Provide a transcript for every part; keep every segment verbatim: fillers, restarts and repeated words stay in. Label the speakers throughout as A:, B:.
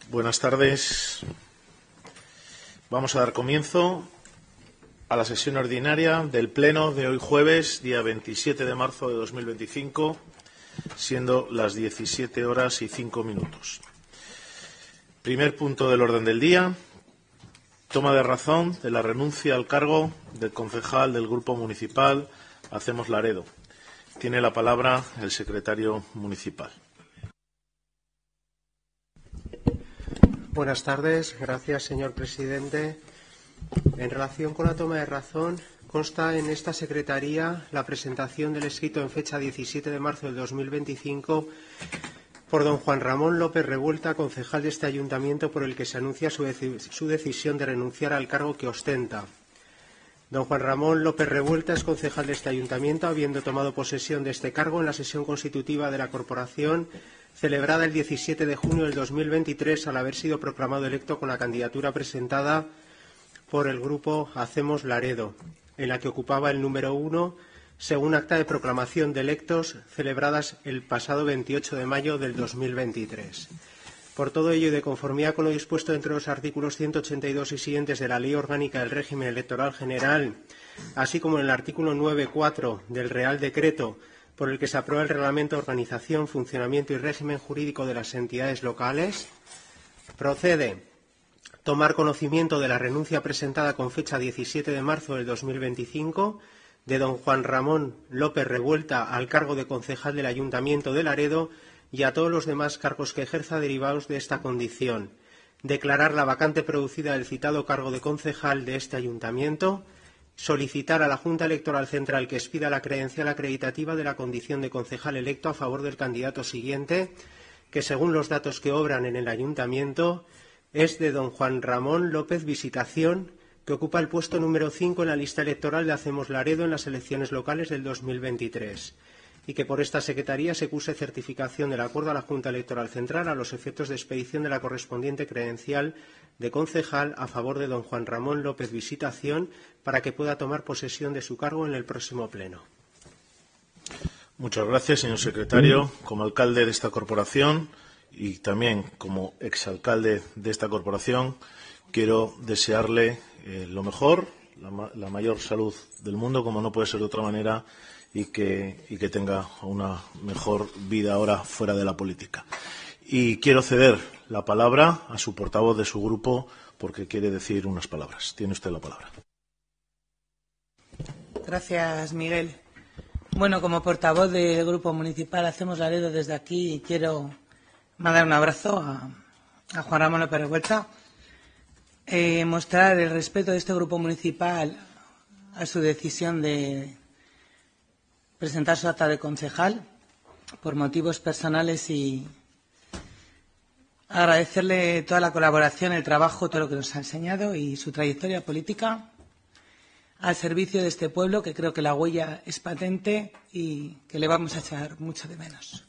A: Buenas tardes. Vamos a dar comienzo a la sesión ordinaria del Pleno de hoy jueves, día veintisiete de marzo de dos mil veinticinco, siendo las diecisiete horas y cinco minutos. Primer punto del orden del día. Toma de razón de la renuncia al cargo del concejal del Grupo Municipal Hacemos Laredo. Tiene la palabra el secretario municipal.
B: Buenas tardes. Gracias, señor presidente. En relación con la toma de razón, consta en esta secretaría la presentación del escrito en fecha diecisiete de marzo del dos mil veinticinco por don Juan Ramón López Revuelta, concejal de este ayuntamiento, por el que se anuncia su, deci su decisión de renunciar al cargo que ostenta. Don Juan Ramón López Revuelta es concejal de este ayuntamiento, habiendo tomado posesión de este cargo en la sesión constitutiva de la corporación celebrada el diecisiete de junio del dos mil veintitrés, al haber sido proclamado electo con la candidatura presentada por el grupo Hacemos Laredo, en la que ocupaba el número uno, según acta de proclamación de electos celebradas el pasado veintiocho de mayo del dos mil veintitrés. Por todo ello y de conformidad con lo dispuesto entre los artículos ciento ochenta y dos y siguientes de la Ley Orgánica del Régimen Electoral General, así como en el artículo nueve punto cuatro del Real Decreto por el que se aprueba el Reglamento de Organización, Funcionamiento y Régimen Jurídico de las Entidades Locales, procede tomar conocimiento de la renuncia presentada con fecha diecisiete de marzo del dos mil veinticinco de don Juan Ramón López Revuelta al cargo de concejal del Ayuntamiento de Laredo y a todos los demás cargos que ejerza derivados de esta condición. Declarar la vacante producida del citado cargo de concejal de este Ayuntamiento. Solicitar a la Junta Electoral Central que expida la credencial acreditativa de la condición de concejal electo a favor del candidato siguiente, que según los datos que obran en el Ayuntamiento es de don Juan Ramón López Visitación, que ocupa el puesto número cinco en la lista electoral de Hacemos Laredo en las elecciones locales del dos mil veintitrés, y que por esta Secretaría se cuse certificación del acuerdo a la Junta Electoral Central a los efectos de expedición de la correspondiente credencial de concejal a favor de don Juan Ramón López Visitación, para que pueda tomar posesión de su cargo en el próximo pleno.
A: Muchas gracias, señor secretario. Como alcalde de esta corporación y también como exalcalde de esta corporación, quiero desearle eh, lo mejor, la, ma la mayor salud del mundo, como no puede ser de otra manera, y que, y que tenga una mejor vida ahora fuera de la política. Y quiero ceder la palabra a su portavoz de su grupo porque quiere decir unas palabras. Tiene usted la palabra.
C: Gracias, Miguel. Bueno, como portavoz del Grupo Municipal Hacemos Laredo, desde aquí quiero mandar un abrazo a, a Juan Ramón López Revuelta, eh, mostrar el respeto de este Grupo Municipal a su decisión de presentar su acta de concejal por motivos personales y agradecerle toda la colaboración, el trabajo, todo lo que nos ha enseñado y su trayectoria política al servicio de este pueblo, que creo que la huella es patente y que le vamos a echar mucho de menos.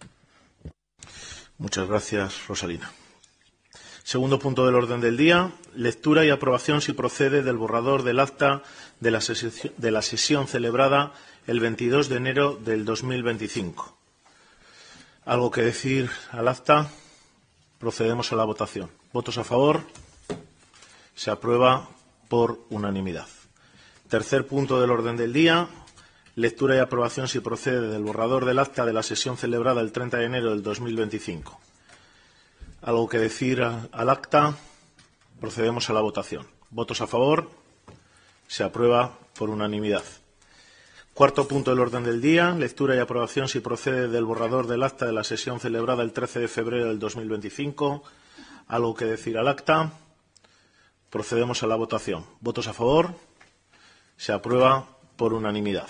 A: Muchas gracias, Rosalina. Segundo punto del orden del día, lectura y aprobación, si procede, del borrador del acta de la sesión, de la sesión celebrada el veintidós de enero del dos mil veinticinco. ¿Algo que decir al acta? Procedemos a la votación. ¿Votos a favor? Se aprueba por unanimidad. Tercer punto del orden del día, lectura y aprobación, si procede, del borrador del acta de la sesión celebrada el treinta de enero del dos mil veinticinco. ¿Algo que decir a, al acta? Procedemos a la votación. ¿Votos a favor? Se aprueba por unanimidad. Cuarto punto del orden del día, lectura y aprobación, si procede, del borrador del acta de la sesión celebrada el trece de febrero del dos mil veinticinco. ¿Algo que decir al acta? Procedemos a la votación. ¿Votos a favor? Se aprueba por unanimidad.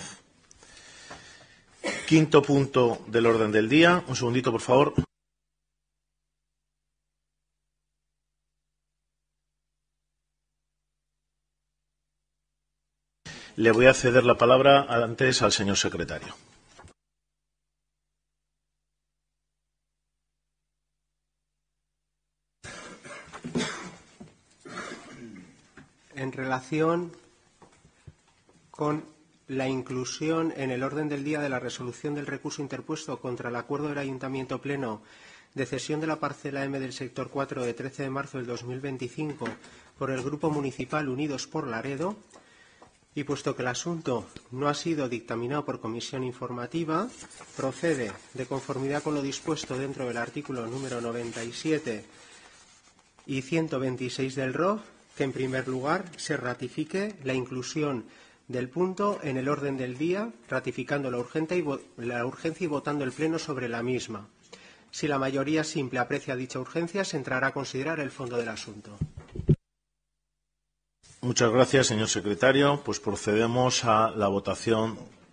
A: Quinto punto del orden del día. Un segundito, por favor. Le voy a ceder la palabra antes al señor secretario.
B: En relación con la inclusión en el orden del día de la resolución del recurso interpuesto contra el acuerdo del Ayuntamiento Pleno de cesión de la parcela M del sector cuatro de trece de marzo del dos mil veinticinco por el Grupo Municipal Unidos por Laredo, y puesto que el asunto no ha sido dictaminado por comisión informativa, procede, de conformidad con lo dispuesto dentro del artículo número noventa y siete y ciento veintiséis del R O F, que en primer lugar se ratifique la inclusión del punto en el orden del día, ratificando la, urgente y la urgencia y votando el Pleno sobre la misma. Si la mayoría simple aprecia dicha urgencia, se entrará a considerar el fondo del asunto.
A: Muchas gracias, señor secretario. Pues procedemos a la votación.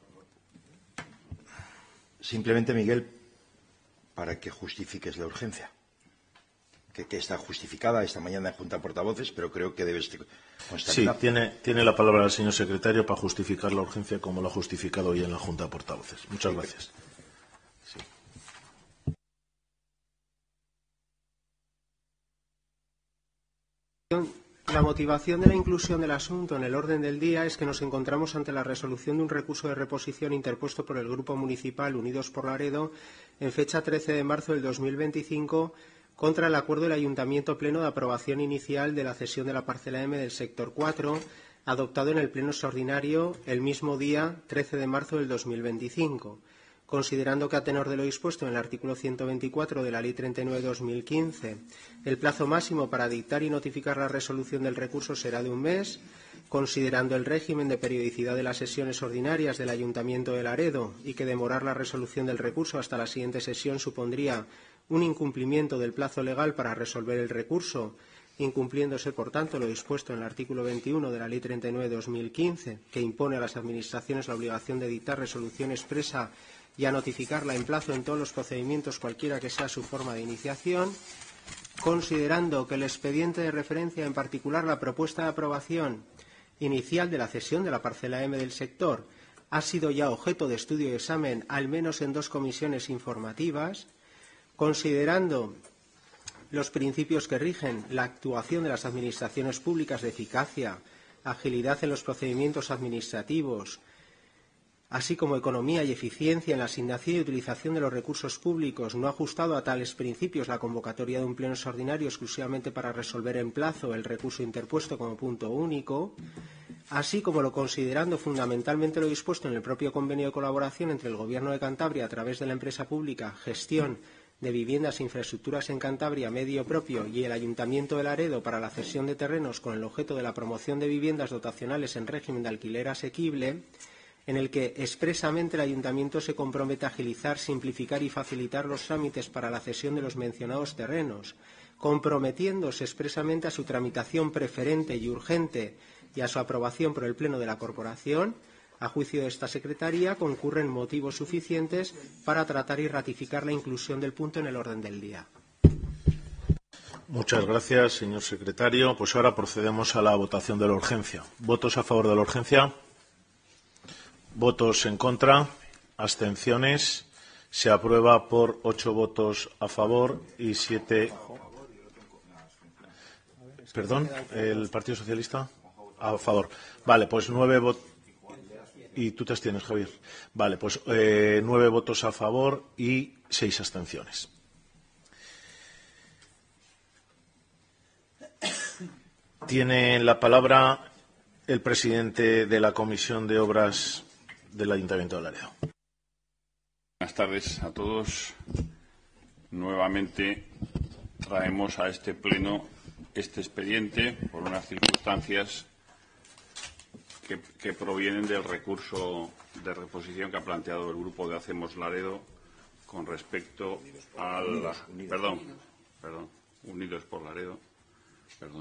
D: Simplemente, Miguel, para que justifiques la urgencia, que, que está justificada esta mañana en Junta de Portavoces, pero creo que debe constar.
A: Sí, tiene, tiene la palabra el señor secretario para justificar la urgencia como lo ha justificado hoy en la Junta de Portavoces. Muchas sí. gracias. Sí.
B: La motivación de la inclusión del asunto en el orden del día es que nos encontramos ante la resolución de un recurso de reposición interpuesto por el Grupo Municipal Unidos por Laredo en fecha trece de marzo del dos mil veinticinco contra el acuerdo del Ayuntamiento Pleno de aprobación inicial de la cesión de la parcela M del sector cuatro, adoptado en el Pleno extraordinario el mismo día trece de marzo del dos mil veinticinco. Considerando que, a tenor de lo dispuesto en el artículo ciento veinticuatro de la Ley treinta y nueve barra dos mil quince, el plazo máximo para dictar y notificar la resolución del recurso será de un mes, considerando el régimen de periodicidad de las sesiones ordinarias del Ayuntamiento de Laredo y que demorar la resolución del recurso hasta la siguiente sesión supondría un incumplimiento del plazo legal para resolver el recurso, incumpliéndose, por tanto, lo dispuesto en el artículo veintiuno de la Ley treinta y nueve barra dos mil quince, que impone a las administraciones la obligación de dictar resolución expresa y a notificarla en plazo en todos los procedimientos, cualquiera que sea su forma de iniciación, considerando que el expediente de referencia, en particular la propuesta de aprobación inicial de la cesión de la parcela M del sector, ha sido ya objeto de estudio y examen al menos en dos comisiones informativas, considerando los principios que rigen la actuación de las administraciones públicas de eficacia, agilidad en los procedimientos administrativos, así como economía y eficiencia en la asignación y utilización de los recursos públicos, no ajustado a tales principios la convocatoria de un pleno extraordinario exclusivamente para resolver en plazo el recurso interpuesto como punto único, así como lo considerando fundamentalmente lo dispuesto en el propio convenio de colaboración entre el Gobierno de Cantabria a través de la empresa pública Gestión de Viviendas e Infraestructuras en Cantabria, medio propio, y el Ayuntamiento de Laredo para la cesión de terrenos con el objeto de la promoción de viviendas dotacionales en régimen de alquiler asequible, en el que expresamente el Ayuntamiento se compromete a agilizar, simplificar y facilitar los trámites para la cesión de los mencionados terrenos, comprometiéndose expresamente a su tramitación preferente y urgente y a su aprobación por el Pleno de la Corporación. A juicio de esta Secretaría, concurren motivos suficientes para tratar y ratificar la inclusión del punto en el orden del día.
A: Muchas gracias, señor secretario. Pues ahora procedemos a la votación de la urgencia. ¿Votos a favor de la urgencia? ¿Votos en contra? ¿Abstenciones? Se aprueba por ocho votos a favor y siete. ¿Perdón? ¿El Partido Socialista? A favor. Vale, pues nueve votos. Y tú te abstienes, Javier. Vale, pues eh, nueve votos a favor y seis abstenciones. Tiene la palabra el presidente de la Comisión de Obras del Ayuntamiento de Laredo.
E: Buenas tardes a todos. Nuevamente traemos a este pleno este expediente por unas circunstancias que, que provienen del recurso de reposición que ha planteado el grupo de Hacemos Laredo con respecto a la, perdón, perdón, Unidos por Laredo, perdón,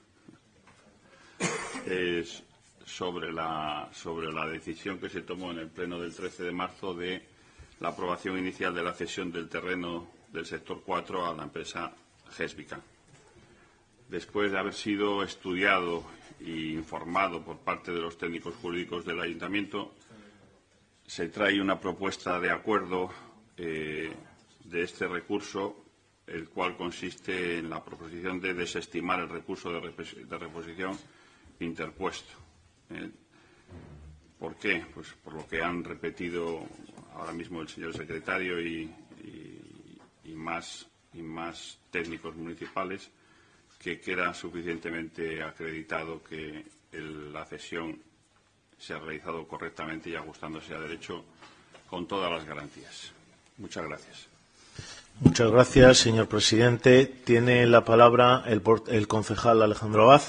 E: es sobre la sobre la decisión que se tomó en el pleno del trece de marzo de la aprobación inicial de la cesión del terreno del sector cuatro a la empresa Gésbica. Después de haber sido estudiado e informado por parte de los técnicos jurídicos del Ayuntamiento, se trae una propuesta de acuerdo eh, de este recurso, el cual consiste en la proposición de desestimar el recurso de, repos de reposición interpuesto. Eh, ¿Por qué? Pues por lo que han repetido ahora mismo el señor secretario y, y, y más y más técnicos municipales, que queda suficientemente acreditado que el, la cesión se ha realizado correctamente y ajustándose a derecho con todas las garantías. Muchas gracias.
A: Muchas gracias, señor presidente. Tiene la palabra el, el concejal Alejandro Abad.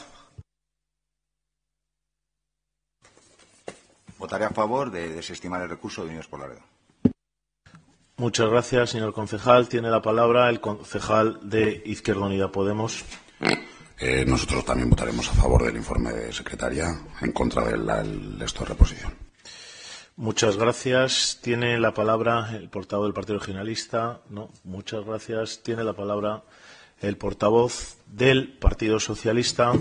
F: Votaré a favor de desestimar el recurso de Unidos por Laredo.
A: Muchas gracias, señor concejal. Tiene la palabra el concejal de Izquierda Unida Podemos.
G: Eh, nosotros también votaremos a favor del informe de secretaria, en contra del, del esto de reposición.
A: Muchas gracias. Tiene la palabra el portavoz del Partido Regionalista. No, muchas gracias. Tiene la palabra el portavoz del Partido Socialista.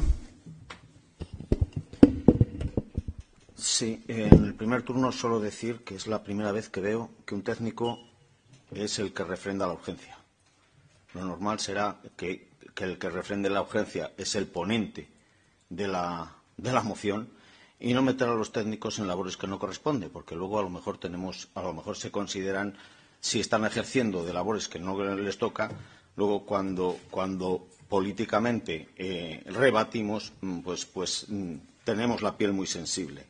H: Sí, en el primer turno solo decir que es la primera vez que veo que un técnico es el que refrenda la urgencia. Lo normal será que, que el que refrende la urgencia es el ponente de la, de la moción y no meter a los técnicos en labores que no corresponde, porque luego a lo mejor tenemos, a lo mejor se consideran, si están ejerciendo de labores que no les toca, luego cuando, cuando políticamente eh, rebatimos, pues, pues tenemos la piel muy sensible.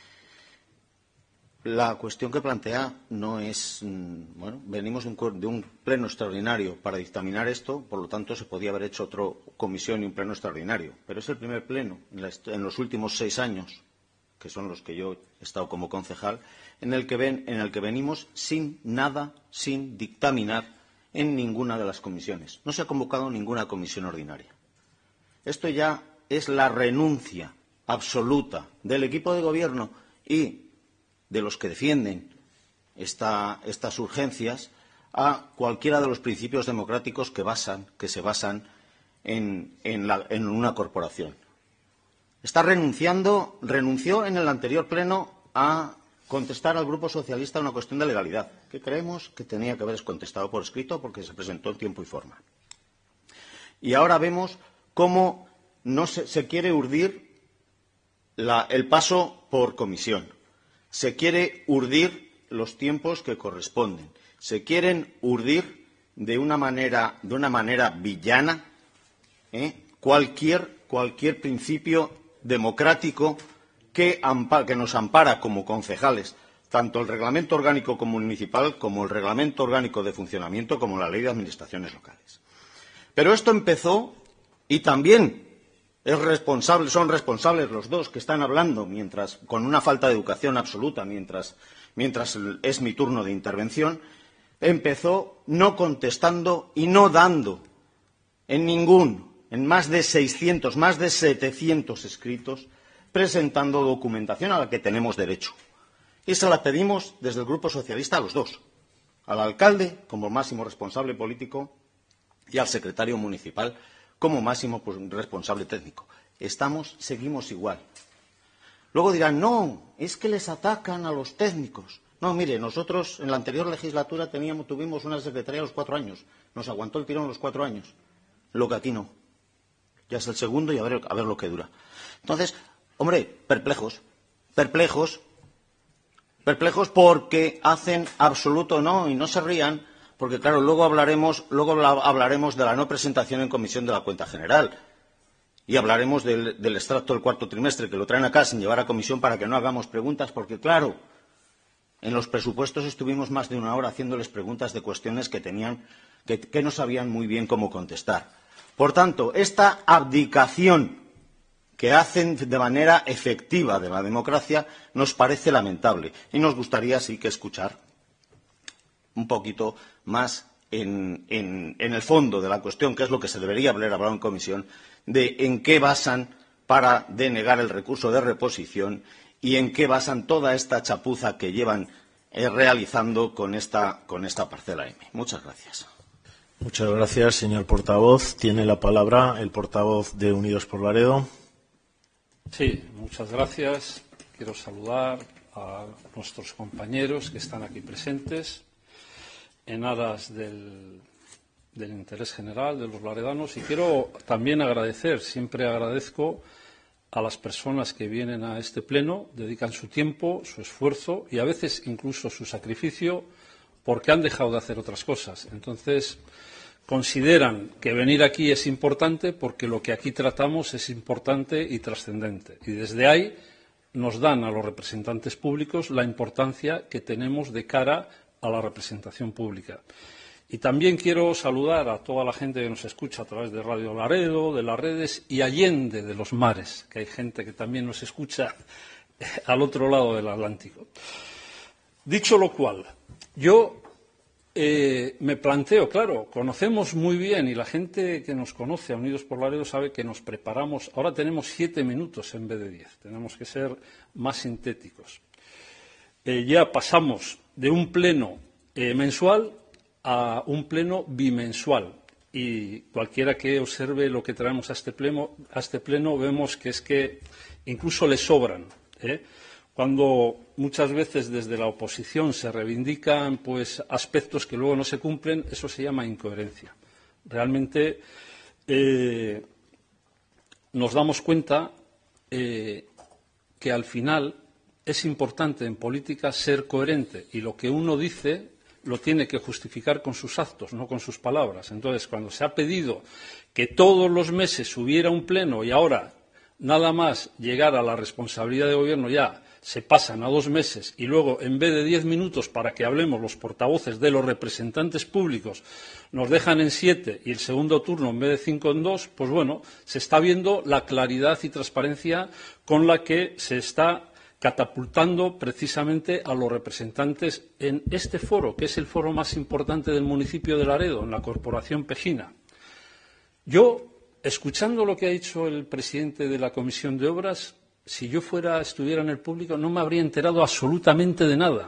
H: La cuestión que plantea no es, bueno, venimos de un, de un pleno extraordinario para dictaminar esto, por lo tanto se podía haber hecho otra comisión y un pleno extraordinario, pero es el primer pleno en, la, en los últimos seis años, que son los que yo he estado como concejal, en el que ven, en el que venimos sin nada, sin dictaminar en ninguna de las comisiones. No se ha convocado ninguna comisión ordinaria. Esto ya es la renuncia absoluta del equipo de gobierno y de los que defienden esta, estas urgencias a cualquiera de los principios democráticos que, basan, que se basan en, en, la, en una corporación. Está renunciando, renunció en el anterior pleno a contestar al Grupo Socialista una cuestión de legalidad, que creemos que tenía que haber contestado por escrito porque se presentó en tiempo y forma. Y ahora vemos cómo no se, se quiere urdir la, el paso por comisión. Se quiere urdir los tiempos que corresponden. Se quieren urdir de una manera, de una manera villana ¿eh? cualquier, cualquier principio democrático que, ampara, que nos ampara como concejales, tanto el reglamento orgánico como municipal, como el reglamento orgánico de funcionamiento, como la ley de administraciones locales. Pero esto empezó y también Es responsable, son responsables los dos que están hablando mientras, con una falta de educación absoluta mientras, mientras es mi turno de intervención, empezó no contestando y no dando en ningún, en más de seiscientos, más de setecientos escritos, presentando documentación a la que tenemos derecho. Y se la pedimos desde el Grupo Socialista a los dos, al alcalde como máximo responsable político y al secretario municipal como máximo pues, responsable técnico. Estamos, seguimos igual. Luego dirán, no, es que les atacan a los técnicos. No, mire, nosotros en la anterior legislatura teníamos, tuvimos una secretaría a los cuatro años. Nos aguantó el tirón los cuatro años. Lo que aquí no. Ya es el segundo y a ver, a ver lo que dura. Entonces, hombre, perplejos, perplejos, perplejos porque hacen absoluto no, y no se rían, porque claro, luego hablaremos, luego hablaremos de la no presentación en comisión de la cuenta general y hablaremos del, del extracto del cuarto trimestre, que lo traen acá sin llevar a comisión para que no hagamos preguntas, porque claro, en los presupuestos estuvimos más de una hora haciéndoles preguntas de cuestiones que tenían, que, que no sabían muy bien cómo contestar. Por tanto, esta abdicación que hacen de manera efectiva de la democracia nos parece lamentable y nos gustaría sí que escuchar un poquito más en, en, en el fondo de la cuestión, que es lo que se debería haber hablado en comisión, de en qué basan para denegar el recurso de reposición y en qué basan toda esta chapuza que llevan eh, realizando con esta, con esta parcela M. Muchas gracias.
A: Muchas gracias, señor portavoz. Tiene la palabra el portavoz de Unidos por Laredo.
I: Sí, muchas gracias. Quiero saludar a nuestros compañeros que están aquí presentes en aras del, del interés general de los laredanos y quiero también agradecer, siempre agradezco a las personas que vienen a este pleno, dedican su tiempo, su esfuerzo y a veces incluso su sacrificio porque han dejado de hacer otras cosas. Entonces, consideran que venir aquí es importante porque lo que aquí tratamos es importante y trascendente. Y desde ahí nos dan a los representantes públicos la importancia que tenemos de cara a la representación pública. Y también quiero saludar a toda la gente que nos escucha a través de Radio Laredo, de las redes y allende de los mares, que hay gente que también nos escucha al otro lado del Atlántico. Dicho lo cual, yo eh, me planteo, claro, conocemos muy bien y la gente que nos conoce a Unidos por Laredo sabe que nos preparamos. Ahora tenemos siete minutos en vez de diez, tenemos que ser más sintéticos. Eh, ya pasamos de un pleno eh, mensual a un pleno bimensual y cualquiera que observe lo que traemos a este pleno, a este pleno vemos que es que incluso le sobran, ¿eh? Cuando muchas veces desde la oposición se reivindican pues, aspectos que luego no se cumplen, eso se llama incoherencia. Realmente eh, nos damos cuenta eh, que al final es importante en política ser coherente y lo que uno dice lo tiene que justificar con sus actos, no con sus palabras. Entonces, cuando se ha pedido que todos los meses hubiera un pleno y ahora nada más llegar a la responsabilidad de gobierno ya se pasan a dos meses y luego en vez de diez minutos para que hablemos los portavoces de los representantes públicos nos dejan en siete y el segundo turno en vez de cinco en dos, pues bueno, se está viendo la claridad y transparencia con la que se está catapultando precisamente a los representantes en este foro, que es el foro más importante del municipio de Laredo, en la Corporación Pejina. Yo, escuchando lo que ha dicho el presidente de la Comisión de Obras, si yo fuera, estuviera en el público, no me habría enterado absolutamente de nada,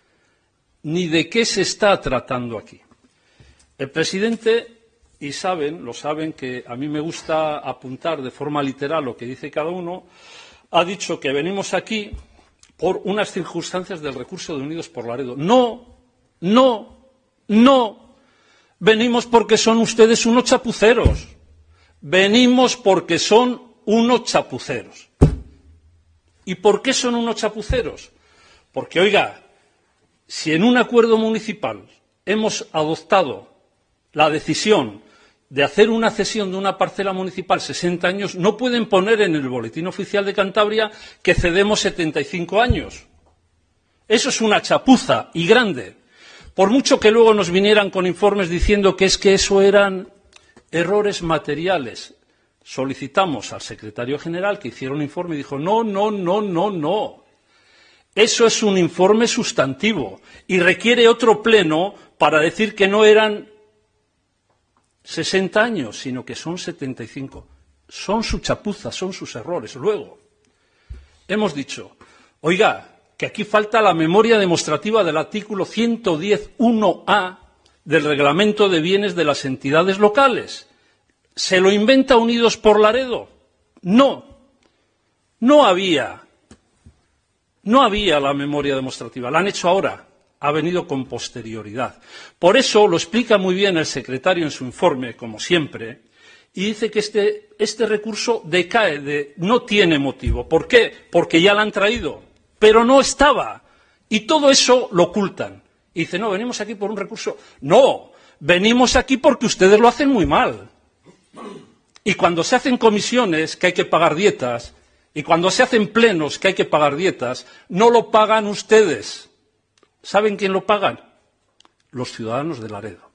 I: ni de qué se está tratando aquí. El presidente, y saben, lo saben, que a mí me gusta apuntar de forma literal lo que dice cada uno, ha dicho que venimos aquí por unas circunstancias del recurso de Unidos por Laredo. No, no, no. Venimos porque son ustedes unos chapuceros. Venimos porque son unos chapuceros. ¿Y por qué son unos chapuceros? Porque, oiga, si en un acuerdo municipal hemos adoptado la decisión de hacer una cesión de una parcela municipal sesenta años, no pueden poner en el Boletín Oficial de Cantabria que cedemos setenta y cinco años. Eso es una chapuza y grande. Por mucho que luego nos vinieran con informes diciendo que es que eso eran errores materiales. Solicitamos al secretario general que hiciera un informe y dijo, no, no, no, no, no. Eso es un informe sustantivo y requiere otro pleno para decir que no eran sesenta años, sino que son setenta y cinco. Son su chapuza, son sus errores. Luego, hemos dicho, oiga, que aquí falta la memoria demostrativa del artículo ciento diez punto uno a del Reglamento de Bienes de las Entidades Locales. ¿Se lo inventa Unidos por Laredo? No. No había. No había la memoria demostrativa. La han hecho ahora. Ha venido con posterioridad. Por eso lo explica muy bien el secretario en su informe, como siempre, y dice que este, este recurso decae, de, no tiene motivo. ¿Por qué? Porque ya lo han traído, pero no estaba. Y todo eso lo ocultan. Y dice, no, venimos aquí por un recurso. No, venimos aquí porque ustedes lo hacen muy mal. Y cuando se hacen comisiones que hay que pagar dietas, y cuando se hacen plenos que hay que pagar dietas, no lo pagan ustedes. ¿Saben quién lo pagan? Los ciudadanos de Laredo.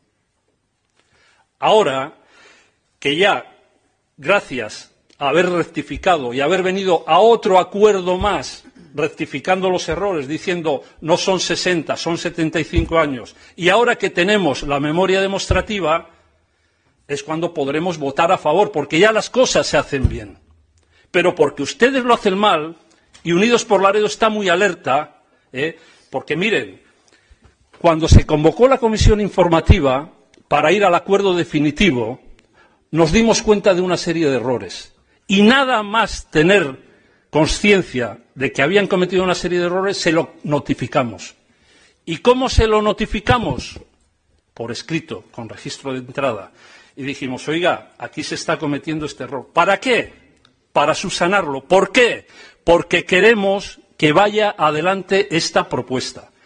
I: Ahora que ya, gracias a haber rectificado y haber venido a otro acuerdo más, rectificando los errores, diciendo no son sesenta, son setenta y cinco años, y ahora que tenemos la memoria demostrativa, es cuando podremos votar a favor, porque ya las cosas se hacen bien. Pero porque ustedes lo hacen mal, y Unidos por Laredo está muy alerta, ¿eh? Porque, miren, cuando se convocó la comisión informativa para ir al acuerdo definitivo, nos dimos cuenta de una serie de errores. Y nada más tener consciencia de que habían cometido una serie de errores, se lo notificamos. ¿Y cómo se lo notificamos? Por escrito, con registro de entrada. Y dijimos, oiga, aquí se está cometiendo este error. ¿Para qué? Para subsanarlo. ¿Por qué? Porque queremos que vaya adelante esta propuesta.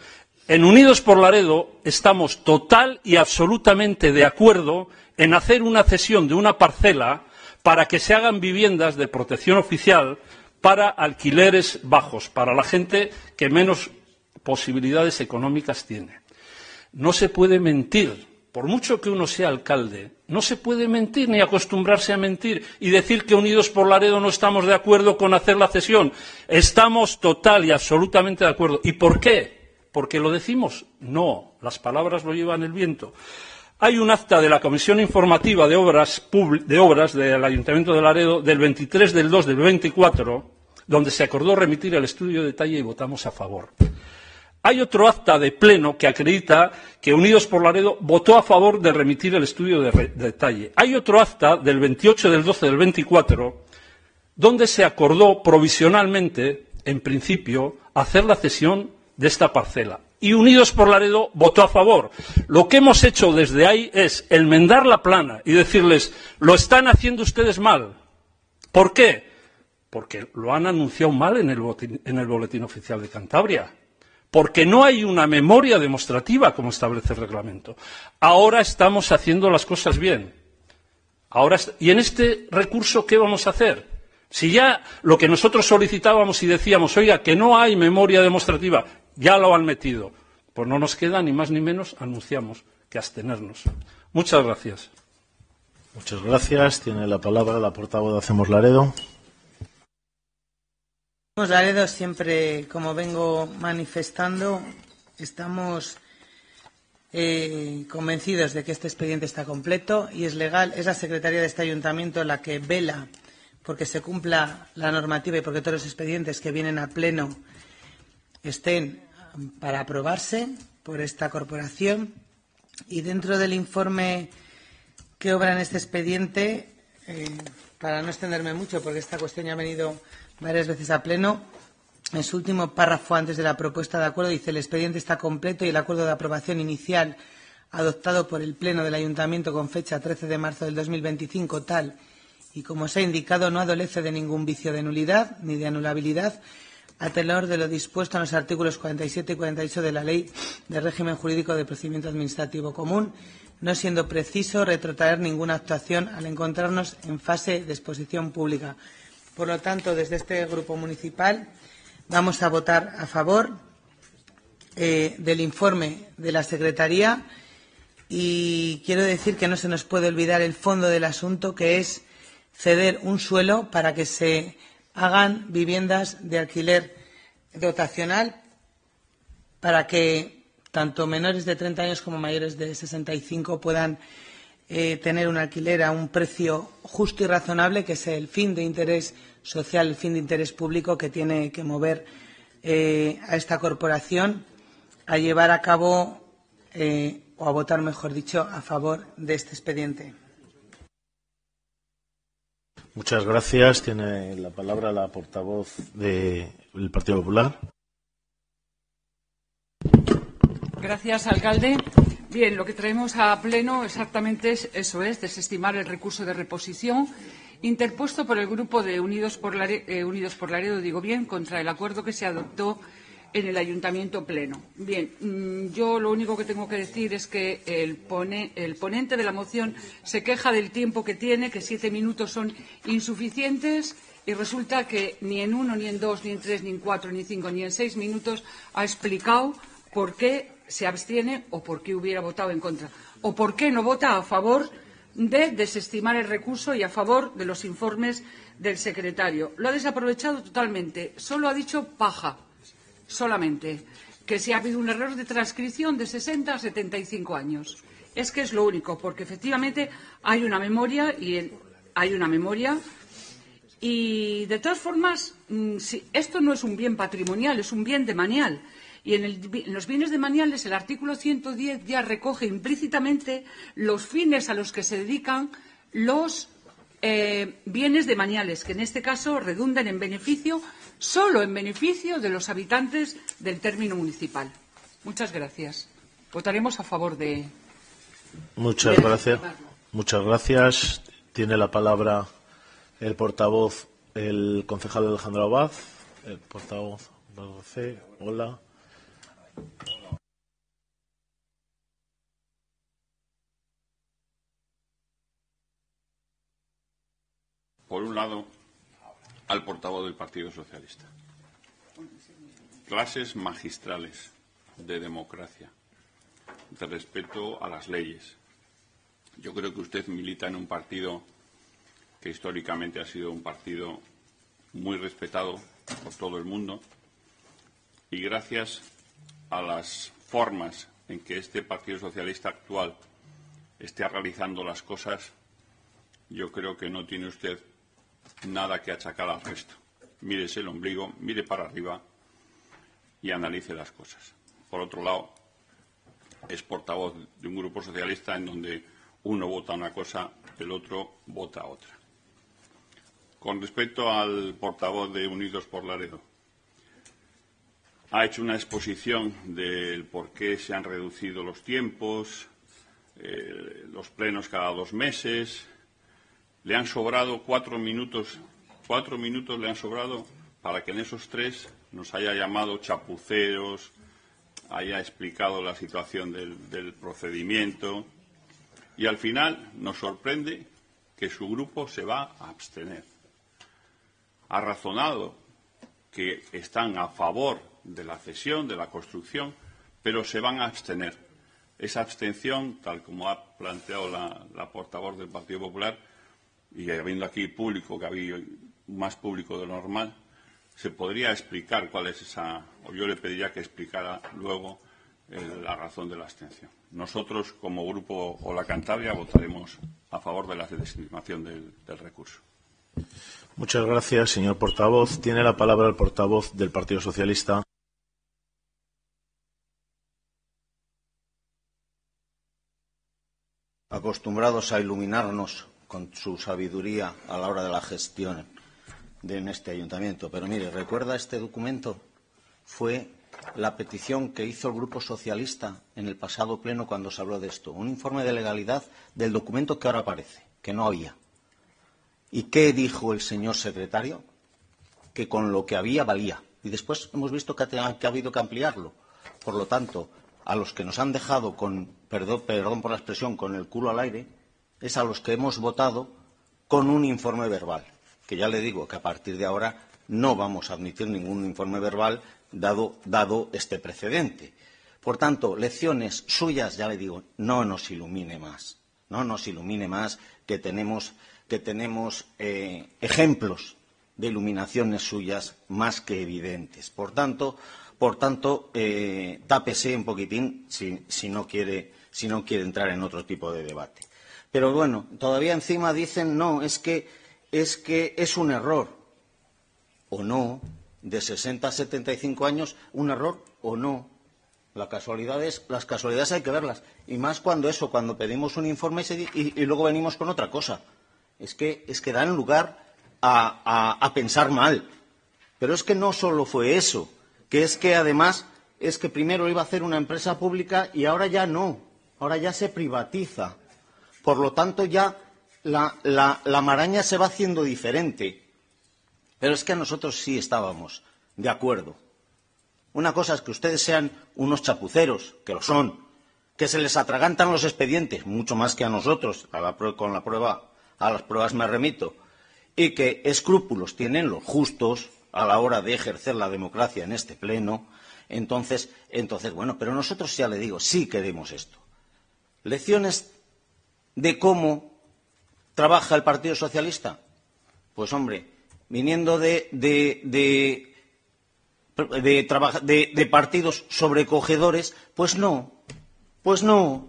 I: En Unidos por Laredo estamos total y absolutamente de acuerdo en hacer una cesión de una parcela para que se hagan viviendas de protección oficial para alquileres bajos, para la gente que menos posibilidades económicas tiene. No se puede mentir, por mucho que uno sea alcalde, no se puede mentir ni acostumbrarse a mentir y decir que Unidos por Laredo no estamos de acuerdo con hacer la cesión. Estamos total y absolutamente de acuerdo. ¿Y por qué? ¿Porque lo decimos? No, las palabras lo llevan el viento. Hay un acta de la Comisión Informativa de Obras, de Obras del Ayuntamiento de Laredo del veintitrés del dos del veinticuatro, donde se acordó remitir el estudio de detalle y votamos a favor. Hay otro acta de pleno que acredita que Unidos por Laredo votó a favor de remitir el estudio de, de detalle. Hay otro acta del veintiocho del doce del veinticuatro, donde se acordó provisionalmente, en principio, hacer la cesión de esta parcela. Y Unidos por Laredo votó a favor. Lo que hemos hecho desde ahí es enmendar la plana y decirles, lo están haciendo ustedes mal. ¿Por qué? Porque lo han anunciado mal en el boletín, en el boletín oficial de Cantabria. Porque no hay una memoria demostrativa, como establece el reglamento. Ahora estamos haciendo las cosas bien. Ahora, y en este recurso, ¿qué vamos a hacer? Si ya lo que nosotros solicitábamos y decíamos, oiga, que no hay memoria demostrativa, ya lo han metido, pues no nos queda ni más ni menos, anunciamos, que abstenernos. Muchas gracias.
A: Muchas gracias. Tiene la palabra la portavoz de Hacemos Laredo.
C: Hacemos Laredo, siempre, como vengo manifestando, estamos eh, convencidos de que este expediente está completo y es legal. Es la Secretaría de este Ayuntamiento la que vela porque se cumpla la normativa y porque todos los expedientes que vienen a pleno estén para aprobarse por esta corporación. Y dentro del informe que obra en este expediente, eh, para no extenderme mucho, porque esta cuestión ya ha venido varias veces a pleno, en su último párrafo antes de la propuesta de acuerdo dice: el expediente está completo y el acuerdo de aprobación inicial adoptado por el Pleno del Ayuntamiento con fecha trece de marzo del dos mil veinticinco, tal y como se ha indicado, no adolece de ningún vicio de nulidad ni de anulabilidad, a tenor de lo dispuesto en los artículos cuarenta y siete y cuarenta y ocho de la Ley de Régimen Jurídico de Procedimiento Administrativo Común, no siendo preciso retrotraer ninguna actuación al encontrarnos en fase de exposición pública. Por lo tanto, desde este Grupo Municipal vamos a votar a favor eh, del informe de la Secretaría y quiero decir que no se nos puede olvidar el fondo del asunto, que es ceder un suelo para que se hagan viviendas de alquiler dotacional para que tanto menores de treinta años como mayores de sesenta y cinco puedan eh, tener un alquiler a un precio justo y razonable, que es el fin de interés social, el fin de interés público que tiene que mover eh, a esta corporación a llevar a cabo eh, o a votar, mejor dicho, a favor de este expediente.
A: Muchas gracias. Tiene la palabra la portavoz del Partido Popular.
J: Gracias, alcalde. Bien, lo que traemos a pleno exactamente es eso, es desestimar el recurso de reposición interpuesto por el grupo de Unidos por Laredo, eh, Unidos por Laredo, digo bien, contra el acuerdo que se adoptó en el Ayuntamiento Pleno. Bien, mmm, yo lo único que tengo que decir es que el, pone, el ponente de la moción se queja del tiempo que tiene, que siete minutos son insuficientes, y resulta que ni en uno, ni en dos, ni en tres, ni en cuatro, ni en cinco, ni en seis minutos ha explicado por qué se abstiene o por qué hubiera votado en contra, o por qué no vota a favor de desestimar el recurso y a favor de los informes del secretario. Lo ha desaprovechado totalmente. Solo ha dicho paja. Solamente que si ha habido un error de transcripción de sesenta a setenta y cinco años. Es que es lo único, porque efectivamente hay una memoria y el, hay una memoria y de todas formas si, esto no es un bien patrimonial, es un bien demanial. Y en, el, en los bienes demaniales el artículo ciento diez ya recoge implícitamente los fines a los que se dedican los eh, bienes demaniales, que en este caso redundan en beneficio solo en beneficio de los habitantes del término municipal. Muchas gracias. Votaremos a favor de.
A: Muchas
J: de
A: gracias. Muchas gracias. Tiene la palabra el portavoz, el concejal Alejandro Abad. El portavoz, hola.
E: por un lado, al portavoz del Partido Socialista. Clases magistrales de democracia, de respeto a las leyes. Yo creo que usted milita en un partido que históricamente ha sido un partido muy respetado por todo el mundo y gracias a las formas en que este Partido Socialista actual esté realizando las cosas, yo creo que no tiene usted nada que achacar al resto. Mírese el ombligo, mire para arriba y analice las cosas. Por otro lado, es portavoz de un grupo socialista en donde uno vota una cosa, el otro vota otra. Con respecto al portavoz de Unidos por Laredo, ha hecho una exposición del por qué se han reducido los tiempos, eh, los plenos cada dos meses. Le han sobrado cuatro minutos, cuatro minutos le han sobrado para que en esos tres nos haya llamado chapuceros, haya explicado la situación del, del procedimiento y al final nos sorprende que su grupo se va a abstener. Ha razonado que están a favor de la cesión, de la construcción, pero se van a abstener. Esa abstención, tal como ha planteado la, la portavoz del Partido Popular, y habiendo aquí público, que había más público de lo normal, se podría explicar cuál es esa, o yo le pediría que explicara luego eh, la razón de la abstención. Nosotros, como Grupo Hola Cantabria, votaremos a favor de la desestimación del, del recurso.
A: Muchas gracias, señor portavoz. Tiene la palabra el portavoz del Partido Socialista.
H: Acostumbrados a iluminarnos con su sabiduría a la hora de la gestión de en este ayuntamiento. Pero mire, ¿recuerda este documento? Fue la petición que hizo el Grupo Socialista en el pasado pleno cuando se habló de esto. Un informe de legalidad del documento que ahora aparece, que no había. ¿Y qué dijo el señor secretario? Que con lo que había valía. Y después hemos visto que ha, que ha habido que ampliarlo. Por lo tanto, a los que nos han dejado con, perdón, perdón por la expresión, con el culo al aire, es a los que hemos votado con un informe verbal. Que ya le digo que a partir de ahora no vamos a admitir ningún informe verbal dado, dado este precedente. Por tanto, lecciones suyas, ya le digo, no nos ilumine más. No nos ilumine más que tenemos... que tenemos eh, ejemplos de iluminaciones suyas más que evidentes. Por tanto, por tanto eh, tápese un poquitín si, si, no quiere, si no quiere entrar en otro tipo de debate. Pero bueno, todavía encima dicen, no, es que es, que es un error. O no, de sesenta a setenta y cinco años, un error o no. La casualidad es, las casualidades hay que verlas. Y más cuando eso, cuando pedimos un informe y, y, y luego venimos con otra cosa. Es que, es que dan lugar a, a, a pensar mal. Pero es que no solo fue eso, que es que además es que primero iba a hacer una empresa pública y ahora ya no, ahora ya se privatiza. Por lo tanto, ya la, la, la maraña se va haciendo diferente. Pero es que a nosotros sí estábamos de acuerdo. Una cosa es que ustedes sean unos chapuceros, que lo son, que se les atragantan los expedientes, mucho más que a nosotros, a la, con la prueba... a las pruebas me remito, y que escrúpulos tienen los justos a la hora de ejercer la democracia en este pleno, entonces, entonces bueno, pero nosotros ya le digo, sí queremos esto. ¿Lecciones de cómo trabaja el Partido Socialista? Pues hombre, viniendo de, de, de, de, de, de, de partidos sobrecogedores, pues no, pues no,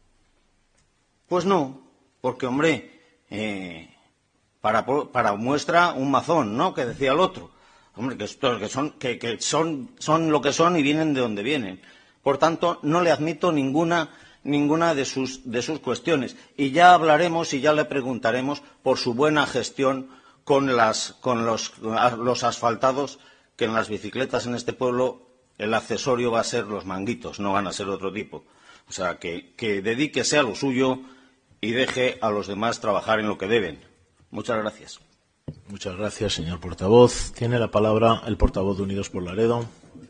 H: pues no, porque hombre, Eh, para, para muestra un mazón, ¿no?, que decía el otro. Hombre, que, estos, que, son, que, que son, son lo que son y vienen de donde vienen. Por tanto, no le admito ninguna, ninguna de, sus, de sus cuestiones. Y ya hablaremos y ya le preguntaremos por su buena gestión con, las, con los, los asfaltados, que en las bicicletas en este pueblo el accesorio va a ser los manguitos, no van a ser otro tipo. O sea, que, que dedíquese a lo suyo y deje a los demás trabajar en lo que deben. Muchas gracias.
A: Muchas gracias, señor portavoz. Tiene la palabra el portavoz de Unidos por Laredo.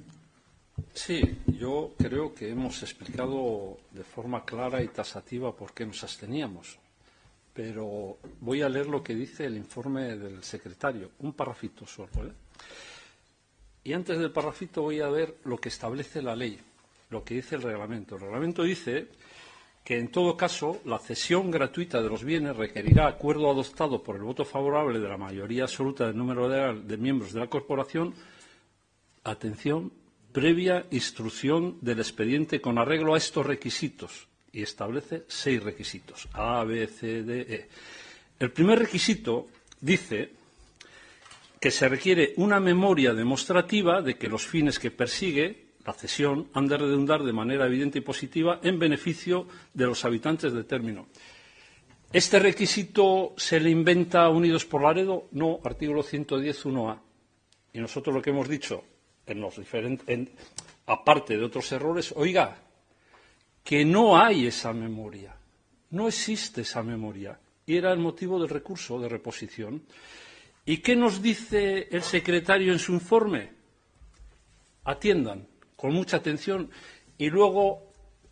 I: Sí, yo creo que hemos explicado de forma clara y tasativa por qué nos absteníamos. pero voy a leer lo que dice el informe del secretario, un parrafito solo, ¿eh? Y antes del parrafito voy a ver lo que establece la ley, lo que dice el reglamento. El reglamento dice que, en todo caso, la cesión gratuita de los bienes requerirá acuerdo adoptado por el voto favorable de la mayoría absoluta del número de, de miembros de la corporación, atención, previa instrucción del expediente con arreglo a estos requisitos, y establece seis requisitos, A, B, C, D, E. El primer requisito dice que se requiere una memoria demostrativa de que los fines que persigue la cesión han de redundar de manera evidente y positiva en beneficio de los habitantes del término. ¿Este requisito se le inventa a Unidos por Laredo? No, artículo ciento diez, uno A. Y nosotros lo que hemos dicho, en los diferentes, en, aparte de otros errores, oiga, que no hay esa memoria, no existe esa memoria. Y era el motivo del recurso de reposición. ¿Y qué nos dice el secretario en su informe? Atiendan con mucha atención y luego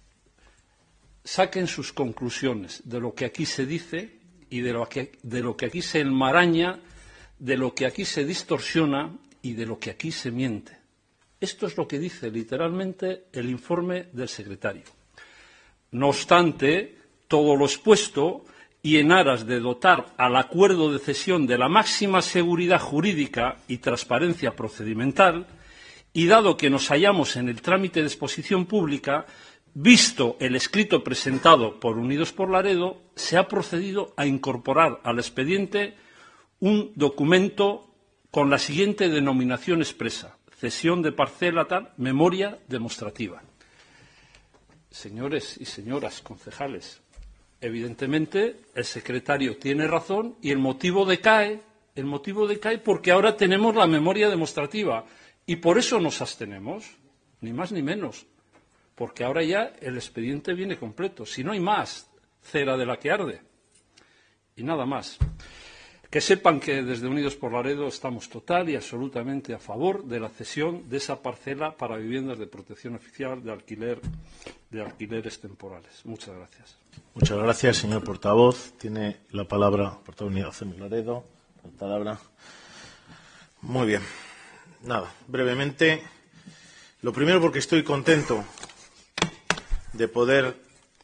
I: saquen sus conclusiones de lo que aquí se dice y de lo que, de lo que aquí se enmaraña, de lo que aquí se distorsiona y de lo que aquí se miente. Esto es lo que dice literalmente el informe del secretario. No obstante, todo lo expuesto, y en aras de dotar al acuerdo de cesión de la máxima seguridad jurídica y transparencia procedimental, y dado que nos hallamos en el trámite de exposición pública, visto el escrito presentado por Unidos por Laredo, se ha procedido a incorporar al expediente un documento con la siguiente denominación expresa: cesión de parcela tal, memoria demostrativa. Señores y señoras concejales, evidentemente el secretario tiene razón y el motivo decae, el motivo decae porque ahora tenemos la memoria demostrativa y por eso nos abstenemos, ni más ni menos, porque ahora ya el expediente viene completo. Si no hay más, cera de la que arde. Y nada más. Que sepan que desde Unidos por Laredo estamos total y absolutamente a favor de la cesión de esa parcela para viviendas de protección oficial de alquiler, de alquileres temporales. Muchas gracias.
A: Muchas gracias, señor portavoz. Tiene la palabra el portavoz de Unidos por Laredo. La palabra. Muy bien. Nada, brevemente. Lo primero, porque estoy contento de poder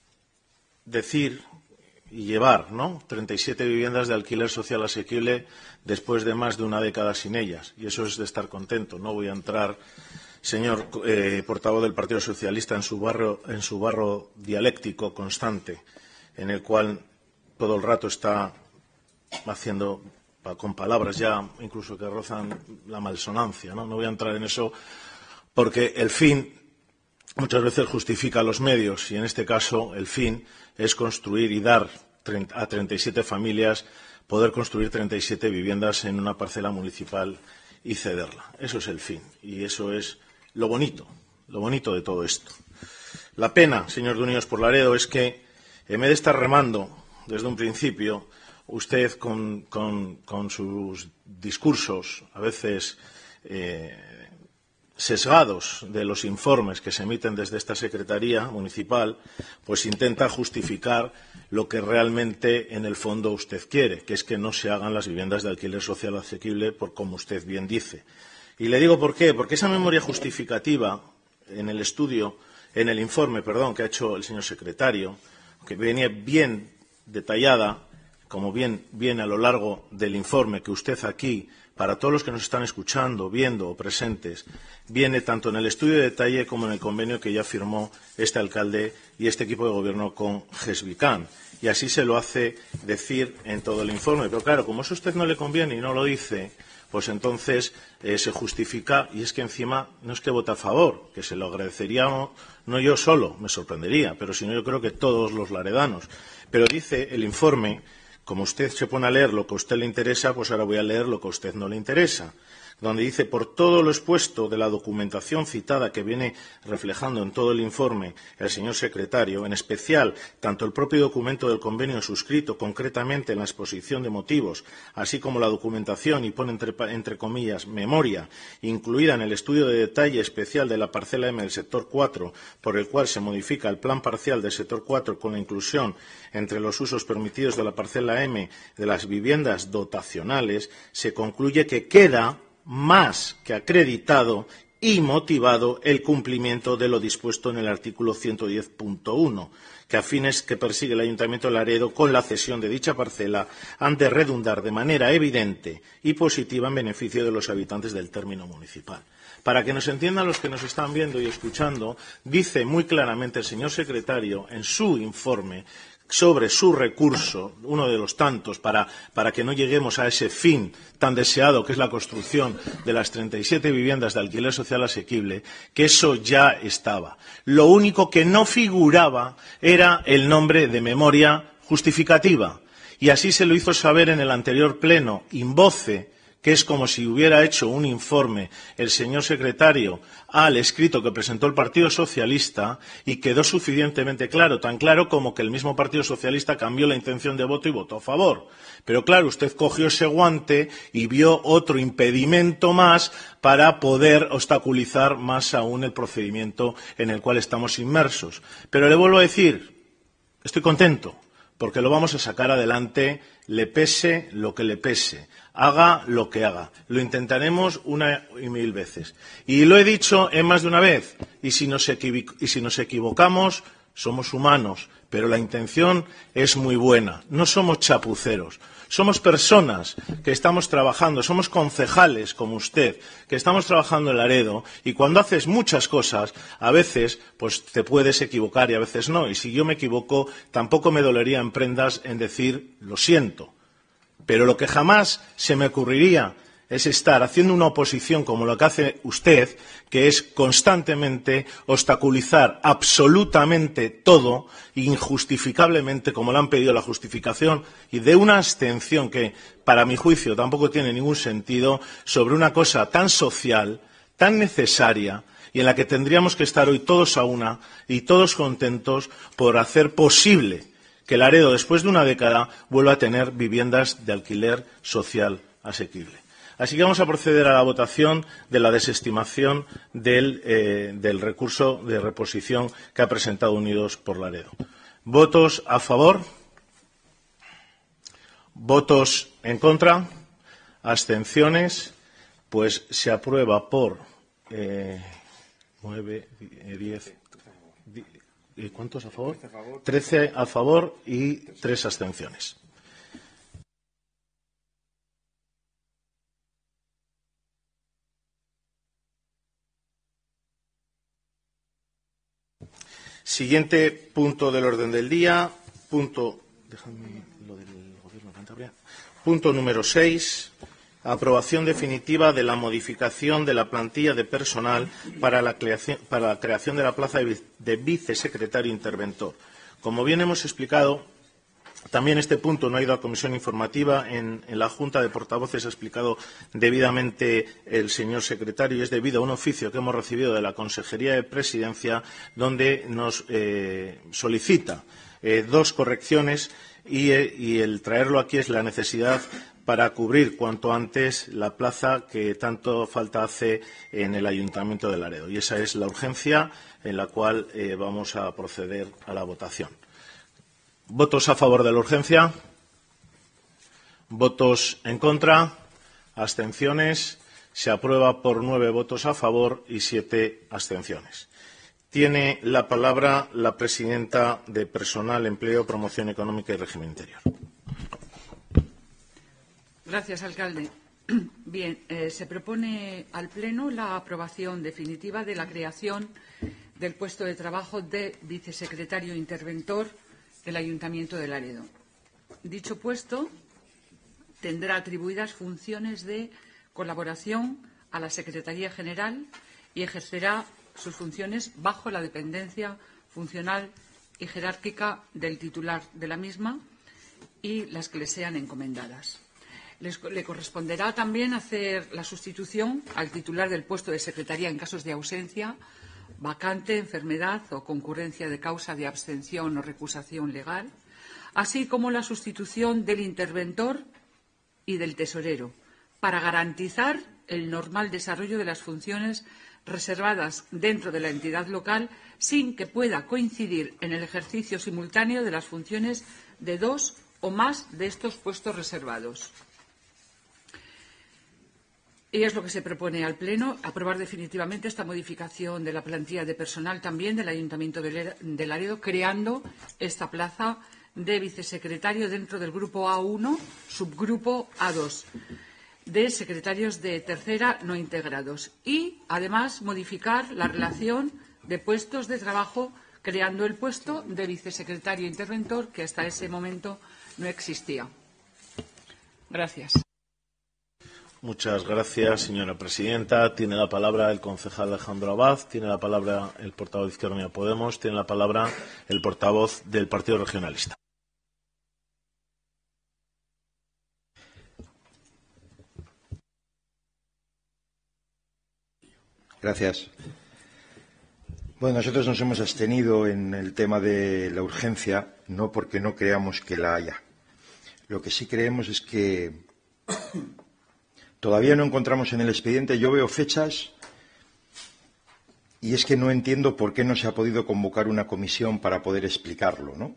A: decir y llevar, ¿no?, treinta y siete viviendas de alquiler social asequible después de más de una década sin ellas. Y eso es de estar contento. No voy a entrar, señor eh, portavoz del Partido Socialista, en su barro, en su barro dialéctico constante, en el cual todo el rato está haciendo con palabras ya incluso que rozan la malsonancia, ¿no? No voy a entrar en eso porque el fin muchas veces justifica los medios y en este caso el fin es construir y dar a treinta y siete familias poder construir treinta y siete viviendas en una parcela municipal y cederla. Eso es el fin y eso es lo bonito, lo bonito de todo esto. La pena, señor de Unidos por Laredo, es que en vez de estar remando desde un principio, usted con, con, con sus discursos a veces eh, sesgados de los informes que se emiten desde esta Secretaría Municipal, pues intenta justificar lo que realmente en el fondo usted quiere, que es que no se hagan las viviendas de alquiler social asequible, por como usted bien dice. Y le digo por qué, porque esa memoria justificativa en el estudio, en el informe, perdón, que ha hecho el señor secretario, que venía bien detallada, como bien viene a lo largo del informe que usted aquí, para todos los que nos están escuchando, viendo o presentes, viene tanto en el estudio de detalle como en el convenio que ya firmó este alcalde y este equipo de gobierno con Gesvican. Y así se lo hace decir en todo el informe. Pero claro, como eso a usted no le conviene y no lo dice, pues entonces eh, se justifica, y es que encima no es que vote a favor, que se lo agradeceríamos, no yo solo, me sorprendería, pero sino yo creo que todos los laredanos. Pero dice el informe, como usted se pone a leer lo que a usted le interesa, pues ahora voy a leer lo que a usted no le interesa. donde dice: por todo lo expuesto de la documentación citada que viene reflejando en todo el informe el señor secretario, en especial tanto el propio documento del convenio suscrito concretamente en la exposición de motivos, así como la documentación, y pone entre, entre comillas, memoria, incluida en el estudio de detalle especial de la parcela M del sector cuatro, por el cual se modifica el plan parcial del sector cuatro con la inclusión entre los usos permitidos de la parcela M de las viviendas dotacionales, se concluye que queda más que acreditado y motivado el cumplimiento de lo dispuesto en el artículo ciento diez punto uno, que a fines que persigue el Ayuntamiento de Laredo con la cesión de dicha parcela han de redundar de manera evidente y positiva en beneficio de los habitantes del término municipal. Para que nos entiendan los que nos están viendo y escuchando, dice muy claramente el señor secretario en su informe sobre su recurso, uno de los tantos, para, para que no lleguemos a ese fin tan deseado que es la construcción de las treinta y siete viviendas de alquiler social asequible, que eso ya estaba. Lo único que no figuraba era el nombre de memoria justificativa, y así se lo hizo saber en el anterior pleno, in voce, que es como si hubiera hecho un informe el señor secretario al escrito que presentó el Partido Socialista, y quedó suficientemente claro, tan claro como que el mismo Partido Socialista cambió la intención de voto y votó a favor. Pero claro, usted cogió ese guante y vio otro impedimento más para poder obstaculizar más aún el procedimiento en el cual estamos inmersos. Pero le vuelvo a decir, estoy contento, porque lo vamos a sacar adelante, le pese lo que le pese, haga lo que haga. Lo intentaremos una y mil veces. Y lo he dicho en más de una vez, y si nos equivo- y si nos equivocamos, somos humanos, pero la intención es muy buena. No somos chapuceros. Somos personas que estamos trabajando, somos concejales como usted, que estamos trabajando en Laredo, y cuando haces muchas cosas, a veces pues te puedes equivocar y a veces no. Y si yo me equivoco, tampoco me dolería en prendas en decir lo siento. Pero lo que jamás se me ocurriría es estar haciendo una oposición como lo que hace usted, que es constantemente obstaculizar absolutamente todo, injustificablemente, como le han pedido la justificación, y de una abstención que, para mi juicio, tampoco tiene ningún sentido, sobre una cosa tan social, tan necesaria, y en la que tendríamos que estar hoy todos a una y todos contentos por hacer posible que Laredo, después de una década, vuelva a tener viviendas de alquiler social asequible. Así que vamos a proceder a la votación de la desestimación del, eh, del recurso de reposición que ha presentado Unidos por Laredo. ¿Votos a favor? ¿Votos en contra? ¿Abstenciones? Pues se aprueba por eh, nueve, diez. ¿Y cuántos a favor? Trece a favor y tres abstenciones. Siguiente punto del orden del día, punto, déjame lo del Gobierno de Cantabria, punto número seis, aprobación definitiva de la modificación de la plantilla de personal para la creación, para la creación de la plaza de, de vicesecretario interventor. Como bien hemos explicado, también este punto no ha ido a comisión informativa. En, en la Junta de Portavoces ha explicado debidamente el señor secretario, y es debido a un oficio que hemos recibido de la Consejería de Presidencia, donde nos eh, solicita eh, dos correcciones, y, eh, y el traerlo aquí es la necesidad para cubrir cuanto antes la plaza que tanto falta hace en el Ayuntamiento de Laredo. Y esa es la urgencia en la cual eh, vamos a proceder a la votación. ¿Votos a favor de la urgencia? ¿Votos en contra? ¿Abstenciones? Se aprueba por nueve votos a favor y siete abstenciones. Tiene la palabra la presidenta de Personal, Empleo, Promoción Económica y Régimen Interior.
J: Gracias, alcalde. Bien, eh, se propone al Pleno la aprobación definitiva de la creación del puesto de trabajo de vicesecretario interventor del Ayuntamiento de Laredo. Dicho puesto tendrá atribuidas funciones de colaboración a la Secretaría General y ejercerá sus funciones bajo la dependencia funcional y jerárquica del titular de la misma y las que le sean encomendadas. Les, le corresponderá también hacer la sustitución al titular del puesto de secretaría en casos de ausencia, vacante, enfermedad o concurrencia de causa de abstención o recusación legal, así como la sustitución del interventor y del tesorero, para garantizar el normal desarrollo de las funciones reservadas dentro de la entidad local sin que pueda coincidir en el ejercicio simultáneo de las funciones de dos o más de estos puestos reservados. Y es lo que se propone al Pleno, aprobar definitivamente esta modificación de la plantilla de personal también del Ayuntamiento de Laredo, creando esta plaza de vicesecretario dentro del grupo A uno, subgrupo A dos, de secretarios de tercera no integrados. Y, además, modificar la relación de puestos de trabajo, creando el puesto de vicesecretario interventor, que hasta ese momento no existía. Gracias.
A: Muchas gracias, señora presidenta. Tiene la palabra el concejal Alejandro Abad, tiene la palabra el portavoz de Izquierda Unida Podemos, tiene la palabra el portavoz del Partido Regionalista.
D: Gracias. Bueno, nosotros nos hemos abstenido en el tema de la urgencia, no porque no creamos que la haya. Lo que sí creemos es que todavía no encontramos en el expediente, yo veo fechas y es que no entiendo por qué no se ha podido convocar una comisión para poder explicarlo, ¿no?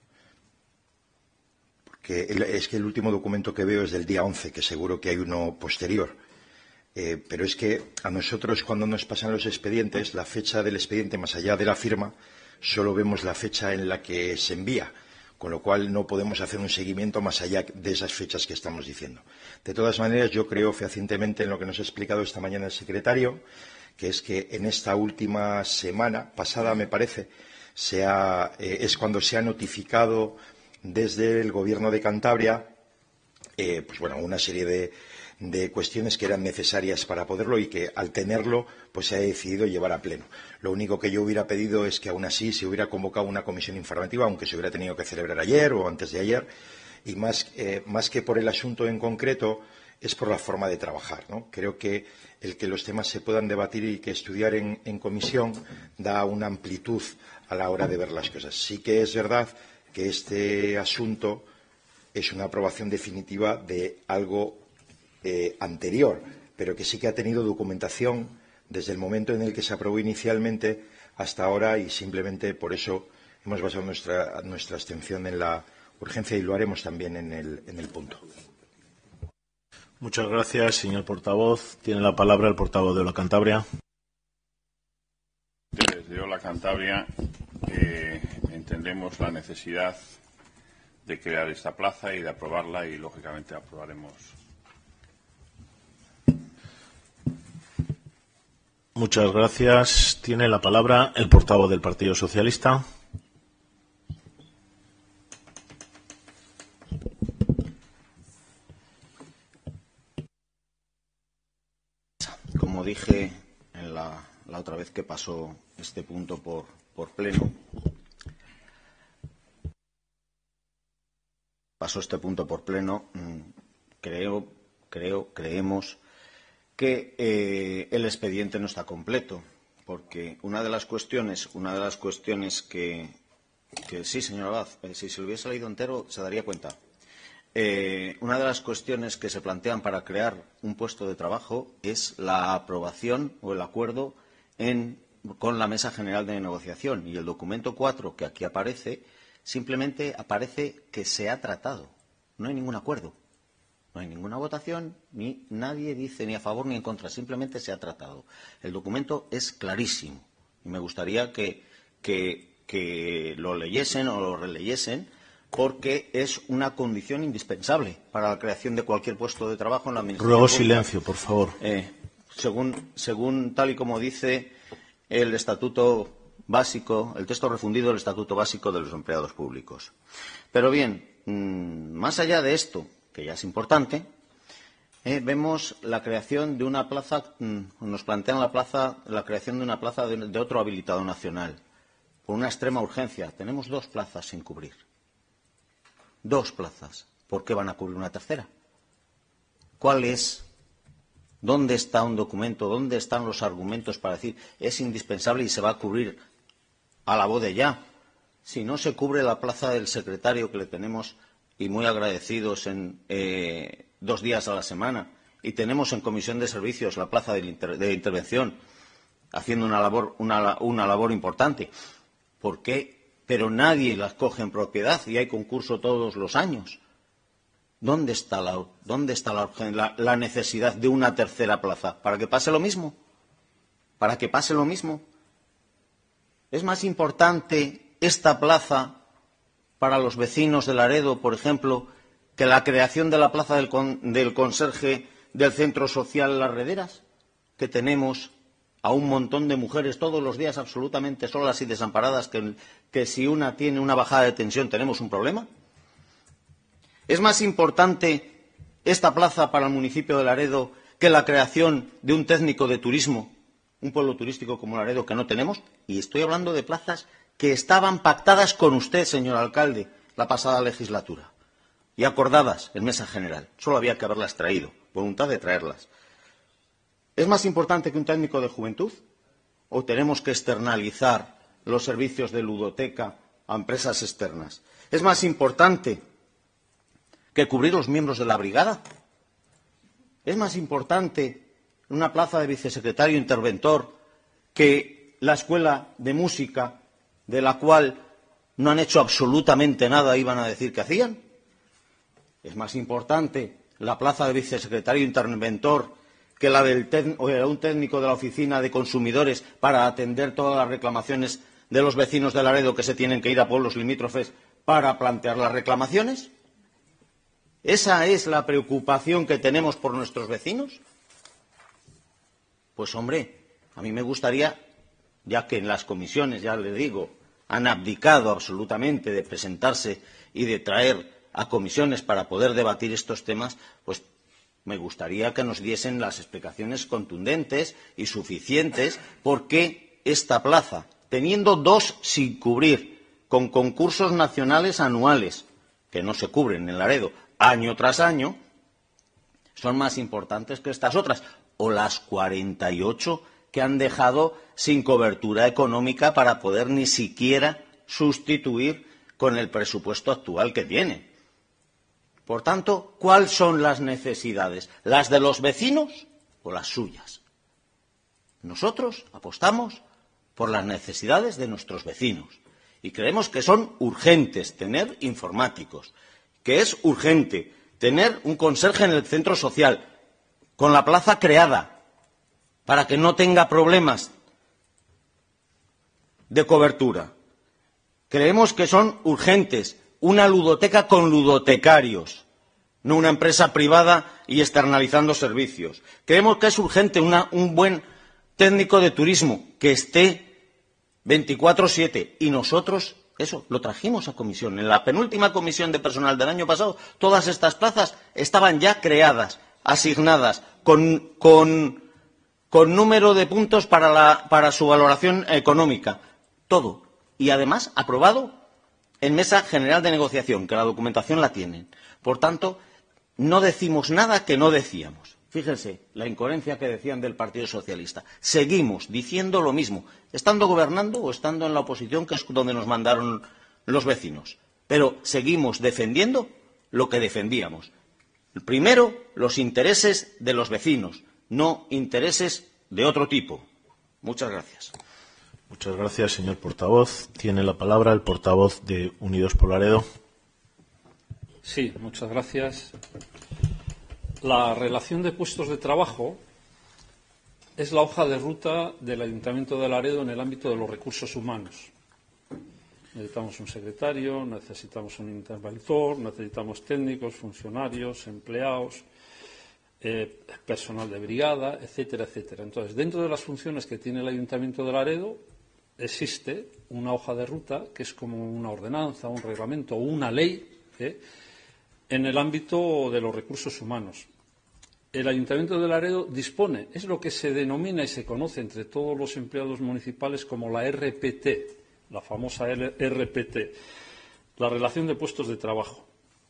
D: Porque es que el último documento que veo es del día once, que seguro que hay uno posterior. Eh, pero es que a nosotros, cuando nos pasan los expedientes, la fecha del expediente, más allá de la firma, solo vemos la fecha en la que se envía, con lo cual no podemos hacer un seguimiento más allá de esas fechas que estamos diciendo. De todas maneras, yo creo fehacientemente en lo que nos ha explicado esta mañana el secretario, que es que en esta última semana, pasada me parece, se ha, eh, es cuando se ha notificado desde el Gobierno de Cantabria eh, pues bueno, una serie de de cuestiones que eran necesarias para poderlo y que al tenerlo pues se ha decidido llevar a pleno. Lo único que yo hubiera pedido es que aún así se hubiera convocado una comisión informativa, aunque se hubiera tenido que celebrar ayer o antes de ayer, y más, eh, más que por el asunto en concreto es por la forma de trabajar, ¿no? Creo que el que los temas se puedan debatir y que estudiar en, en comisión da una amplitud a la hora de ver las cosas. Sí que es verdad que este asunto es una aprobación definitiva de algo Eh, anterior, pero que sí que ha tenido documentación desde el momento en el que se aprobó inicialmente hasta ahora y simplemente por eso hemos basado nuestra, nuestra abstención en la urgencia y lo haremos también en el, en el punto.
A: Muchas gracias, señor portavoz. Tiene la palabra el portavoz de Ola Cantabria.
E: Desde Ola Cantabria eh, entendemos la necesidad de crear esta plaza y de aprobarla y, lógicamente, aprobaremos.
A: Muchas gracias. Tiene la palabra el portavoz del Partido Socialista.
H: Como dije en la, la otra vez que pasó este punto por, por pleno, pasó este punto por pleno, creo, creo, creemos que eh, el expediente no está completo, porque una de las cuestiones, una de las cuestiones que, que sí, señor Abad, eh, si se lo hubiese leído entero se daría cuenta. Eh, una de las cuestiones que se plantean para crear un puesto de trabajo es la aprobación o el acuerdo en, con la Mesa General de Negociación. Y el documento cuatro que aquí aparece, simplemente aparece que se ha tratado. No hay ningún acuerdo. No hay ninguna votación, ni nadie dice ni a favor ni en contra, simplemente se ha tratado. El documento es clarísimo y me gustaría que, que, que lo leyesen o lo releyesen porque es una condición indispensable para la creación de cualquier puesto de trabajo en la Administración
A: Ruego
H: pública.
A: silencio, por favor.
H: Eh, según, según tal y como dice el Estatuto Básico, el texto refundido del Estatuto Básico de los Empleados Públicos. Pero bien, mmm, más allá de esto, que ya es importante, eh, vemos la creación de una plaza, mmm, nos plantean la plaza, la creación de una plaza de, de otro habilitado nacional, por una extrema urgencia. Tenemos dos plazas sin cubrir. Dos plazas. ¿Por qué van a cubrir una tercera? ¿Cuál es? ¿Dónde está un documento? ¿Dónde están los argumentos para decir es indispensable y se va a cubrir a la voz de ya? Si no se cubre la plaza del secretario, que le tenemos y muy agradecidos en eh, dos días a la semana, y tenemos en Comisión de Servicios la plaza de, inter de intervención, haciendo una labor, una, una labor importante. ¿Por qué? Pero nadie las coge en propiedad y hay concurso todos los años. ¿Dónde está, la, dónde está la, la, la necesidad de una tercera plaza? ¿Para que pase lo mismo? ¿Para que pase lo mismo? ¿Es más importante esta plaza para los vecinos de Laredo, por ejemplo, que la creación de la plaza del, con, del conserje del Centro Social Las Rederas, que tenemos a un montón de mujeres todos los días absolutamente solas y desamparadas, que, que si una tiene una bajada de tensión tenemos un problema? ¿Es más importante esta plaza para el municipio de Laredo que la creación de un técnico de turismo, un pueblo turístico como Laredo que no tenemos? Y estoy hablando de plazas que estaban pactadas con usted, señor alcalde, la pasada legislatura y acordadas en mesa general. Solo había que haberlas traído, voluntad de traerlas. ¿Es más importante que un técnico de juventud? ¿O tenemos que externalizar los servicios de ludoteca a empresas externas? ¿Es más importante que cubrir los miembros de la brigada? ¿Es más importante una plaza de vicesecretario interventor que la escuela de música, de la cual no han hecho absolutamente nada, iban a decir que hacían? ¿Es más importante la plaza de vicesecretario interventor que la de un técnico de la oficina de consumidores para atender todas las reclamaciones de los vecinos de Laredo que se tienen que ir a pueblos limítrofes para plantear las reclamaciones? ¿Esa es la preocupación que tenemos por nuestros vecinos? Pues, hombre, a mí me gustaría, ya que en las comisiones, ya le digo, han abdicado absolutamente de presentarse y de traer a comisiones para poder debatir estos temas, pues me gustaría que nos diesen las explicaciones contundentes y suficientes por qué esta plaza, teniendo dos sin cubrir, con concursos nacionales anuales, que no se cubren en Laredo, año tras año, son más importantes que estas otras, o las cuarenta y ocho que han dejado sin cobertura económica para poder ni siquiera sustituir con el presupuesto actual que tiene. Por tanto, ¿cuáles son las necesidades? ¿Las de los vecinos o las suyas? Nosotros apostamos por las necesidades de nuestros vecinos y creemos que son urgentes tener informáticos, que es urgente tener un conserje en el centro social, con la plaza creada, para que no tenga problemas de cobertura. Creemos que son urgentes una ludoteca con ludotecarios, no una empresa privada y externalizando servicios. Creemos que es urgente una, un buen técnico de turismo que esté veinticuatro siete y nosotros eso lo trajimos a comisión. En la penúltima comisión de personal del año pasado, todas estas plazas estaban ya creadas, asignadas, con, con, con número de puntos para, la, para su valoración económica. Todo. Y además aprobado en mesa general de negociación, que la documentación la tienen. Por tanto, no decimos nada que no decíamos. Fíjense la incoherencia que decían del Partido Socialista. Seguimos diciendo lo mismo, estando gobernando o estando en la oposición, que es donde nos mandaron los vecinos. Pero seguimos defendiendo lo que defendíamos. Primero, los intereses de los vecinos, no intereses de otro tipo. Muchas gracias.
A: Muchas gracias, señor portavoz. Tiene la palabra el portavoz de Unidos por Laredo.
I: Sí, muchas gracias. La relación de puestos de trabajo es la hoja de ruta del Ayuntamiento de Laredo en el ámbito de los recursos humanos. Necesitamos un secretario, necesitamos un interventor, necesitamos técnicos, funcionarios, empleados, eh, personal de brigada, etcétera, etcétera. Entonces, dentro de las funciones que tiene el Ayuntamiento de Laredo, existe una hoja de ruta que es como una ordenanza, un reglamento o una ley ¿eh? en el ámbito de los recursos humanos. El Ayuntamiento de Laredo dispone, es lo que se denomina y se conoce entre todos los empleados municipales como la R P T, la famosa R P T, la relación de puestos de trabajo.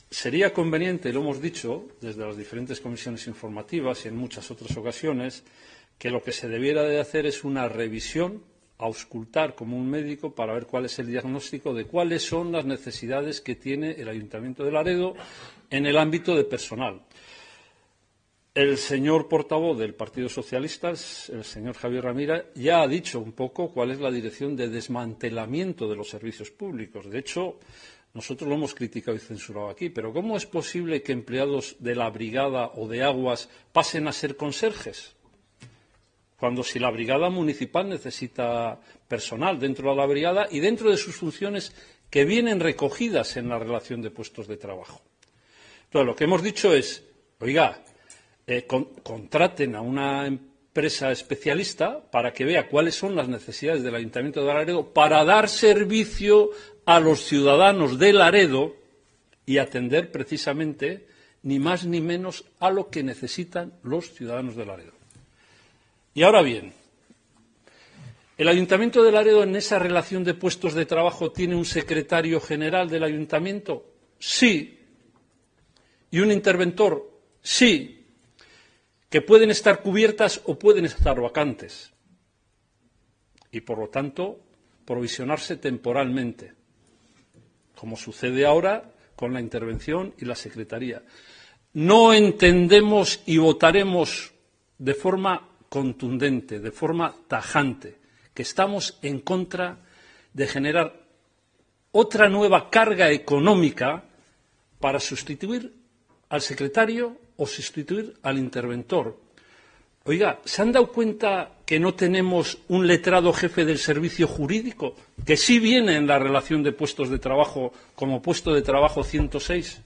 I: sería conveniente, lo hemos dicho desde las diferentes comisiones informativas y en muchas otras ocasiones, que lo que se debiera de hacer es una revisión, auscultar como un médico para ver cuál es el diagnóstico de cuáles son las necesidades que tiene el Ayuntamiento de Laredo en el ámbito de personal. El señor portavoz del Partido Socialista, el señor Javier Ramírez, ya ha dicho un poco cuál es la dirección de desmantelamiento de los servicios públicos. De hecho, nosotros lo hemos criticado y censurado aquí, pero ¿cómo es posible que empleados de la brigada o de aguas pasen a ser conserjes? Cuando si la brigada municipal necesita personal dentro de la brigada y dentro de sus funciones que vienen recogidas en la relación de puestos de trabajo. Entonces, lo que hemos dicho es, oiga, eh, con, contraten a una empresa especialista para que vea cuáles son las necesidades del Ayuntamiento de Laredo para dar servicio a los ciudadanos de Laredo y atender precisamente ni más ni menos a lo que necesitan los ciudadanos de Laredo. Y ahora bien, ¿el Ayuntamiento de Laredo en esa relación de puestos de trabajo tiene un secretario general del Ayuntamiento? Sí. ¿Y un interventor? Sí. ¿Que pueden estar cubiertas o pueden estar vacantes? Y, por lo tanto, provisionarse temporalmente, como sucede ahora con la intervención y la secretaría. No entendemos y votaremos de forma contundente, de forma tajante, que estamos en contra de generar otra nueva carga económica para sustituir al secretario o sustituir al interventor. Oiga, ¿se han dado cuenta que no tenemos un letrado jefe del servicio jurídico, que sí viene en la relación de puestos de trabajo como puesto de trabajo ciento seis?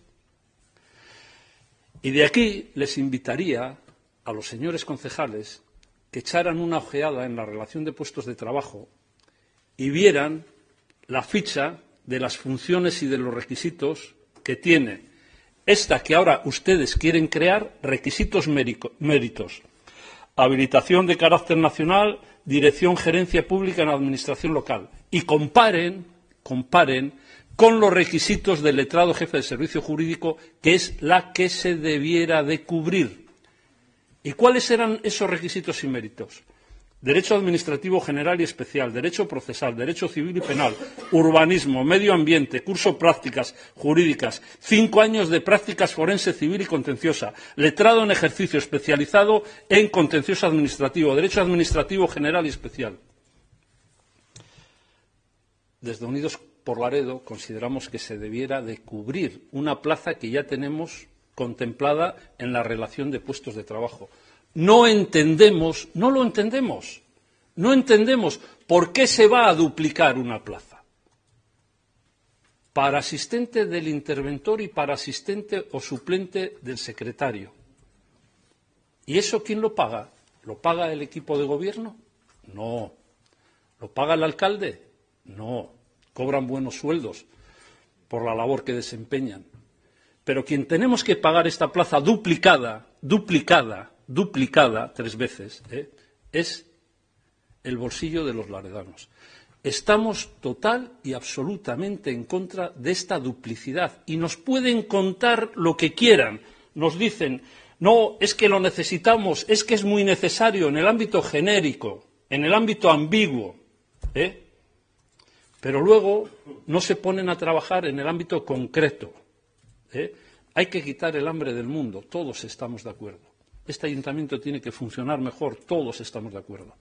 I: Y de aquí les invitaría a los señores concejales que echaran una ojeada en la relación de puestos de trabajo y vieran la ficha de las funciones y de los requisitos que tiene esta que ahora ustedes quieren crear, requisitos méritos. Habilitación de carácter nacional, dirección, gerencia pública en administración local. Y comparen, comparen con los requisitos del letrado jefe de servicio jurídico, que es la que se debiera de cubrir. ¿Y cuáles eran esos requisitos y méritos? Derecho administrativo general y especial, derecho procesal, derecho civil y penal, urbanismo, medio ambiente, curso prácticas jurídicas, cinco años de prácticas forense civil y contenciosa, letrado en ejercicio especializado en contencioso administrativo, derecho administrativo general y especial. Desde Unidos por Laredo consideramos que se debiera de cubrir una plaza que ya tenemos contemplada en la relación de puestos de trabajo. No entendemos, no lo entendemos, no entendemos por qué se va a duplicar una plaza. Para asistente del interventor y para asistente o suplente del secretario. ¿Y eso quién lo paga? ¿Lo paga el equipo de gobierno? No. ¿Lo paga el alcalde? No. Cobran buenos sueldos por la labor que desempeñan. Pero quien tenemos que pagar esta plaza duplicada, duplicada, duplicada tres veces, ¿eh? es el bolsillo de los laredanos. Estamos total y absolutamente en contra de esta duplicidad y nos pueden contar lo que quieran. Nos dicen, no, es que lo necesitamos, es que es muy necesario en el ámbito genérico, en el ámbito ambiguo, ¿eh? Pero luego no se ponen a trabajar en el ámbito concreto, ¿eh? Hay que quitar el hambre del mundo, todos estamos de acuerdo. Este ayuntamiento tiene que funcionar mejor, todos estamos de acuerdo.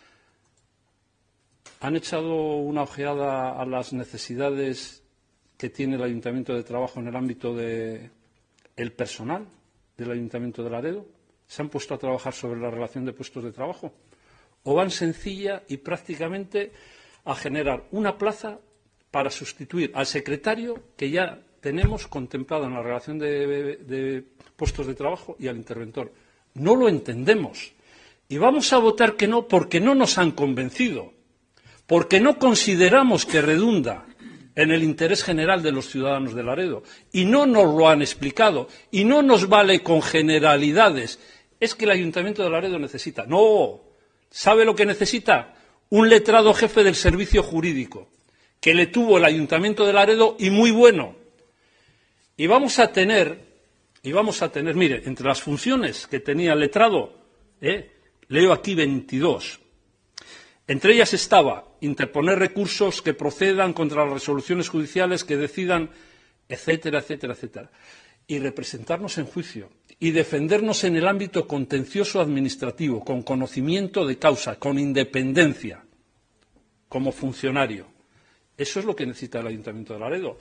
I: ¿Han echado una ojeada a las necesidades que tiene el Ayuntamiento de Trabajo en el ámbito del personal del Ayuntamiento de Laredo? ¿Se han puesto a trabajar sobre la relación de puestos de trabajo? ¿O van sencilla y prácticamente a generar una plaza para sustituir al secretario que ya tenemos contemplado en la relación de, de puestos de trabajo y al interventor? No lo entendemos. Y vamos a votar que no porque no nos han convencido, porque no consideramos que redunda en el interés general de los ciudadanos de Laredo. Y no nos lo han explicado. Y no nos vale con generalidades. Es que el Ayuntamiento de Laredo necesita. No. ¿Sabe lo que necesita? Un letrado jefe del servicio jurídico, que le tuvo el Ayuntamiento de Laredo y muy bueno. Y vamos a tener, y vamos a tener, mire, entre las funciones que tenía el letrado, eh, leo aquí veintidós. Entre ellas estaba interponer recursos que procedan contra las resoluciones judiciales que decidan, etcétera, etcétera, etcétera. Y representarnos en juicio y defendernos en el ámbito contencioso administrativo, con conocimiento de causa, con independencia, como funcionario. Eso es lo que necesita el Ayuntamiento de Laredo.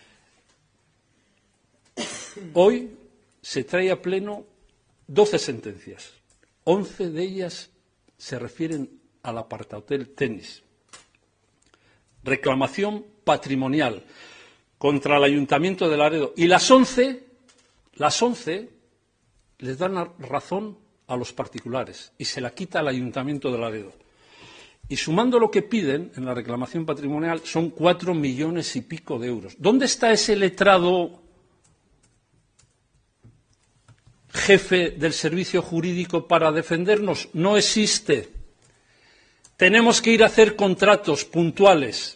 I: Hoy se trae a pleno doce sentencias. once de ellas se refieren al apartahotel Tenis. Reclamación patrimonial contra el Ayuntamiento de Laredo. Y las once, las once les dan razón a los particulares y se la quita al Ayuntamiento de Laredo. Y sumando lo que piden en la reclamación patrimonial son cuatro millones y pico de euros. ¿Dónde está ese letrado jefe del servicio jurídico para defendernos? No existe. Tenemos que ir a hacer contratos puntuales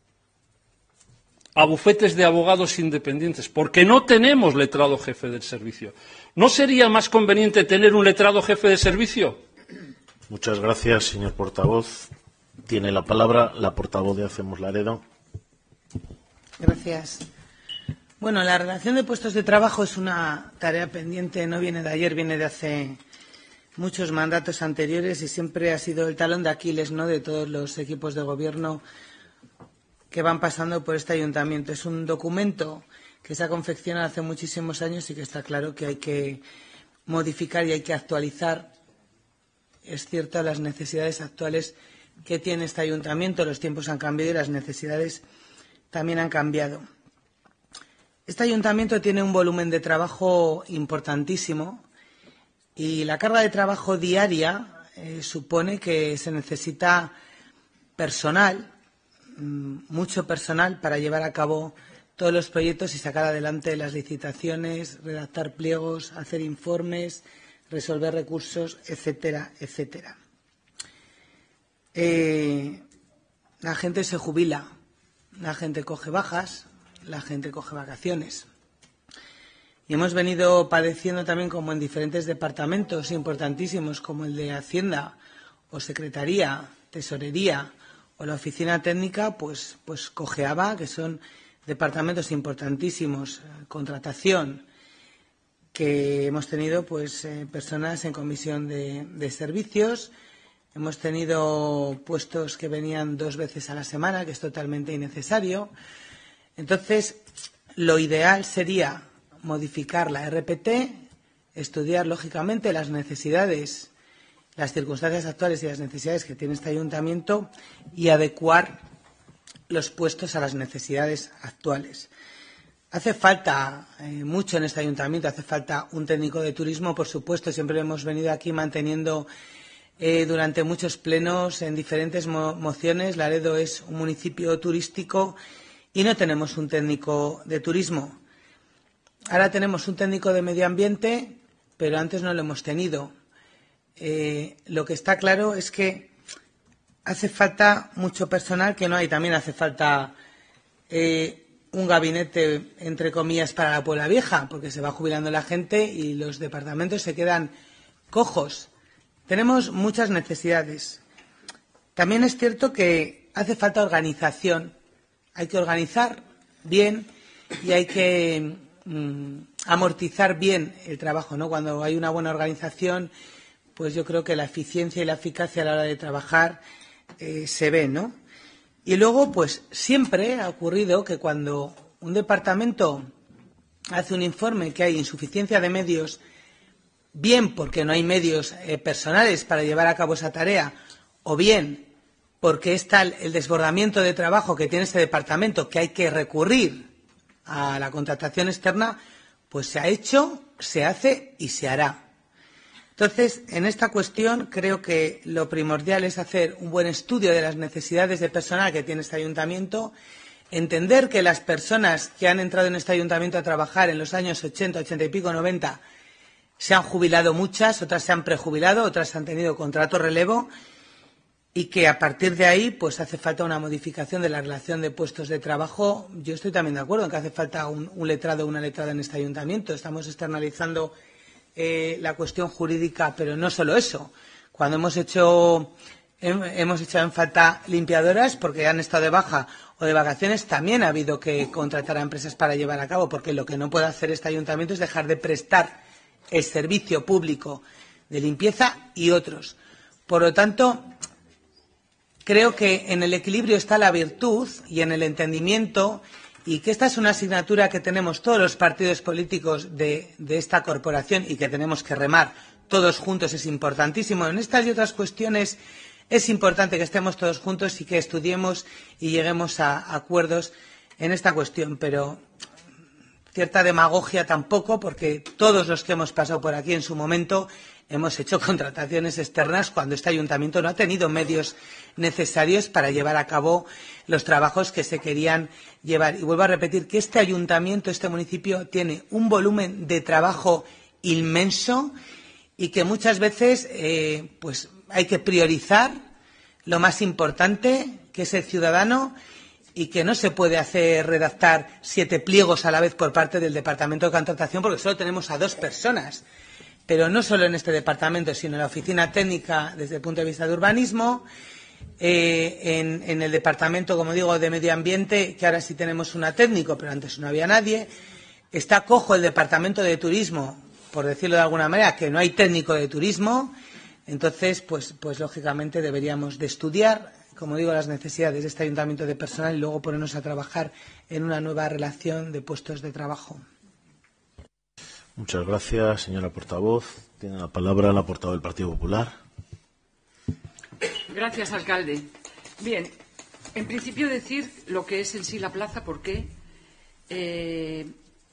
I: a bufetes de abogados independientes, porque no tenemos letrado jefe del servicio. ¿No sería más conveniente tener un letrado jefe de servicio?
A: Muchas gracias, señor portavoz. Tiene la palabra la portavoz de Hacemos Laredo.
C: Gracias. Bueno, la relación de puestos de trabajo es una tarea pendiente, no viene de ayer, viene de hace muchos mandatos anteriores y siempre ha sido el talón de Aquiles, ¿no?, de todos los equipos de gobierno que van pasando por este ayuntamiento. Es un documento que se ha confeccionado hace muchísimos años y que está claro que hay que modificar y hay que actualizar. Es cierto, las necesidades actuales que tiene este ayuntamiento. Los tiempos han cambiado y las necesidades también han cambiado. Este ayuntamiento tiene un volumen de trabajo importantísimo y la carga de trabajo diaria eh, supone que se necesita personal, mucho personal, para llevar a cabo todos los proyectos y sacar adelante las licitaciones, redactar pliegos, hacer informes, resolver recursos, etcétera, etcétera. Eh, la gente se jubila, la gente coge bajas, la gente coge vacaciones. Y hemos venido padeciendo también, como en diferentes departamentos importantísimos, como el de Hacienda o Secretaría, Tesorería o la Oficina Técnica, pues, pues cojeaba, que son departamentos importantísimos, contratación, que hemos tenido pues eh, personas en comisión de, de servicios, hemos tenido puestos que venían dos veces a la semana, que es totalmente innecesario. Entonces, lo ideal sería modificar la R P T, estudiar lógicamente las necesidades, las circunstancias actuales y las necesidades que tiene este ayuntamiento y adecuar los puestos a las necesidades actuales. Hace falta eh, mucho en este ayuntamiento, hace falta un técnico de turismo, por supuesto, siempre lo hemos venido aquí manteniendo eh, durante muchos plenos en diferentes mo mociones. Laredo es un municipio turístico y no tenemos un técnico de turismo. Ahora tenemos un técnico de medio ambiente, pero antes no lo hemos tenido. Eh, lo que está claro es que hace falta mucho personal, que no hay. También hace falta eh, un gabinete, entre comillas, para la Puebla Vieja, porque se va jubilando la gente y los departamentos se quedan cojos. Tenemos muchas necesidades. También es cierto que hace falta organización. Hay que organizar bien y hay que mm, amortizar bien el trabajo, ¿no? Cuando hay una buena organización, pues yo creo que la eficiencia y la eficacia a la hora de trabajar eh, se ve, ¿no? Y luego, pues siempre ha ocurrido que cuando un departamento hace un informe que hay insuficiencia de medios, bien porque no hay medios eh, personales para llevar a cabo esa tarea, o bien porque está el desbordamiento de trabajo que tiene este departamento, que hay que recurrir a la contratación externa, pues se ha hecho, se hace y se hará. Entonces, en esta cuestión creo que lo primordial es hacer un buen estudio de las necesidades de personal que tiene este ayuntamiento, entender que las personas que han entrado en este ayuntamiento a trabajar en los años ochenta, ochenta y pico, noventa, se han jubilado muchas, otras se han prejubilado, otras han tenido contrato relevo, y que a partir de ahí pues hace falta una modificación de la relación de puestos de trabajo. Yo estoy también de acuerdo en que hace falta un, un letrado o una letrada en este ayuntamiento. Estamos externalizando eh, la cuestión jurídica, pero no solo eso. Cuando hemos hecho, hemos hecho en falta limpiadoras porque han estado de baja o de vacaciones, también ha habido que contratar a empresas para llevar a cabo, porque lo que no puede hacer este ayuntamiento es dejar de prestar el servicio público de limpieza y otros. Por lo tanto, creo que en el equilibrio está la virtud y en el entendimiento, y que esta es una asignatura que tenemos todos los partidos políticos de, de esta corporación y que tenemos que remar todos juntos. Es importantísimo. En estas y otras cuestiones es importante que estemos todos juntos y que estudiemos y lleguemos a acuerdos en esta cuestión, pero cierta demagogia tampoco, porque todos los que hemos pasado por aquí en su momento hemos hecho contrataciones externas cuando este ayuntamiento no ha tenido medios necesarios para llevar a cabo los trabajos que se querían llevar. Y vuelvo a repetir que este ayuntamiento, este municipio, tiene un volumen de trabajo inmenso y que muchas veces eh, pues hay que priorizar lo más importante, que es el ciudadano, y que no se puede hacer redactar siete pliegos a la vez por parte del Departamento de Contratación, porque solo tenemos a dos personas. Pero no solo en este departamento, sino en la oficina técnica desde el punto de vista de urbanismo, eh, en, en el departamento, como digo, de medio ambiente, que ahora sí tenemos una técnico, pero antes no había nadie. Está cojo el departamento de turismo, por decirlo de alguna manera, que no hay técnico de turismo. Entonces, pues, pues lógicamente deberíamos de estudiar, como digo, las necesidades de este ayuntamiento de personal y luego ponernos a trabajar en una nueva relación de puestos de trabajo.
A: Muchas gracias, señora portavoz. Tiene la palabra la portavoz del Partido Popular.
J: Gracias, alcalde. Bien, en principio decir lo que es en sí la plaza, porque eh,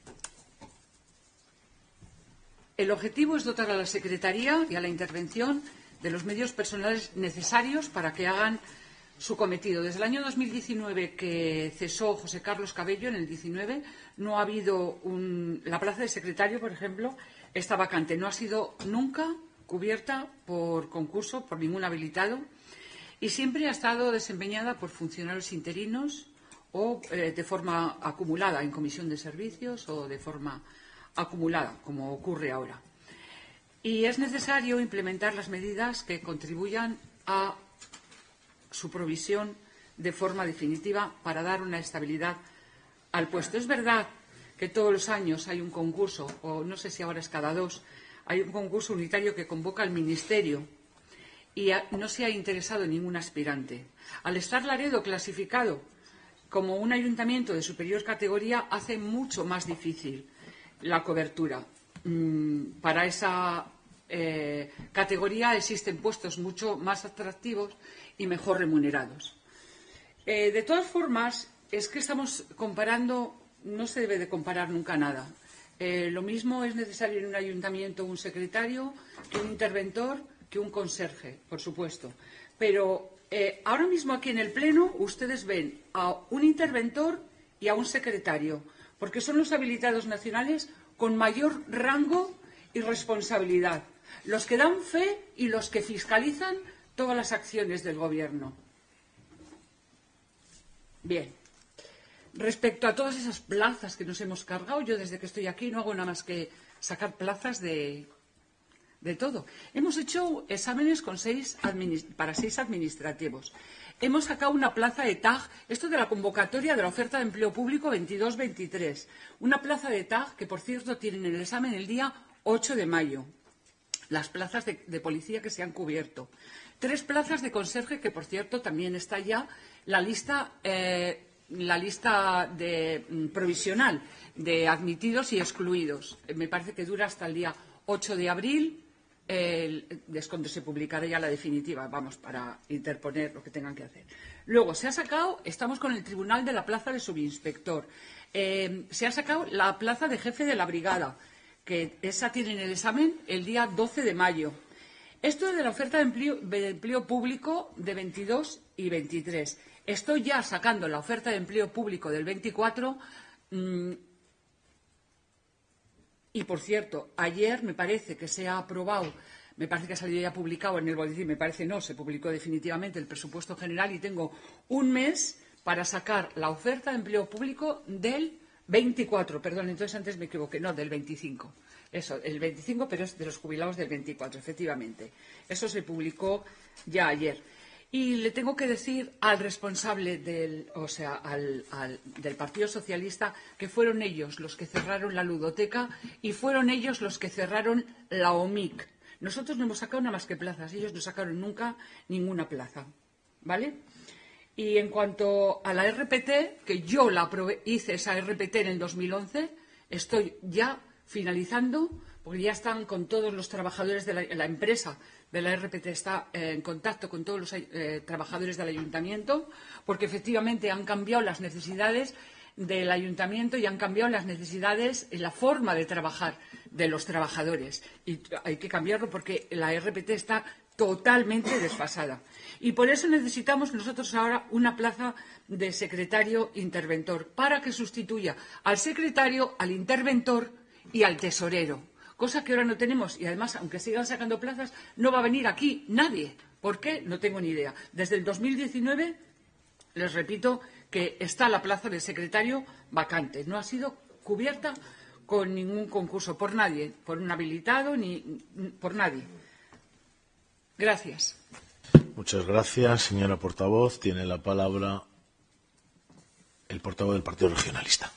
J: el objetivo es dotar a la Secretaría y a la intervención de los medios personales necesarios para que hagan su cometido. Desde el año dos mil diecinueve, que cesó José Carlos Cabello, en el diecinueve, no ha habido un... La plaza de secretario, por ejemplo, está vacante. No ha sido nunca cubierta por concurso, por ningún habilitado, y siempre ha estado desempeñada por funcionarios interinos o eh, de forma acumulada en comisión de servicios o de forma acumulada, como ocurre ahora. Y es necesario implementar las medidas que contribuyan a su provisión de forma definitiva para dar una estabilidad al puesto. Es verdad que todos los años hay un concurso, o no sé si ahora es cada dos, hay un concurso unitario que convoca el Ministerio y no se ha interesado en ningún aspirante. Al estar Laredo clasificado como un ayuntamiento de superior categoría, hace mucho más difícil la cobertura. Para esa eh, categoría existen puestos mucho más atractivos y mejor remunerados. Eh, de todas formas, es que estamos comparando, no se debe de comparar nunca nada. Eh, lo mismo es necesario en un ayuntamiento un secretario que un interventor, que un conserje, por supuesto. Pero eh, ahora mismo aquí en el Pleno ustedes ven a un interventor y a un secretario, porque son los habilitados nacionales con mayor rango y responsabilidad, los que dan fe y los que fiscalizan todas las acciones del Gobierno. Bien. Respecto a todas esas plazas que nos hemos cargado, yo desde que estoy aquí no hago nada más que sacar plazas de, de todo. Hemos hecho exámenes con seis para seis administrativos. Hemos sacado una plaza de T A G, esto de la convocatoria de la oferta de empleo público veintidós veintitrés. Una plaza de T A G que, por cierto, tienen el examen el día ocho de mayo. Las plazas de, de policía que se han cubierto. Tres plazas de conserje que, por cierto, también está ya la lista... Eh, la lista de, mm, provisional de admitidos y excluidos. Me parece que dura hasta el día ocho de abril, eh, es cuando se publicará ya la definitiva, vamos, para interponer lo que tengan que hacer. Luego, se ha sacado, estamos con el Tribunal de la Plaza de Subinspector, eh, se ha sacado la plaza de jefe de la brigada, que esa tiene en el examen el día doce de mayo. Esto es de la oferta de empleo, de empleo público de veintidós y veintitrés. Estoy ya sacando la oferta de empleo público del veinticuatro mmm, y, por cierto, ayer me parece que se ha aprobado me parece que ha salido ya publicado en el boletín, me parece no, se publicó definitivamente el presupuesto general y tengo un mes para sacar la oferta de empleo público del veinticuatro, perdón, entonces antes me equivoqué, no, del veinticinco. Eso, el veinticinco, pero es de los jubilados del veinticuatro, efectivamente. Eso se publicó ya ayer. Y le tengo que decir al responsable del, o sea, al, al, del Partido Socialista que fueron ellos los que cerraron la ludoteca y fueron ellos los que cerraron la O M I C. Nosotros no hemos sacado nada más que plazas, ellos no sacaron nunca ninguna plaza, ¿vale? Y en cuanto a la R P T, que yo la aprobé, hice esa R P T en el dos mil once, estoy ya finalizando, porque ya están con todos los trabajadores de la, la empresa de la R P T, está eh, en contacto con todos los eh, trabajadores del ayuntamiento, porque efectivamente han cambiado las necesidades del ayuntamiento y han cambiado las necesidades y la forma de trabajar de los trabajadores. Y hay que cambiarlo porque la R P T está totalmente desfasada. Y por eso necesitamos nosotros ahora una plaza de secretario interventor para que sustituya al secretario, al interventor y al tesorero, cosa que ahora no tenemos. Y además, aunque sigan sacando plazas, no va a venir aquí nadie. ¿Por qué? No tengo ni idea. Desde el dos mil diecinueve, les repito, que está la plaza de secretario vacante. No ha sido cubierta con ningún concurso, por nadie, por un habilitado, ni por nadie. Gracias.
A: Muchas gracias, señora portavoz. Tiene la palabra el portavoz del Partido Regionalista.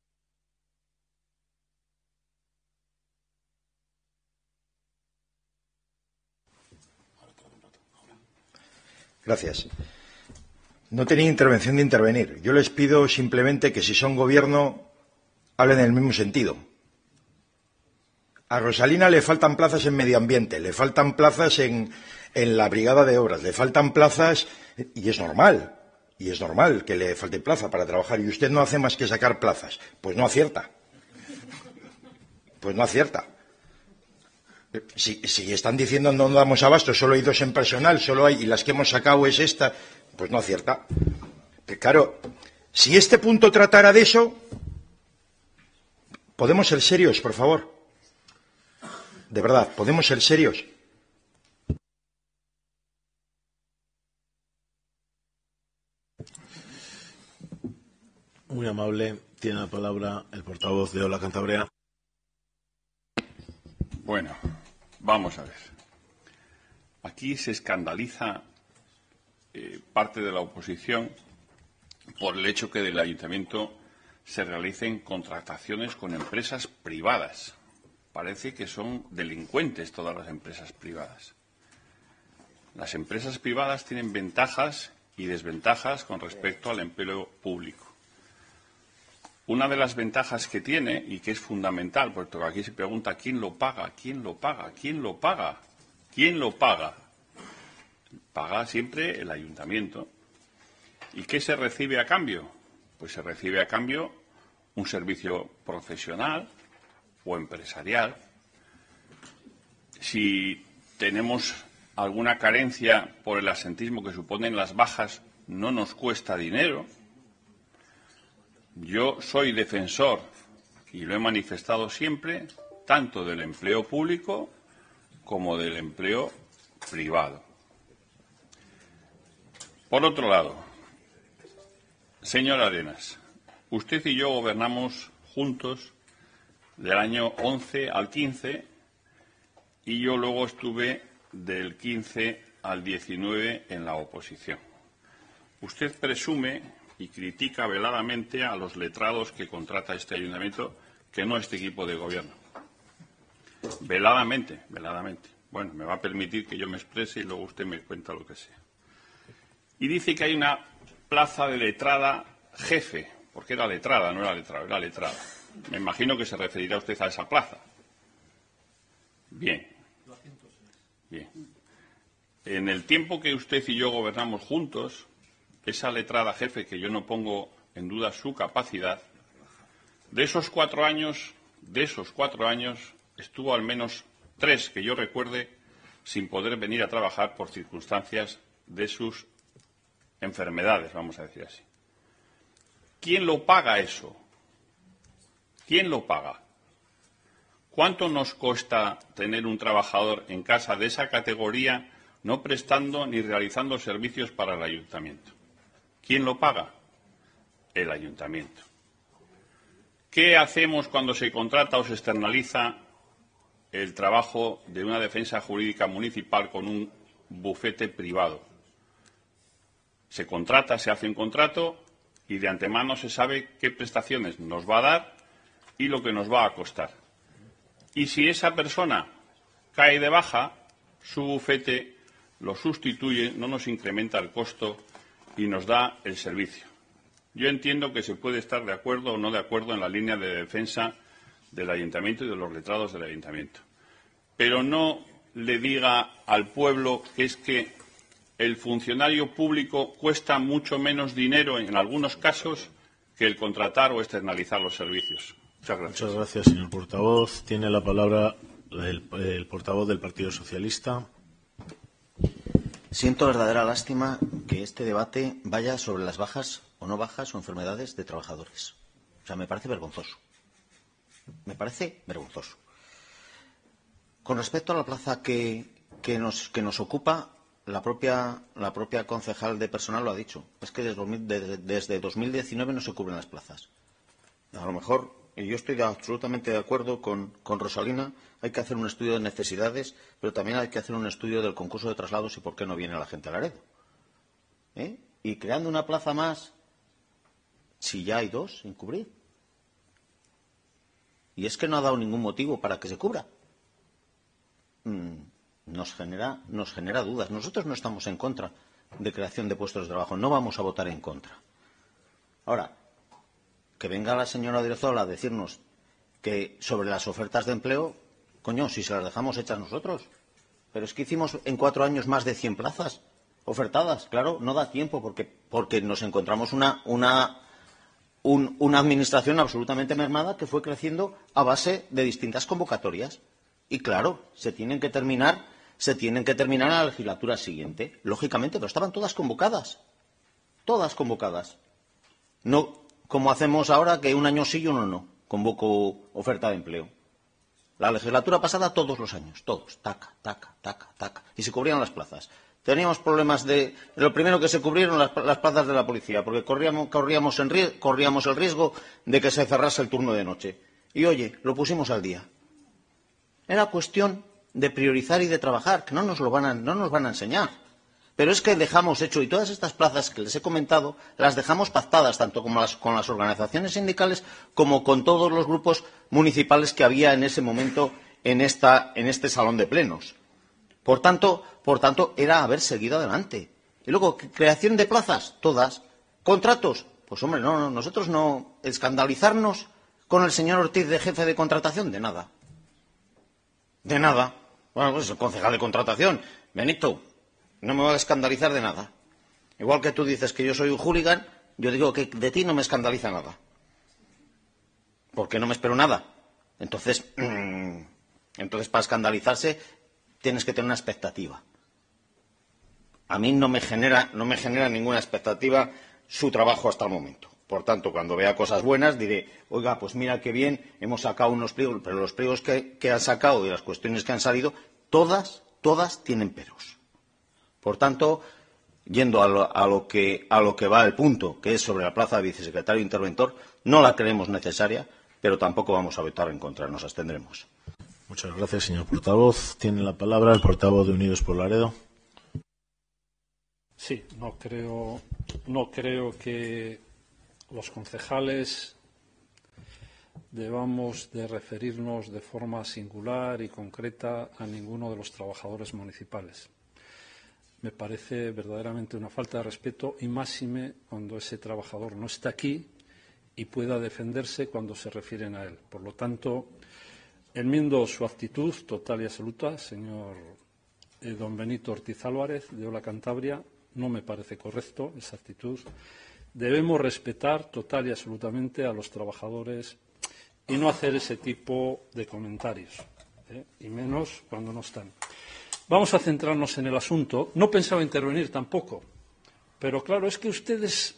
D: Gracias. No tenía intervención de intervenir. Yo les pido simplemente que si son gobierno hablen en el mismo sentido. A Rosalina le faltan plazas en medio ambiente, le faltan plazas en, en la brigada de obras, le faltan plazas, y es normal, y es normal que le falte plaza para trabajar, y usted no hace más que sacar plazas. Pues no acierta. Pues no acierta. Si, si están diciendo no damos abasto, solo hay dos en personal, solo hay, y las que hemos sacado es esta, pues no acierta. Pero claro, si este punto tratara de eso, ¿podemos ser serios, por favor? De verdad, ¿podemos ser serios?
A: Muy amable. Tiene la palabra el portavoz de Hola Cantabria.
E: Bueno, vamos a ver. Aquí se escandaliza eh, parte de la oposición por el hecho que del ayuntamiento se realicen contrataciones con empresas privadas. Parece que son delincuentes todas las empresas privadas. Las empresas privadas tienen ventajas y desventajas con respecto al empleo público. Una de las ventajas que tiene, y que es fundamental, porque aquí se pregunta quién lo paga, quién lo paga, quién lo paga, quién lo paga. Paga siempre el ayuntamiento. ¿Y qué se recibe a cambio? Pues se recibe a cambio un servicio profesional o empresarial. Si tenemos alguna carencia por el absentismo que suponen las bajas, no nos cuesta dinero. Yo soy defensor, y lo he manifestado siempre, tanto del empleo público como del empleo privado. Por otro lado, señor Arenas, usted y yo gobernamos juntos del año once al quince y yo luego estuve del quince al diecinueve en la oposición. Usted presume y critica veladamente a los letrados que contrata este ayuntamiento, que no este equipo de gobierno. Veladamente, veladamente. Bueno, me va a permitir que yo me exprese y luego usted me cuenta lo que sea. Y dice que hay una plaza de letrada jefe, porque era letrada, no era letrada, era letrada. Me imagino que se referirá usted a esa plaza. Bien. Bien. En el tiempo que usted y yo gobernamos juntos, esa letrada jefe, que yo no pongo en duda su capacidad, de esos cuatro años, de esos cuatro años, estuvo al menos tres, que yo recuerde, sin poder venir a trabajar por circunstancias de sus enfermedades, vamos a decir así. ¿Quién lo paga eso? ¿Quién lo paga? ¿Cuánto nos cuesta tener un trabajador en casa de esa categoría no prestando ni realizando servicios para el ayuntamiento? ¿Quién lo paga? El ayuntamiento. ¿Qué hacemos cuando se contrata o se externaliza el trabajo de una defensa jurídica municipal con un bufete privado? Se contrata, se hace un contrato y de antemano se sabe qué prestaciones nos va a dar y lo que nos va a costar. Y si esa persona cae de baja, su bufete lo sustituye, no nos incrementa el costo y nos da el servicio. Yo entiendo que se puede estar de acuerdo o no de acuerdo en la línea de defensa del ayuntamiento y de los letrados del ayuntamiento. Pero no le diga al pueblo que es que el funcionario público cuesta mucho menos dinero en algunos casos que el contratar o externalizar los servicios. Muchas gracias.
A: Muchas gracias, señor portavoz. Tiene la palabra el, el portavoz del Partido Socialista.
H: Siento verdadera lástima que este debate vaya sobre las bajas o no bajas o enfermedades de trabajadores. O sea, me parece vergonzoso. Me parece vergonzoso. Con respecto a la plaza que, que, nos, que nos ocupa, la propia, la propia concejal de personal lo ha dicho. Es que desde, desde, desde dos mil diecinueve no se cubren las plazas. A lo mejor, y yo estoy absolutamente de acuerdo con, con Rosalina, hay que hacer un estudio de necesidades, pero también hay que hacer un estudio del concurso de traslados y por qué no viene la gente a Laredo. ¿Eh? Y creando una plaza más, si ya hay dos sin cubrir. Y es que no ha dado ningún motivo para que se cubra. Mm, nos genera, nos genera dudas. Nosotros no estamos en contra de creación de puestos de trabajo, no vamos a votar en contra. Ahora, que venga la señora directora a decirnos que sobre las ofertas de empleo, coño, si se las dejamos hechas nosotros. Pero es que hicimos en cuatro años más de cien plazas ofertadas. Claro, no da tiempo porque, porque nos encontramos una, una, un, una administración absolutamente mermada que fue creciendo a base de distintas convocatorias. Y claro, se tienen que terminar, se tienen que terminar en la legislatura siguiente, lógicamente, pero estaban todas convocadas. Todas convocadas. No como hacemos ahora, que un año sí y uno no, convoco oferta de empleo. La legislatura pasada, todos los años, todos, taca, taca, taca, taca, y se cubrían las plazas. Teníamos problemas de... Lo primero que se cubrieron las, las plazas de la policía, porque corríamos, corríamos, en, corríamos el riesgo de que se cerrase el turno de noche. Y oye, lo pusimos al día. Era cuestión de priorizar y de trabajar, que no nos lo van a, no nos van a enseñar. Pero es que dejamos hecho, y todas estas plazas que les he comentado, las dejamos pactadas, tanto como las, con las organizaciones sindicales como con todos los grupos municipales que había en ese momento en, esta, en este salón de plenos. Por tanto, por tanto, era haber seguido adelante. Y luego, creación de plazas, todas. Contratos, pues hombre, no, no, nosotros no escandalizarnos con el señor Ortiz de jefe de contratación, de nada. De nada. Bueno, pues el concejal de contratación, Benito. No me voy a escandalizar de nada. Igual que tú dices que yo soy un hooligan, yo digo que de ti no me escandaliza nada. Porque no me espero nada. Entonces, mmm, entonces para escandalizarse tienes que tener una expectativa. A mí no me genera, no me genera ninguna expectativa su trabajo hasta el momento. Por tanto, cuando vea cosas buenas diré, oiga, pues mira qué bien, hemos sacado unos pliegos, pero los pliegos que, que han sacado y las cuestiones que han salido, todas, todas tienen peros. Por tanto, yendo a lo, a, lo que, a lo que va el punto, que es sobre la plaza de vicesecretario interventor, no la creemos necesaria, pero tampoco vamos a votar en contra, nos abstendremos.
A: Muchas gracias, señor portavoz. Tiene la palabra el portavoz de Unidos por Laredo.
I: Sí, no creo, no creo que los concejales debamos de referirnos de forma singular y concreta a ninguno de los trabajadores municipales. Me parece verdaderamente una falta de respeto y máxime cuando ese trabajador no está aquí y pueda defenderse cuando se refieren a él. Por lo tanto, enmiendo su actitud total y absoluta, señor eh, don Benito Ortiz Álvarez, de Ola Cantabria. No me parece correcto esa actitud. Debemos respetar total y absolutamente a los trabajadores y no hacer ese tipo de comentarios, ¿eh? y menos cuando no están. Vamos a centrarnos en el asunto. No pensaba intervenir tampoco, pero claro, es que ustedes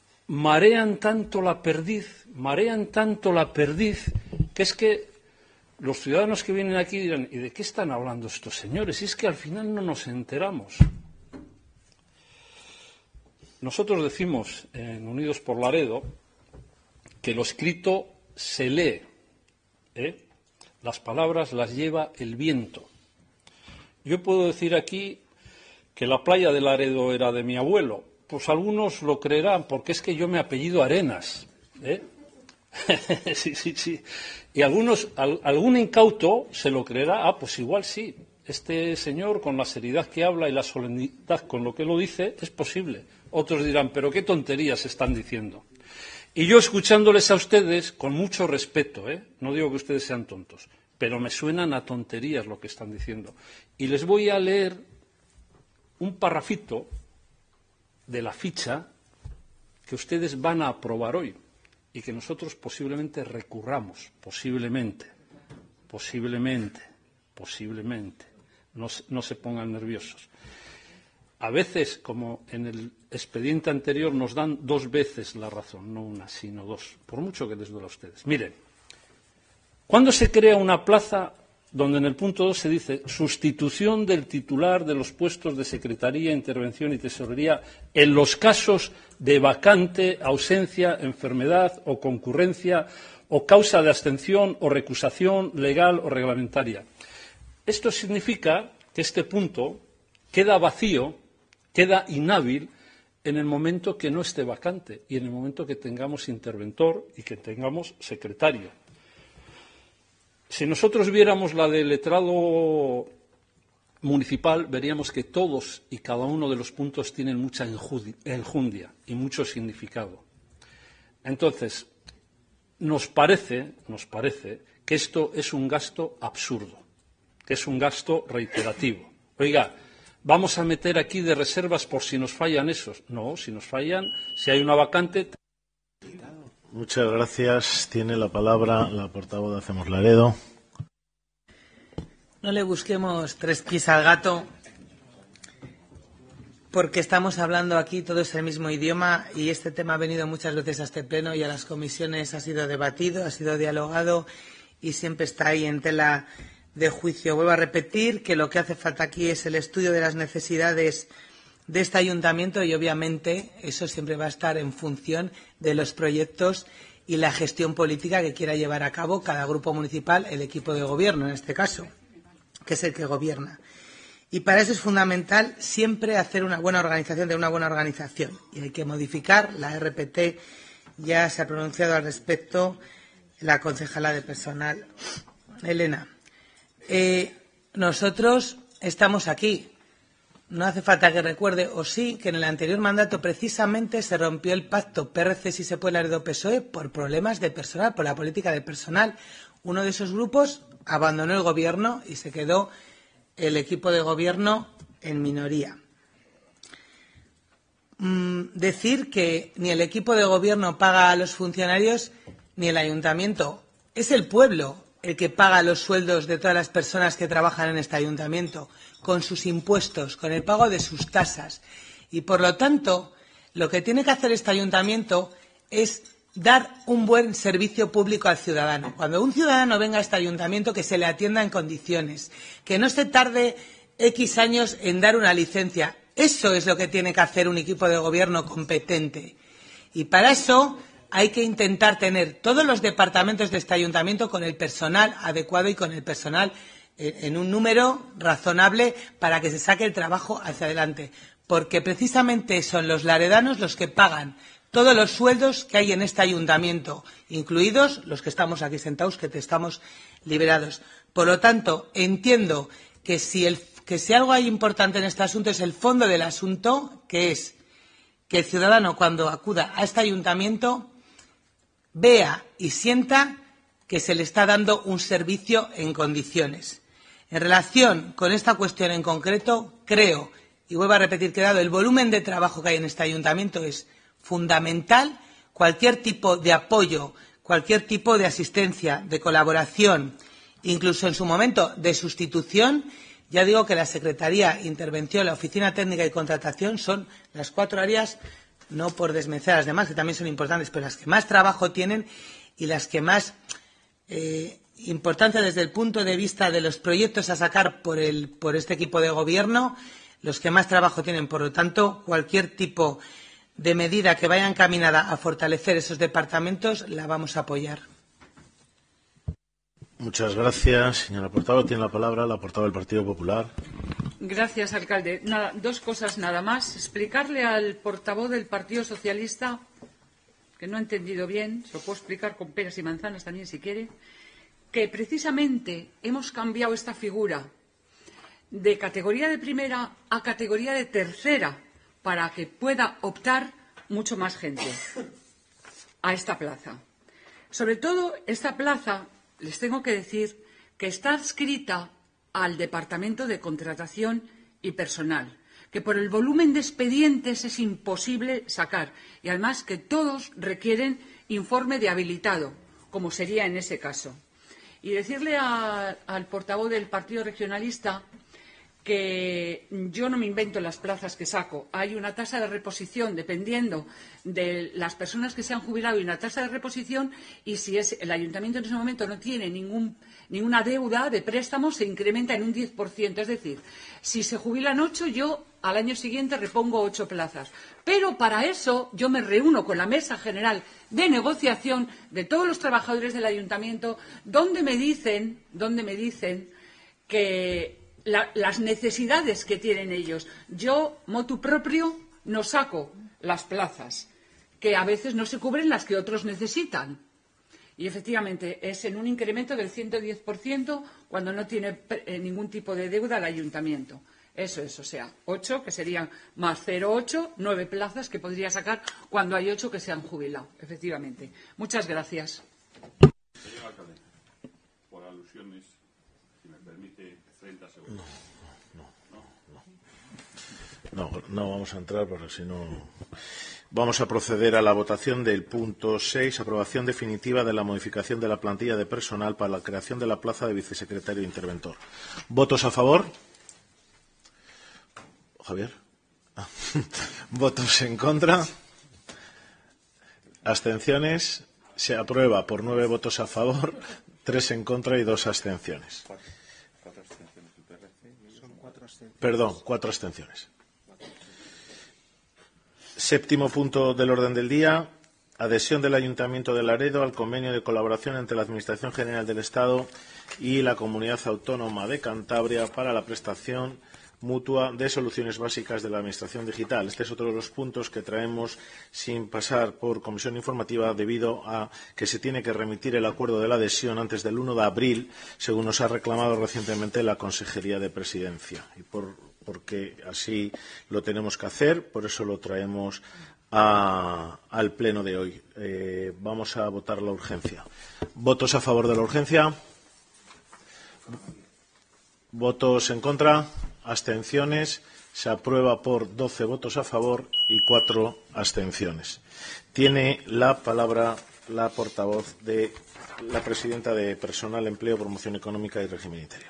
I: marean tanto la perdiz, marean tanto la perdiz, que es que los ciudadanos que vienen aquí dirán, ¿y de qué están hablando estos señores? Y es que al final no nos enteramos. Nosotros decimos en Unidos por Laredo que lo escrito se lee, ¿eh? Las palabras las lleva el viento. Yo puedo decir aquí que la playa de Laredo era de mi abuelo. Pues algunos lo creerán, porque es que yo me apellido Arenas, ¿eh? sí, sí, sí. Y algunos, al, algún incauto se lo creerá, ah, pues igual sí. Este señor, con la seriedad que habla y la solemnidad con lo que lo dice, es posible. Otros dirán, pero qué tonterías están diciendo. Y yo, escuchándoles a ustedes, con mucho respeto, ¿eh? No digo que ustedes sean tontos, pero me suenan a tonterías lo que están diciendo. Y les voy a leer un parrafito de la ficha que ustedes van a aprobar hoy y que nosotros posiblemente recurramos, posiblemente, posiblemente, posiblemente. No, no se pongan nerviosos. A veces, como en el expediente anterior, nos dan dos veces la razón, no una, sino dos, por mucho que les duela a ustedes. Miren, ¿cuándo se crea una plaza donde en el punto dos se dice sustitución del titular de los puestos de secretaría, intervención y tesorería en los casos de vacante, ausencia, enfermedad o concurrencia o causa de abstención o recusación legal o reglamentaria? Esto significa que este punto queda vacío, queda inhábil en el momento que no esté vacante y en el momento que tengamos interventor y que tengamos secretario. Si nosotros viéramos la del letrado municipal, veríamos que todos y cada uno de los puntos tienen mucha enjundia y mucho significado. Entonces, nos parece, nos parece que esto es un gasto absurdo, que es un gasto reiterativo. Oiga, ¿vamos a meter aquí de reservas por si nos fallan esos? No, si nos fallan, si hay una vacante.
A: Muchas gracias. Tiene la palabra la portavoz de Hacemos Laredo.
C: No le busquemos tres pies al gato, porque estamos hablando aquí todos el mismo idioma y este tema ha venido muchas veces a este pleno y a las comisiones, ha sido debatido, ha sido dialogado y siempre está ahí en tela de juicio. Vuelvo a repetir que lo que hace falta aquí es el estudio de las necesidades de este ayuntamiento y obviamente eso siempre va a estar en función de los proyectos y la gestión política que quiera llevar a cabo cada grupo municipal, el equipo de gobierno en este caso, que es el que gobierna. Y para eso es fundamental siempre hacer una buena organización de una buena organización y hay que modificar la R P T. Ya se ha pronunciado al respecto la concejala de personal, Elena. Eh, nosotros estamos aquí. No hace falta que recuerde, o sí, que en el anterior mandato precisamente se rompió el pacto P R C, si se puede, Laredo P S O E por problemas de personal, por la política de personal. Uno de esos grupos abandonó el gobierno y se quedó el equipo de gobierno en minoría. Mm, decir que ni el equipo de gobierno paga a los funcionarios ni el ayuntamiento. Es el pueblo el que paga los sueldos de todas las personas que trabajan en este ayuntamiento, con sus impuestos, con el pago de sus tasas. Y, por lo tanto, lo que tiene que hacer este ayuntamiento es dar un buen servicio público al ciudadano. Cuando un ciudadano venga a este ayuntamiento, que se le atienda en condiciones, que no se tarde X años en dar una licencia. Eso es lo que tiene que hacer un equipo de gobierno competente. Y para eso hay que intentar tener todos los departamentos de este ayuntamiento con el personal adecuado y con el personal en un número razonable para que se saque el trabajo hacia adelante. Porque precisamente son los laredanos los que pagan todos los sueldos que hay en este ayuntamiento, incluidos los que estamos aquí sentados, que estamos liberados. Por lo tanto, entiendo que si, el, que si algo hay importante en este asunto es el fondo del asunto, que es que el ciudadano, cuando acuda a este ayuntamiento, vea y sienta que se le está dando un servicio en condiciones. En relación con esta cuestión en concreto, creo, y vuelvo a repetir que dado el volumen de trabajo que hay en este ayuntamiento, es fundamental cualquier tipo de apoyo, cualquier tipo de asistencia, de colaboración, incluso en su momento de sustitución. Ya digo que la Secretaría, Intervención, la Oficina Técnica y Contratación son las cuatro áreas, no por desmerecer a las demás, que también son importantes, pero las que más trabajo tienen y las que más eh, importancia desde el punto de vista de los proyectos a sacar por, el, por este equipo de gobierno, los que más trabajo tienen. Por lo tanto, cualquier tipo de medida que vaya encaminada a fortalecer esos departamentos la vamos a apoyar.
A: Muchas gracias, señora portavoz. Tiene la palabra la portavoz del Partido Popular.
J: Gracias, alcalde. Nada, dos cosas nada más. Explicarle al portavoz del Partido Socialista, que no ha entendido bien, se lo puedo explicar con peras y manzanas también si quiere, que precisamente hemos cambiado esta figura de categoría de primera a categoría de tercera para que pueda optar mucho más gente a esta plaza. Sobre todo, esta plaza, les tengo que decir que está adscrita al Departamento de Contratación y Personal, que por el volumen de expedientes es imposible sacar y además que todos requieren informe de habilitado, como sería en ese caso. Y decirle a, al portavoz del Partido Regionalista que yo no me invento las plazas que saco. Hay una tasa de reposición dependiendo de las personas que se han jubilado y una tasa de reposición, y si es, el ayuntamiento en ese momento no tiene ningún, ninguna deuda de préstamo, se incrementa en un diez por ciento. Es decir, si se jubilan ocho, yo al año siguiente repongo ocho plazas. Pero para eso yo me reúno con la Mesa General de Negociación de todos los trabajadores del ayuntamiento, donde me dicen, donde me dicen que La, las necesidades que tienen ellos. Yo, motu propio, no saco las plazas, que a veces no se cubren las que otros necesitan. Y, efectivamente, es en un incremento del ciento diez por ciento cuando no tiene eh, ningún tipo de deuda el ayuntamiento. Eso es, o sea, ocho, que serían más cero coma ocho, nueve plazas que podría sacar cuando hay ocho que se han jubilado, efectivamente. Muchas gracias.
E: Señor alcalde, por alusiones, si me permite, treinta segundos.
A: No, no, no, no. No, no vamos a entrar porque si no. Vamos a proceder a la votación del punto seis, aprobación definitiva de la modificación de la plantilla de personal para la creación de la plaza de vicesecretario interventor. ¿Votos a favor? Javier. ¿Votos en contra? ¿Abstenciones? Se aprueba por nueve votos a favor, tres en contra y dos abstenciones. Perdón, cuatro abstenciones. Séptimo punto del orden del día. Adhesión del Ayuntamiento de Laredo al convenio de colaboración entre la Administración General del Estado y la Comunidad Autónoma de Cantabria para la prestación mutua de soluciones básicas de la Administración Digital. Este es otro de los puntos que traemos sin pasar por comisión informativa debido a que se tiene que remitir el acuerdo de la adhesión antes del uno de abril, según nos ha reclamado recientemente la Consejería de Presidencia. Y por, porque así lo tenemos que hacer, por eso lo traemos a, al pleno de hoy. Eh, vamos a votar la urgencia. ¿Votos a favor de la urgencia? ¿Votos en contra? Abstenciones. Se aprueba por doce votos a favor y cuatro abstenciones. Tiene la palabra la portavoz de la presidenta de Personal, Empleo, Promoción Económica y Régimen Interior.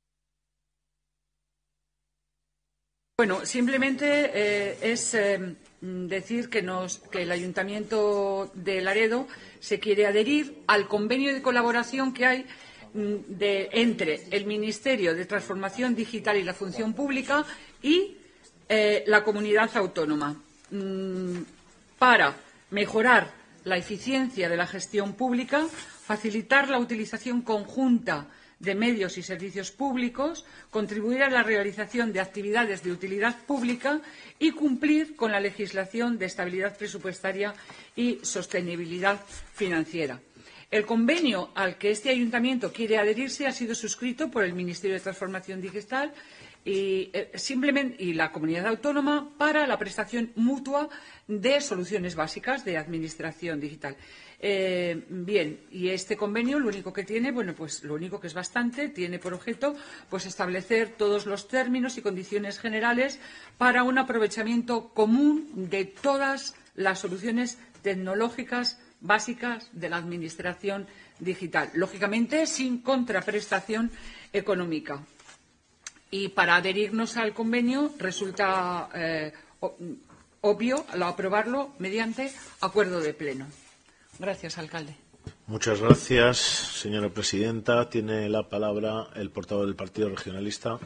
J: Bueno, simplemente eh, es eh, decir que, nos, que el Ayuntamiento de Laredo se quiere adherir al convenio de colaboración que hay De, entre el Ministerio de Transformación Digital y la Función Pública y eh, la comunidad autónoma mmm, para mejorar la eficiencia de la gestión pública, facilitar la utilización conjunta de medios y servicios públicos, contribuir a la realización de actividades de utilidad pública y cumplir con la legislación de estabilidad presupuestaria y sostenibilidad financiera. El convenio al que este ayuntamiento quiere adherirse ha sido suscrito por el Ministerio de Transformación Digital y, eh, simplemente, y la comunidad autónoma para la prestación mutua de soluciones básicas de administración digital. Eh, bien, y este convenio lo único que tiene, bueno, pues lo único que es bastante, tiene por objeto pues establecer todos los términos y condiciones generales para un aprovechamiento común de todas las soluciones tecnológicas básicas de la administración digital, lógicamente sin contraprestación económica. Y para adherirnos al convenio resulta eh, obvio aprobarlo mediante acuerdo de pleno. Gracias, alcalde.
A: Muchas gracias, señora presidenta. Tiene la palabra el portavoz del Partido Regionalista.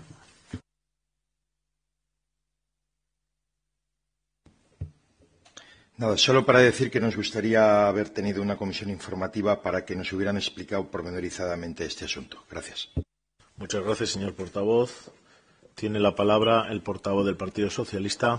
D: Nada, solo para decir que nos gustaría haber tenido una comisión informativa para que nos hubieran explicado pormenorizadamente este asunto. Gracias.
A: Muchas gracias, señor portavoz. Tiene la palabra el portavoz del Partido Socialista.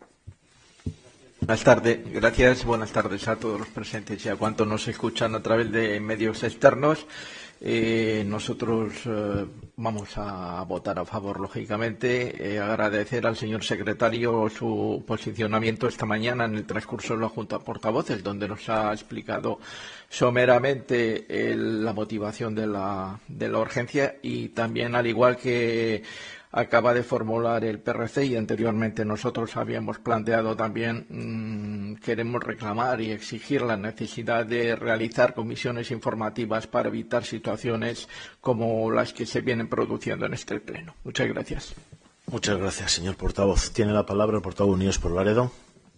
K: Buenas tardes, gracias. Buenas tardes a todos los presentes y a cuantos nos escuchan a través de medios externos. Eh, nosotros eh, vamos a votar a favor, lógicamente. Eh, agradecer al señor secretario su posicionamiento esta mañana en el transcurso de la Junta de Portavoces, donde nos ha explicado someramente el, la motivación de la, de la urgencia y también, al igual que acaba de formular el P R C y anteriormente nosotros habíamos planteado también, mmm, queremos reclamar y exigir la necesidad de realizar comisiones informativas para evitar situaciones como las que se vienen produciendo en este pleno. Muchas gracias.
A: Muchas gracias, señor portavoz. Tiene la palabra el portavoz Unidos por Laredo.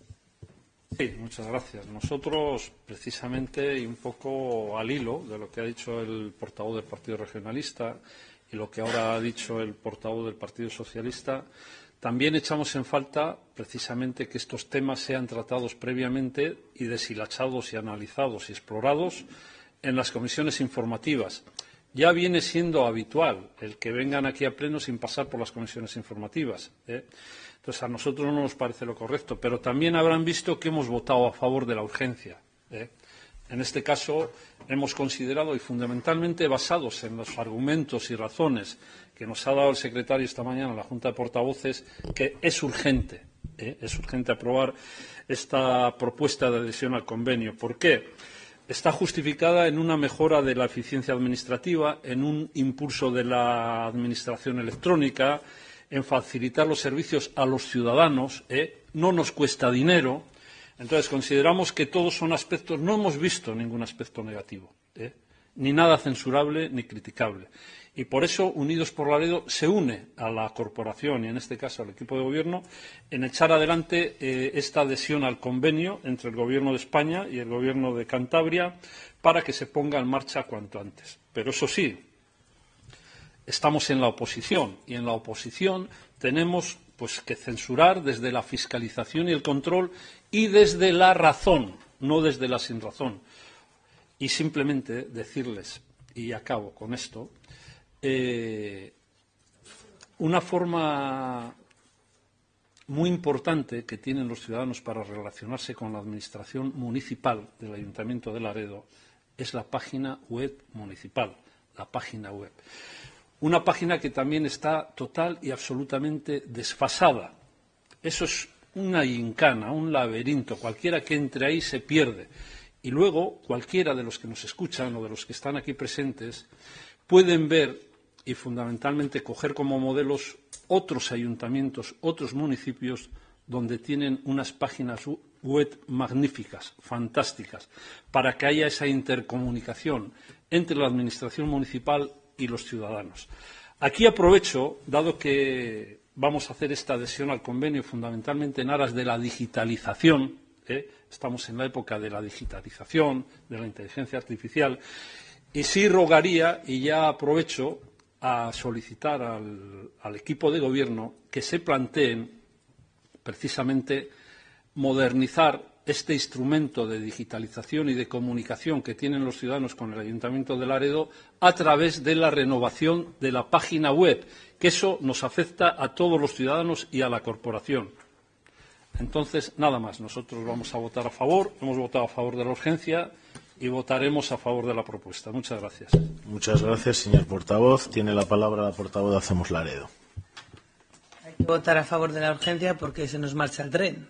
I: Sí, muchas gracias. Nosotros, precisamente, y un poco al hilo de lo que ha dicho el portavoz del Partido Regionalista y lo que ahora ha dicho el portavoz del Partido Socialista, también echamos en falta precisamente que estos temas sean tratados previamente y deshilachados y analizados y explorados en las comisiones informativas. Ya viene siendo habitual el que vengan aquí a pleno sin pasar por las comisiones informativas, ¿eh? Entonces, a nosotros no nos parece lo correcto, pero también habrán visto que hemos votado a favor de la urgencia, ¿eh? En este caso, hemos considerado, y fundamentalmente basados en los argumentos y razones que nos ha dado el secretario esta mañana en la Junta de Portavoces, que es urgente, ¿eh? es urgente aprobar esta propuesta de adhesión al convenio. ¿Por qué? Está justificada en una mejora de la eficiencia administrativa, en un impulso de la administración electrónica, en facilitar los servicios a los ciudadanos, ¿eh? no nos cuesta dinero. Entonces, consideramos que todos son aspectos, no hemos visto ningún aspecto negativo, ¿eh? ni nada censurable ni criticable. Y por eso Unidos por Laredo se une a la corporación y, en este caso, al equipo de gobierno en echar adelante eh, esta adhesión al convenio entre el Gobierno de España y el Gobierno de Cantabria para que se ponga en marcha cuanto antes. Pero eso sí, estamos en la oposición y en la oposición tenemos pues que censurar desde la fiscalización y el control y desde la razón, no desde la sinrazón. Y simplemente decirles, y acabo con esto, eh, una forma muy importante que tienen los ciudadanos para relacionarse con la administración municipal del Ayuntamiento de Laredo es la página web municipal, la página web. Una página que también está total y absolutamente desfasada. Eso es una gincana, un laberinto. Cualquiera que entre ahí se pierde. Y luego, cualquiera de los que nos escuchan o de los que están aquí presentes pueden ver y fundamentalmente coger como modelos otros ayuntamientos, otros municipios donde tienen unas páginas web magníficas, fantásticas, para que haya esa intercomunicación entre la administración municipal y los ciudadanos. Aquí aprovecho, dado que vamos a hacer esta adhesión al convenio fundamentalmente en aras de la digitalización, ¿eh? estamos en la época de la digitalización, de la inteligencia artificial, y sí rogaría, y ya aprovecho, a solicitar al, al equipo de gobierno que se planteen precisamente modernizar este instrumento de digitalización y de comunicación que tienen los ciudadanos con el Ayuntamiento de Laredo a través de la renovación de la página web, que eso nos afecta a todos los ciudadanos y a la corporación. Entonces, nada más. Nosotros vamos a votar a favor, hemos votado a favor de la urgencia y votaremos a favor de la propuesta. Muchas gracias.
A: Muchas gracias, señor portavoz. Tiene la palabra la portavoz de Hacemos Laredo.
C: Hay que votar a favor de la urgencia porque se nos marcha el tren.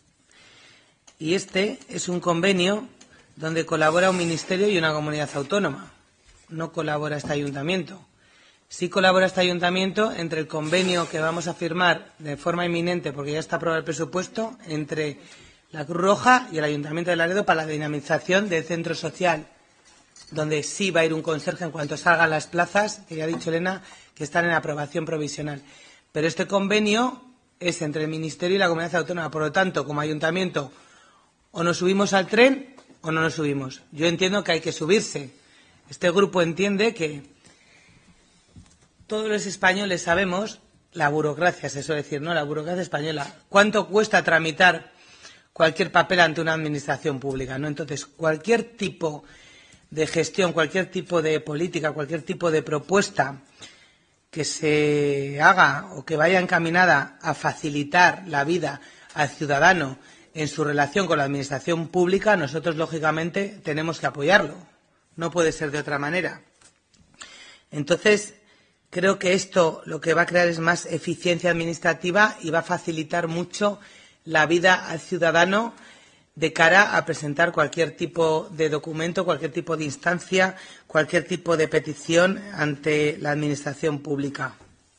C: Y este es un convenio donde colabora un ministerio y una comunidad autónoma. No colabora este ayuntamiento. Sí colabora este ayuntamiento entre el convenio que vamos a firmar de forma inminente, porque ya está aprobado el presupuesto, entre la Cruz Roja y el Ayuntamiento de Laredo para la dinamización del centro social, donde sí va a ir un conserje en cuanto salgan las plazas, que ya ha dicho Elena, que están en aprobación provisional. Pero este convenio es entre el ministerio y la comunidad autónoma. Por lo tanto, como ayuntamiento, o nos subimos al tren o no nos subimos? Yo entiendo que hay que subirse. Este grupo entiende que todos los españoles sabemos la burocracia, es eso decir, ¿no? La burocracia española. ¿Cuánto cuesta tramitar cualquier papel ante una administración pública, ¿no? Entonces, cualquier tipo de gestión, cualquier tipo de política, cualquier tipo de propuesta que se haga o que vaya encaminada a facilitar la vida al ciudadano en su relación con la administración pública, nosotros, lógicamente, tenemos que apoyarlo. No puede ser de otra manera. Entonces, creo que esto lo que va a crear es más eficiencia administrativa y va a facilitar mucho la vida al ciudadano de cara a presentar cualquier tipo de documento, cualquier tipo de instancia, cualquier tipo de petición ante la administración pública.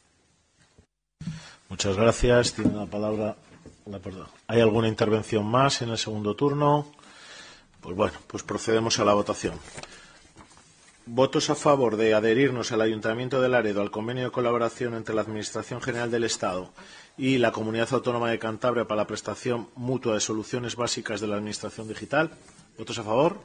A: Muchas gracias. Tiene la palabra. La, ¿Hay alguna intervención más en el segundo turno? Pues bueno, pues procedemos a la votación. ¿Votos a favor de adherirnos al Ayuntamiento de Laredo al convenio de colaboración entre la Administración General del Estado y la Comunidad Autónoma de Cantabria para la prestación mutua de soluciones básicas de la Administración digital? ¿Votos a favor?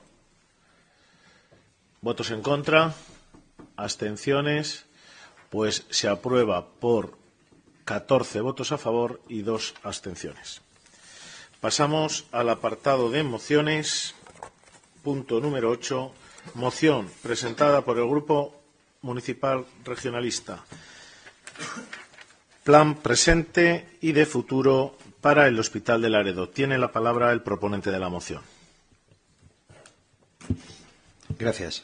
A: ¿Votos en contra? ¿Abstenciones? Pues se aprueba por catorce votos a favor y dos abstenciones. Pasamos al apartado de mociones. Punto número ocho. Moción presentada por el Grupo Municipal Regionalista. Plan presente y de futuro para el Hospital de Laredo. Tiene la palabra el proponente de la moción.
D: Gracias.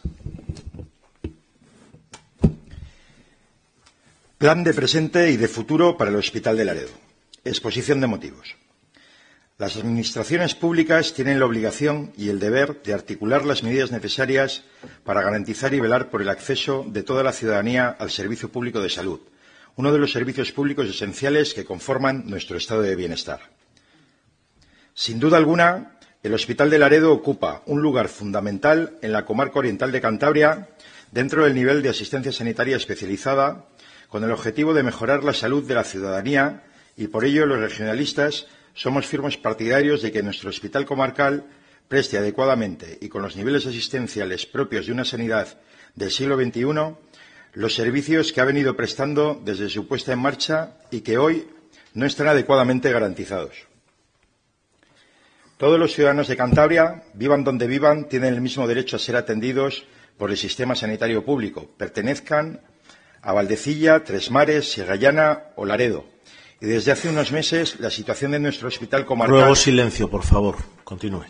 D: Plan de presente y de futuro para el Hospital de Laredo. Exposición de motivos. Las administraciones públicas tienen la obligación y el deber de articular las medidas necesarias para garantizar y velar por el acceso de toda la ciudadanía al servicio público de salud, uno de los servicios públicos esenciales que conforman nuestro estado de bienestar. Sin duda alguna, el Hospital de Laredo ocupa un lugar fundamental en la comarca oriental de Cantabria dentro del nivel de asistencia sanitaria especializada, con el objetivo de mejorar la salud de la ciudadanía, y por ello los regionalistas somos firmes partidarios de que nuestro hospital comarcal preste adecuadamente y con los niveles asistenciales propios de una sanidad del siglo veintiuno los servicios que ha venido prestando desde su puesta en marcha y que hoy no están adecuadamente garantizados. Todos los ciudadanos de Cantabria, vivan donde vivan, tienen el mismo derecho a ser atendidos por el sistema sanitario público, pertenezcan a Valdecilla, Tres Mares, Sierra Llana o Laredo. Y desde hace unos meses la situación de nuestro hospital comarcal...
A: Ruego silencio, por favor. Continúe.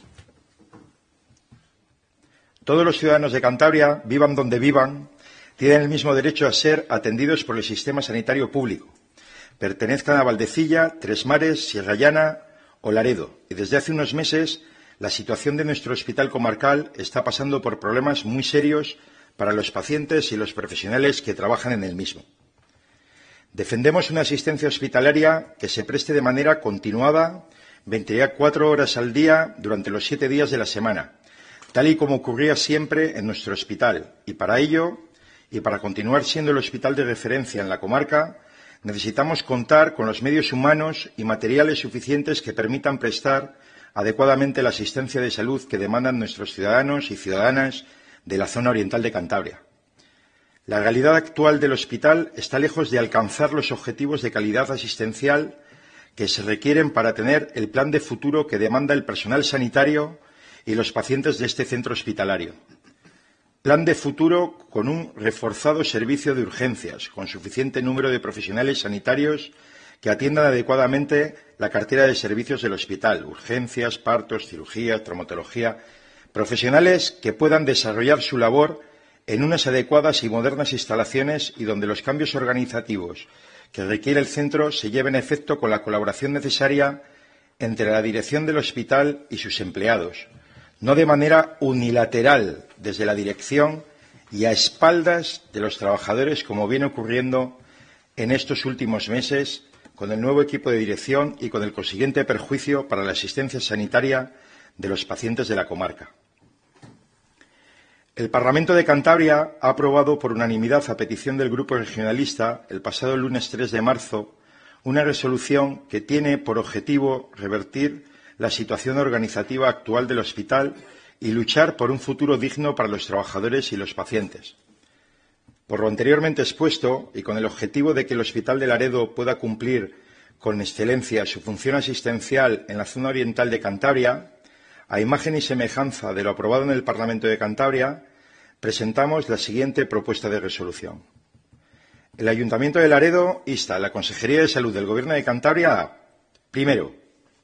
D: Todos los ciudadanos de Cantabria, vivan donde vivan, tienen el mismo derecho a ser atendidos por el sistema sanitario público. Pertenezcan a Valdecilla, Tres Mares, Sierra Llana o Laredo. Y desde hace unos meses la situación de nuestro hospital comarcal está pasando por problemas muy serios para los pacientes y los profesionales que trabajan en el mismo. Defendemos una asistencia hospitalaria que se preste de manera continuada, veinticuatro horas al día, durante los siete días de la semana, tal y como ocurría siempre en nuestro hospital. Y para ello, y para continuar siendo el hospital de referencia en la comarca, necesitamos contar con los medios humanos y materiales suficientes que permitan prestar adecuadamente la asistencia de salud que demandan nuestros ciudadanos y ciudadanas de la zona oriental de Cantabria. La realidad actual del hospital está lejos de alcanzar los objetivos de calidad asistencial que se requieren para tener el plan de futuro que demanda el personal sanitario y los pacientes de este centro hospitalario. Plan de futuro con un reforzado servicio de urgencias, con suficiente número de profesionales sanitarios que atiendan adecuadamente la cartera de servicios del hospital, urgencias, partos, cirugía, traumatología, profesionales que puedan desarrollar su labor en unas adecuadas y modernas instalaciones y donde los cambios organizativos que requiere el centro se lleven a efecto con la colaboración necesaria entre la dirección del hospital y sus empleados, no de manera unilateral desde la dirección y a espaldas de los trabajadores, como viene ocurriendo en estos últimos meses con el nuevo equipo de dirección y con el consiguiente perjuicio para la asistencia sanitaria de los pacientes de la comarca. El Parlamento de Cantabria ha aprobado por unanimidad, a petición del Grupo Regionalista, el pasado lunes tres de marzo, una resolución que tiene por objetivo revertir la situación organizativa actual del hospital y luchar por un futuro digno para los trabajadores y los pacientes. Por lo anteriormente expuesto, y con el objetivo de que el Hospital de Laredo pueda cumplir con excelencia su función asistencial en la zona oriental de Cantabria, a imagen y semejanza de lo aprobado en el Parlamento de Cantabria, presentamos la siguiente propuesta de resolución. El Ayuntamiento de Laredo insta a la Consejería de Salud del Gobierno de Cantabria a, primero,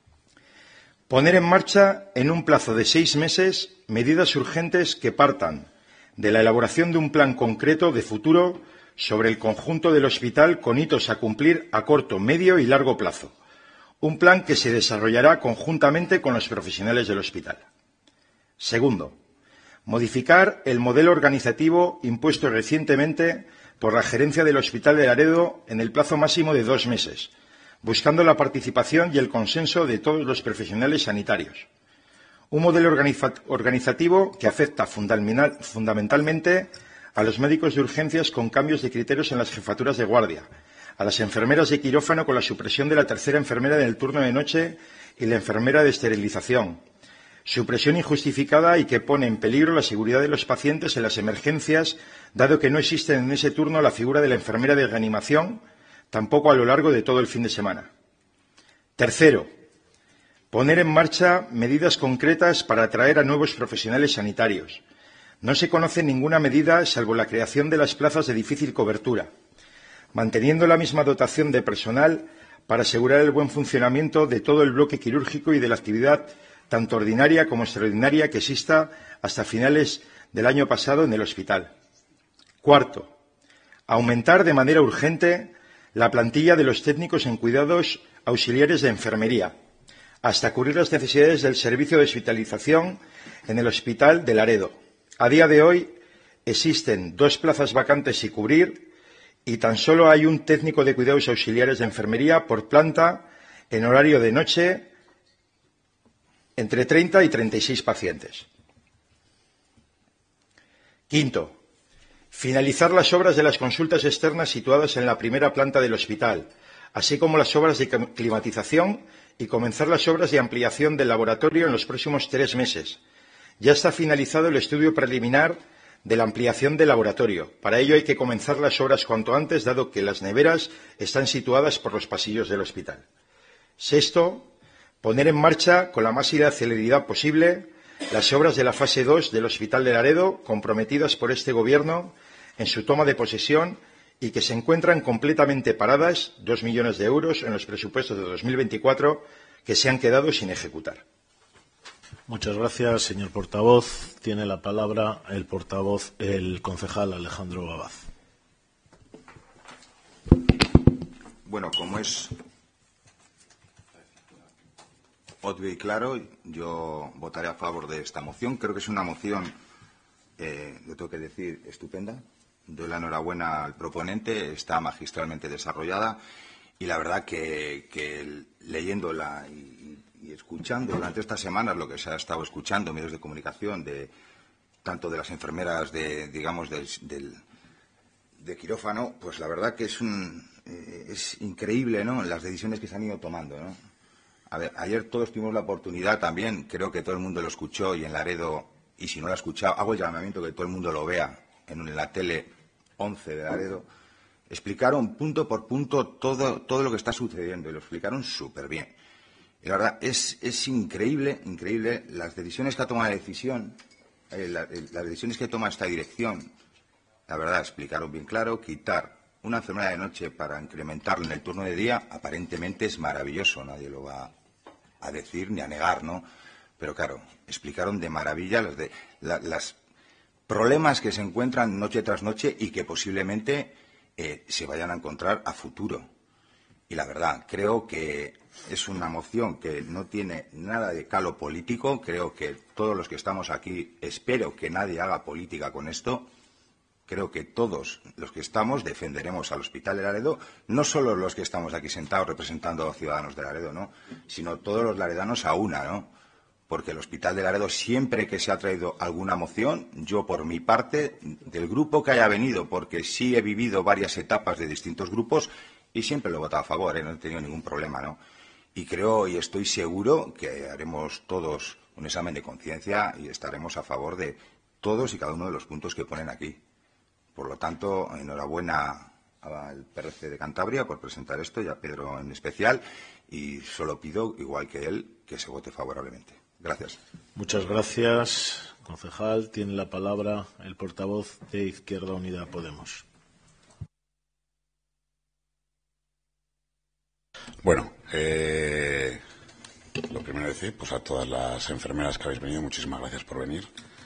D: poner en marcha en un plazo de seis meses medidas urgentes que partan de la elaboración de un plan concreto de futuro sobre el conjunto del hospital con hitos a cumplir a corto, medio y largo plazo. Un plan que se desarrollará conjuntamente con los profesionales del hospital. Segundo, modificar el modelo organizativo impuesto recientemente por la gerencia del Hospital de Laredo en el plazo máximo de dos meses, buscando la participación y el consenso de todos los profesionales sanitarios. Un modelo organiza organizativo que afecta fundamentalmente a los médicos de urgencias con cambios de criterios en las jefaturas de guardia, a las enfermeras de quirófano con la supresión de la tercera enfermera en el turno de noche y la enfermera de esterilización, supresión injustificada y que pone en peligro la seguridad de los pacientes en las emergencias, dado que no existe en ese turno la figura de la enfermera de reanimación, tampoco a lo largo de todo el fin de semana. Tercero, poner en marcha medidas concretas para atraer a nuevos profesionales sanitarios. No se conoce ninguna medida salvo la creación de las plazas de difícil cobertura, manteniendo la misma dotación de personal para asegurar el buen funcionamiento de todo el bloque quirúrgico y de la actividad tanto ordinaria como extraordinaria que exista hasta finales del año pasado en el hospital. Cuarto, aumentar de manera urgente la plantilla de los técnicos en cuidados auxiliares de enfermería, hasta cubrir las necesidades del servicio de hospitalización en el Hospital de Laredo. A día de hoy existen dos plazas vacantes sin cubrir y tan solo hay un técnico de cuidados auxiliares de enfermería por planta en horario de noche entre treinta y treinta y seis pacientes. Quinto, finalizar las obras de las consultas externas situadas en la primera planta del hospital, así como las obras de climatización y comenzar las obras de ampliación del laboratorio en los próximos tres meses. Ya está finalizado el estudio preliminar de la ampliación del laboratorio. Para ello hay que comenzar las obras cuanto antes, dado que las neveras están situadas por los pasillos del hospital. Sexto, poner en marcha con la máxima celeridad posible las obras de la fase dos del Hospital de Laredo, comprometidas por este Gobierno en su toma de posesión y que se encuentran completamente paradas, dos millones de euros en los presupuestos de dos mil veinticuatro, que se han quedado sin ejecutar.
A: Muchas gracias, señor portavoz. Tiene la palabra el portavoz, el concejal Alejandro Abad.
F: Bueno, como es obvio y claro, yo votaré a favor de esta moción. Creo que es una moción, eh, lo tengo que decir, estupenda. Doy la enhorabuena al proponente, está magistralmente desarrollada y la verdad que, que leyéndola y, y escuchando durante estas semanas lo que se ha estado escuchando en medios de comunicación, de tanto de las enfermeras de, digamos, del, del de quirófano, pues la verdad que es un eh, es increíble, ¿no?, las decisiones que se han ido tomando, ¿no? A ver, ayer todos tuvimos la oportunidad también, creo que todo el mundo lo escuchó y en Laredo, y si no lo ha escuchado, hago el llamamiento que todo el mundo lo vea en la tele once de Laredo, explicaron punto por punto todo, todo lo que está sucediendo y lo explicaron súper bien. Y la verdad, es, es increíble, increíble las decisiones que ha tomado la decisión, eh, la, eh, las decisiones que toma esta dirección. La verdad, explicaron bien claro, quitar una enfermera de noche para incrementarla en el turno de día, aparentemente es maravilloso, nadie lo va a decir ni a negar, ¿no? Pero claro, explicaron de maravilla los de, la, las problemas que se encuentran noche tras noche y que posiblemente eh, se vayan a encontrar a futuro. Y la verdad, creo que es una moción que no tiene nada de calo político. Creo que todos los que estamos aquí, espero que nadie haga política con esto. Creo que todos los que estamos defenderemos al Hospital de Laredo, no solo los que estamos aquí sentados representando a los ciudadanos de Laredo, ¿no?, sino todos los laredanos a una, ¿no? Porque el Hospital de Laredo, siempre que se ha traído alguna moción, yo por mi parte, del grupo que haya venido, porque sí he vivido varias etapas de distintos grupos y siempre lo he votado a favor, ¿eh? No he tenido ningún problema, ¿no? Y creo y estoy seguro que haremos todos un examen de conciencia y estaremos a favor de todos y cada uno de los puntos que ponen aquí. Por lo tanto, enhorabuena al P R C de Cantabria por presentar esto y a Pedro en especial, y solo pido, igual que él, que se vote favorablemente. Gracias.
A: Muchas gracias, concejal. Tiene la palabra el portavoz de Izquierda Unida Podemos.
G: Bueno, eh, lo primero decir, pues a todas las enfermeras que habéis venido, muchísimas gracias por venir.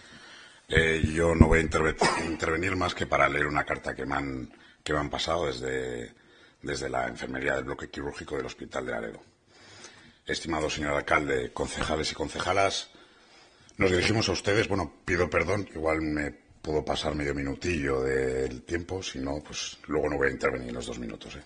G: Eh, yo no voy a interve intervenir más que para leer una carta que me han, que me han pasado desde, desde la enfermería del bloque quirúrgico del Hospital de Laredo. Estimado señor alcalde, concejales y concejalas, nos dirigimos a ustedes. Bueno, pido perdón, igual me puedo pasar medio minutillo del tiempo, si no, pues luego no voy a intervenir en los dos minutos. ¿eh?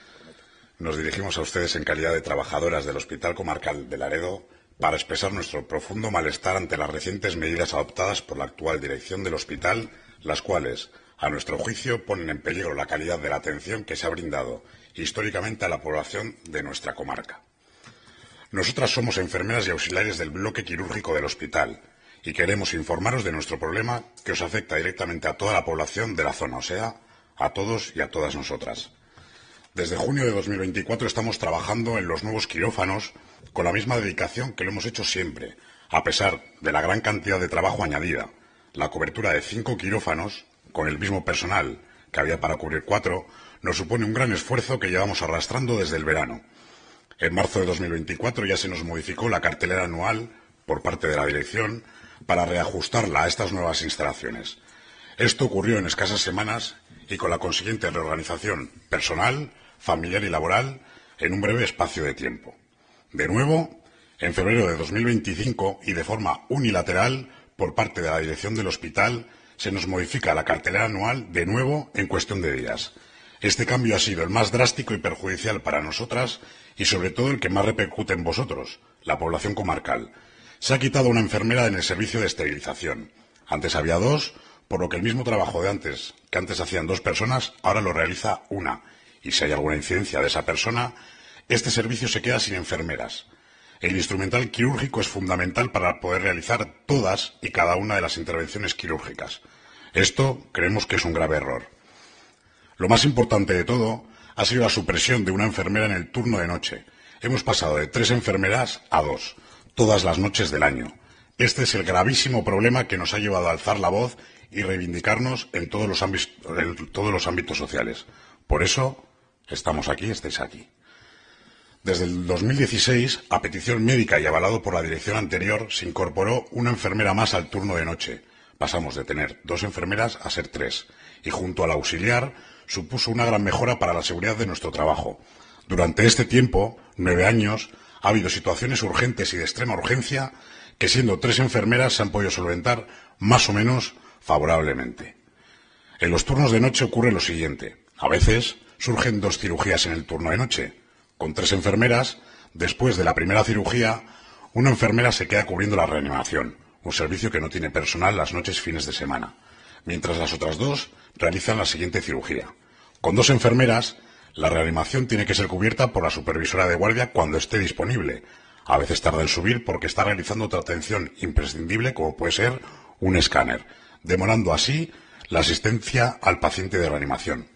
G: Nos dirigimos a ustedes en calidad de trabajadoras del Hospital Comarcal de Laredo para expresar nuestro profundo malestar ante las recientes medidas adoptadas por la actual dirección del hospital, las cuales, a nuestro juicio, ponen en peligro la calidad de la atención que se ha brindado históricamente a la población de nuestra comarca. Nosotras somos enfermeras y auxiliares del bloque quirúrgico del hospital y queremos informaros de nuestro problema que os afecta directamente a toda la población de la zona, o sea, a todos y a todas nosotras. Desde junio de dos mil veinticuatro estamos trabajando en los nuevos quirófanos con la misma dedicación que lo hemos hecho siempre, a pesar de la gran cantidad de trabajo añadida. La cobertura de cinco quirófanos, con el mismo personal que había para cubrir cuatro, nos supone un gran esfuerzo que llevamos arrastrando desde el verano. En marzo de dos mil veinticuatro ya se nos modificó la cartelera anual por parte de la dirección para reajustarla a estas nuevas instalaciones. Esto ocurrió en escasas semanas y con la consiguiente reorganización personal, familiar y laboral en un breve espacio de tiempo. De nuevo, en febrero de dos mil veinticinco y de forma unilateral por parte de la dirección del hospital se nos modifica la cartelera anual de nuevo en cuestión de días. Este cambio ha sido el más drástico y perjudicial para nosotras y sobre todo el que más repercute en vosotros, la población comarcal. Se ha quitado una enfermera en el servicio de esterilización. Antes había dos, por lo que el mismo trabajo de antes, que antes hacían dos personas, ahora lo realiza una. Y si hay alguna incidencia de esa persona, este servicio se queda sin enfermeras. El instrumental quirúrgico es fundamental para poder realizar todas y cada una de las intervenciones quirúrgicas. Esto creemos que es un grave error. Lo más importante de todo ha sido la supresión de una enfermera en el turno de noche. Hemos pasado de tres enfermeras a dos, todas las noches del año. Este es el gravísimo problema que nos ha llevado a alzar la voz y reivindicarnos en todos los ámbitos, en todos los ámbitos sociales. Por eso estamos aquí, estáis aquí. Desde el dos mil dieciséis, a petición médica y avalado por la dirección anterior, se incorporó una enfermera más al turno de noche. Pasamos de tener dos enfermeras a ser tres, y junto al auxiliar supuso una gran mejora para la seguridad de nuestro trabajo. Durante este tiempo, nueve años, ha habido situaciones urgentes y de extrema urgencia que, siendo tres enfermeras, se han podido solventar más o menos favorablemente. En los turnos de noche ocurre lo siguiente. A veces surgen dos cirugías en el turno de noche. Con tres enfermeras, después de la primera cirugía, una enfermera se queda cubriendo la reanimación, un servicio que no tiene personal las noches y fines de semana, mientras las otras dos realizan la siguiente cirugía. Con dos enfermeras, la reanimación tiene que ser cubierta por la supervisora de guardia cuando esté disponible. A veces tarda en subir porque está realizando otra atención imprescindible, como puede ser un escáner, demorando así la asistencia al paciente de reanimación.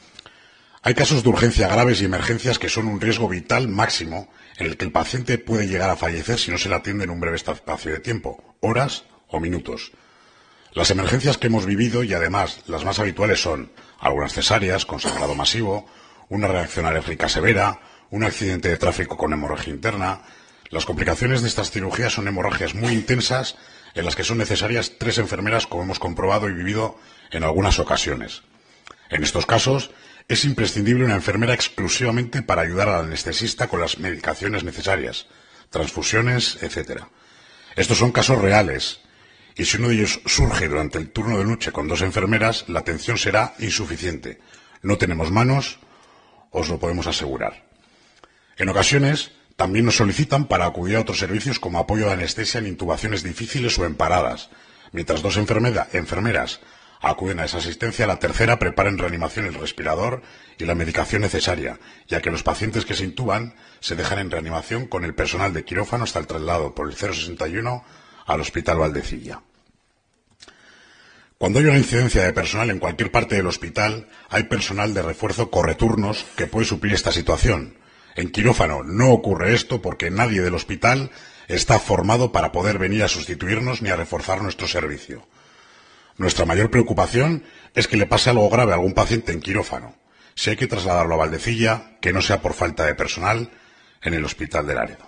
G: Hay casos de urgencia graves y emergencias que son un riesgo vital máximo en el que el paciente puede llegar a fallecer si no se le atiende en un breve espacio de tiempo, horas o minutos. Las emergencias que hemos vivido y además las más habituales son algunas cesáreas con sangrado masivo, una reacción alérgica severa, un accidente de tráfico con hemorragia interna. Las complicaciones de estas cirugías son hemorragias muy intensas en las que son necesarias tres enfermeras, como hemos comprobado y vivido en algunas ocasiones. En estos casos es imprescindible una enfermera exclusivamente para ayudar al anestesista con las medicaciones necesarias, transfusiones, etcétera. Estos son casos reales, y si uno de ellos surge durante el turno de noche con dos enfermeras, la atención será insuficiente. No tenemos manos, os lo podemos asegurar. En ocasiones también nos solicitan para acudir a otros servicios como apoyo de anestesia en intubaciones difíciles o en paradas. Mientras dos enfermera, enfermeras acuden a esa asistencia, la tercera prepara en reanimación el respirador y la medicación necesaria, ya que los pacientes que se intuban se dejan en reanimación con el personal de quirófano hasta el traslado por el cero sesenta y uno al Hospital Valdecilla. Cuando hay una incidencia de personal en cualquier parte del hospital, hay personal de refuerzo correturnos que puede suplir esta situación. En quirófano no ocurre esto porque nadie del hospital está formado para poder venir a sustituirnos ni a reforzar nuestro servicio. Nuestra mayor preocupación es que le pase algo grave a algún paciente en quirófano. Si hay que trasladarlo a Valdecilla, que no sea por falta de personal en el Hospital de Laredo.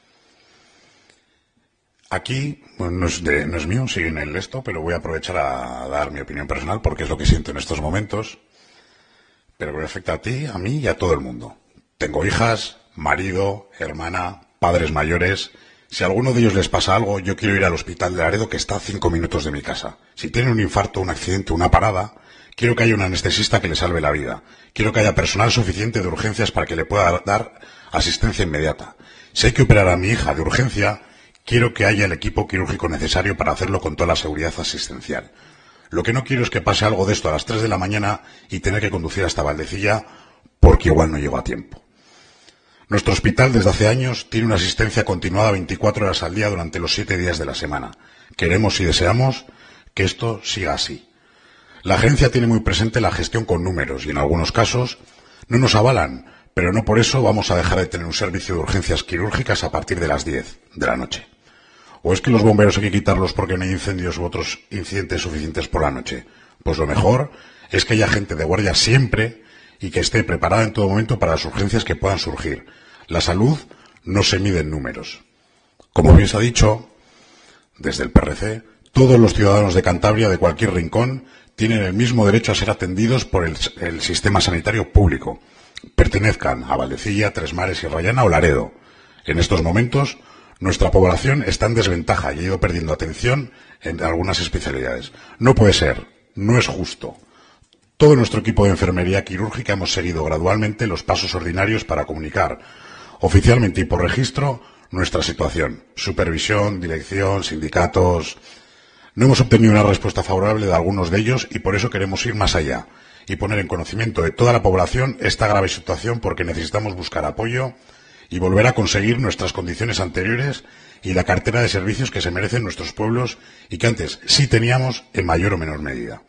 G: Aquí, bueno, no es, de, no es mío, sigue en el esto, pero voy a aprovechar a dar mi opinión personal porque es lo que siento en estos momentos, pero que me afecta a ti, a mí y a todo el mundo. Tengo hijas, marido, hermana, padres mayores. Si a alguno de ellos les pasa algo, yo quiero ir al Hospital de Laredo, que está a cinco minutos de mi casa. Si tienen un infarto, un accidente, una parada, quiero que haya un anestesista que le salve la vida. Quiero que haya personal suficiente de urgencias para que le pueda dar asistencia inmediata. Si hay que operar a mi hija de urgencia, quiero que haya el equipo quirúrgico necesario para hacerlo con toda la seguridad asistencial. Lo que no quiero es que pase algo de esto a las tres de la mañana y tener que conducir hasta Valdecilla porque igual no llego a tiempo. Nuestro hospital desde hace años tiene una asistencia continuada veinticuatro horas al día durante los siete días de la semana. Queremos y deseamos que esto siga así. La agencia tiene muy presente la gestión con números y en algunos casos no nos avalan, pero no por eso vamos a dejar de tener un servicio de urgencias quirúrgicas a partir de las diez de la noche. ¿O es que los bomberos hay que quitarlos porque no hay incendios u otros incidentes suficientes por la noche? Pues lo mejor es que haya gente de guardia siempre y que esté preparada en todo momento para las urgencias que puedan surgir. La salud no se mide en números. Como bien se ha dicho, desde el P R C, todos los ciudadanos de Cantabria, de cualquier rincón, tienen el mismo derecho a ser atendidos por el, el sistema sanitario público, pertenezcan a Valdecilla, Tres Mares y Rayana o Laredo. En estos momentos, nuestra población está en desventaja y ha ido perdiendo atención en algunas especialidades. No puede ser, no es justo. Todo nuestro equipo de enfermería quirúrgica hemos seguido gradualmente los pasos ordinarios para comunicar oficialmente y por registro nuestra situación. Supervisión, dirección, sindicatos. No hemos obtenido una respuesta favorable de algunos de ellos y por eso queremos ir más allá y poner en conocimiento de toda la población esta grave situación porque necesitamos buscar apoyo y volver a conseguir nuestras condiciones anteriores y la cartera de servicios que se merecen nuestros pueblos y que antes sí teníamos en mayor o menor medida.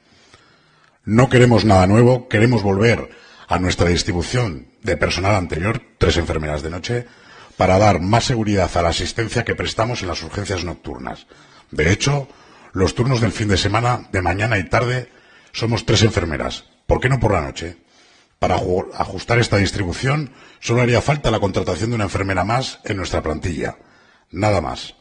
G: No queremos nada nuevo, queremos volver a nuestra distribución de personal anterior, tres enfermeras de noche, para dar más seguridad a la asistencia que prestamos en las urgencias nocturnas. De hecho, los turnos del fin de semana, de mañana y tarde, somos tres enfermeras. ¿Por qué no por la noche? Para ajustar esta distribución, solo haría falta la contratación de una enfermera más en nuestra plantilla. Nada más.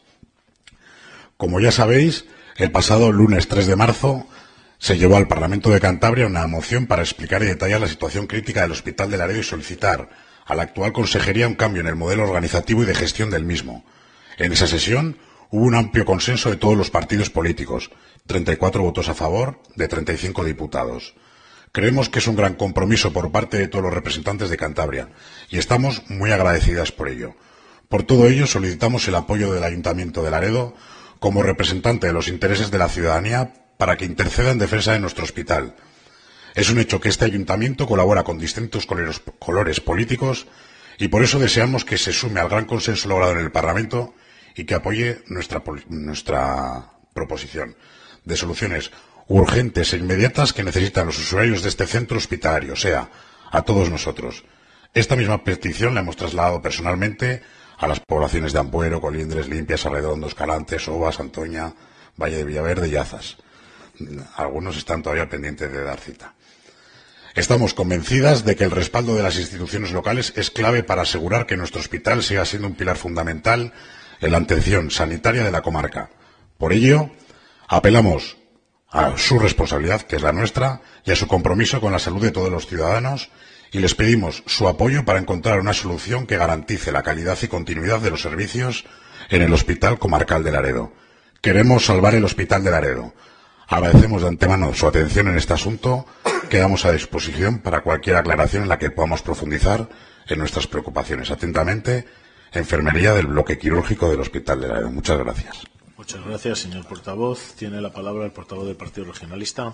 G: Como ya sabéis, el pasado lunes tres de marzo se llevó al Parlamento de Cantabria una moción para explicar y detallar la situación crítica del Hospital de Laredo y solicitar a la actual consejería un cambio en el modelo organizativo y de gestión del mismo. En esa sesión hubo un amplio consenso de todos los partidos políticos, treinta y cuatro votos a favor de treinta y cinco diputados. Creemos que es un gran compromiso por parte de todos los representantes de Cantabria y estamos muy agradecidas por ello. Por todo ello, solicitamos el apoyo del Ayuntamiento de Laredo como representante de los intereses de la ciudadanía para que interceda en defensa de nuestro hospital. Es un hecho que este ayuntamiento colabora con distintos colores, colores políticos y por eso deseamos que se sume al gran consenso logrado en el Parlamento y que apoye nuestra, nuestra proposición de soluciones urgentes e inmediatas que necesitan los usuarios de este centro hospitalario, o sea, a todos nosotros. Esta misma petición la hemos trasladado personalmente a las poblaciones de Ampuero, Colindres, Limpias, Arredondo, Escalante, Soba, Santoña, Valle de Villaverde y Azas. Algunos están todavía pendientes de dar cita. Estamos convencidas de que el respaldo de las instituciones locales es clave para asegurar que nuestro hospital siga siendo un pilar fundamental en la atención sanitaria de la comarca. Por ello, apelamos a su responsabilidad, que es la nuestra, y a su compromiso con la salud de todos los ciudadanos, y les pedimos su apoyo para encontrar una solución que garantice la calidad y continuidad de los servicios en el Hospital Comarcal de Laredo. Queremos salvar el Hospital de Laredo. Agradecemos de antemano su atención en este asunto. Quedamos a disposición para cualquier aclaración en la que podamos profundizar en nuestras preocupaciones. Atentamente, Enfermería del Bloque Quirúrgico del Hospital de Laredo. Muchas gracias.
A: Muchas gracias, señor portavoz. Tiene la palabra el portavoz del Partido Regionalista.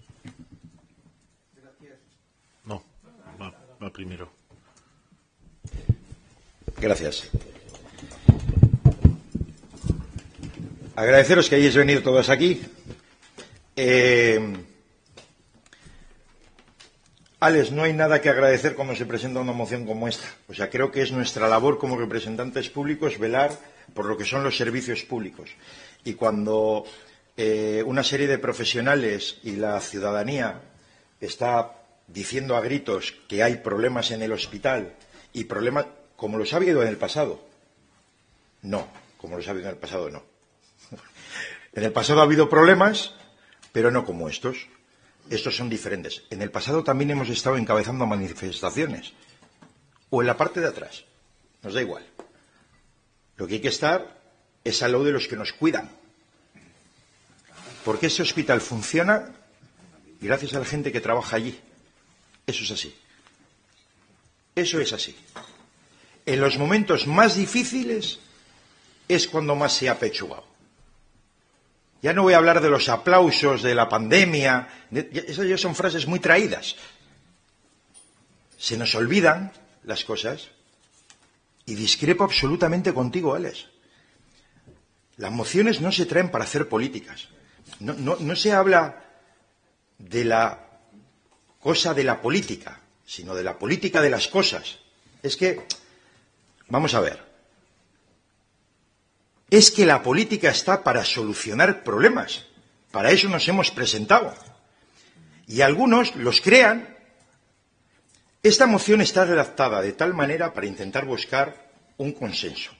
A: No, va, va primero.
D: Gracias. agradeceros que hayáis venido todos aquí. Eh, Alex, no hay nada que agradecer cuando se presenta una moción como esta. O sea, creo que es nuestra labor como representantes públicos velar por lo que son los servicios públicos. Y cuando eh, una serie de profesionales y la ciudadanía está diciendo a gritos que hay problemas en el hospital y problemas como los ha habido en el pasado, no, como los ha habido en el pasado, no. En el pasado ha habido problemas, pero no como estos. Estos son diferentes. En el pasado también hemos estado encabezando manifestaciones. O en la parte de atrás. Nos da igual. Lo que hay que estar es al lado de los que nos cuidan. Porque ese hospital funciona gracias a la gente que trabaja allí. Eso es así. Eso es así. En los momentos más difíciles es cuando más se ha apechugado. Ya no voy a hablar de los aplausos, de la pandemia, de, esas ya son frases muy traídas. Se nos olvidan las cosas y discrepo absolutamente contigo, Alex. Las mociones no se traen para hacer políticas. No, no, no se habla de la cosa de la política, sino de la política de las cosas. Es que, vamos a ver. Es que la política está para solucionar problemas. Para eso nos hemos presentado. Y algunos los crean. Esta moción está redactada de tal manera para intentar buscar un consenso.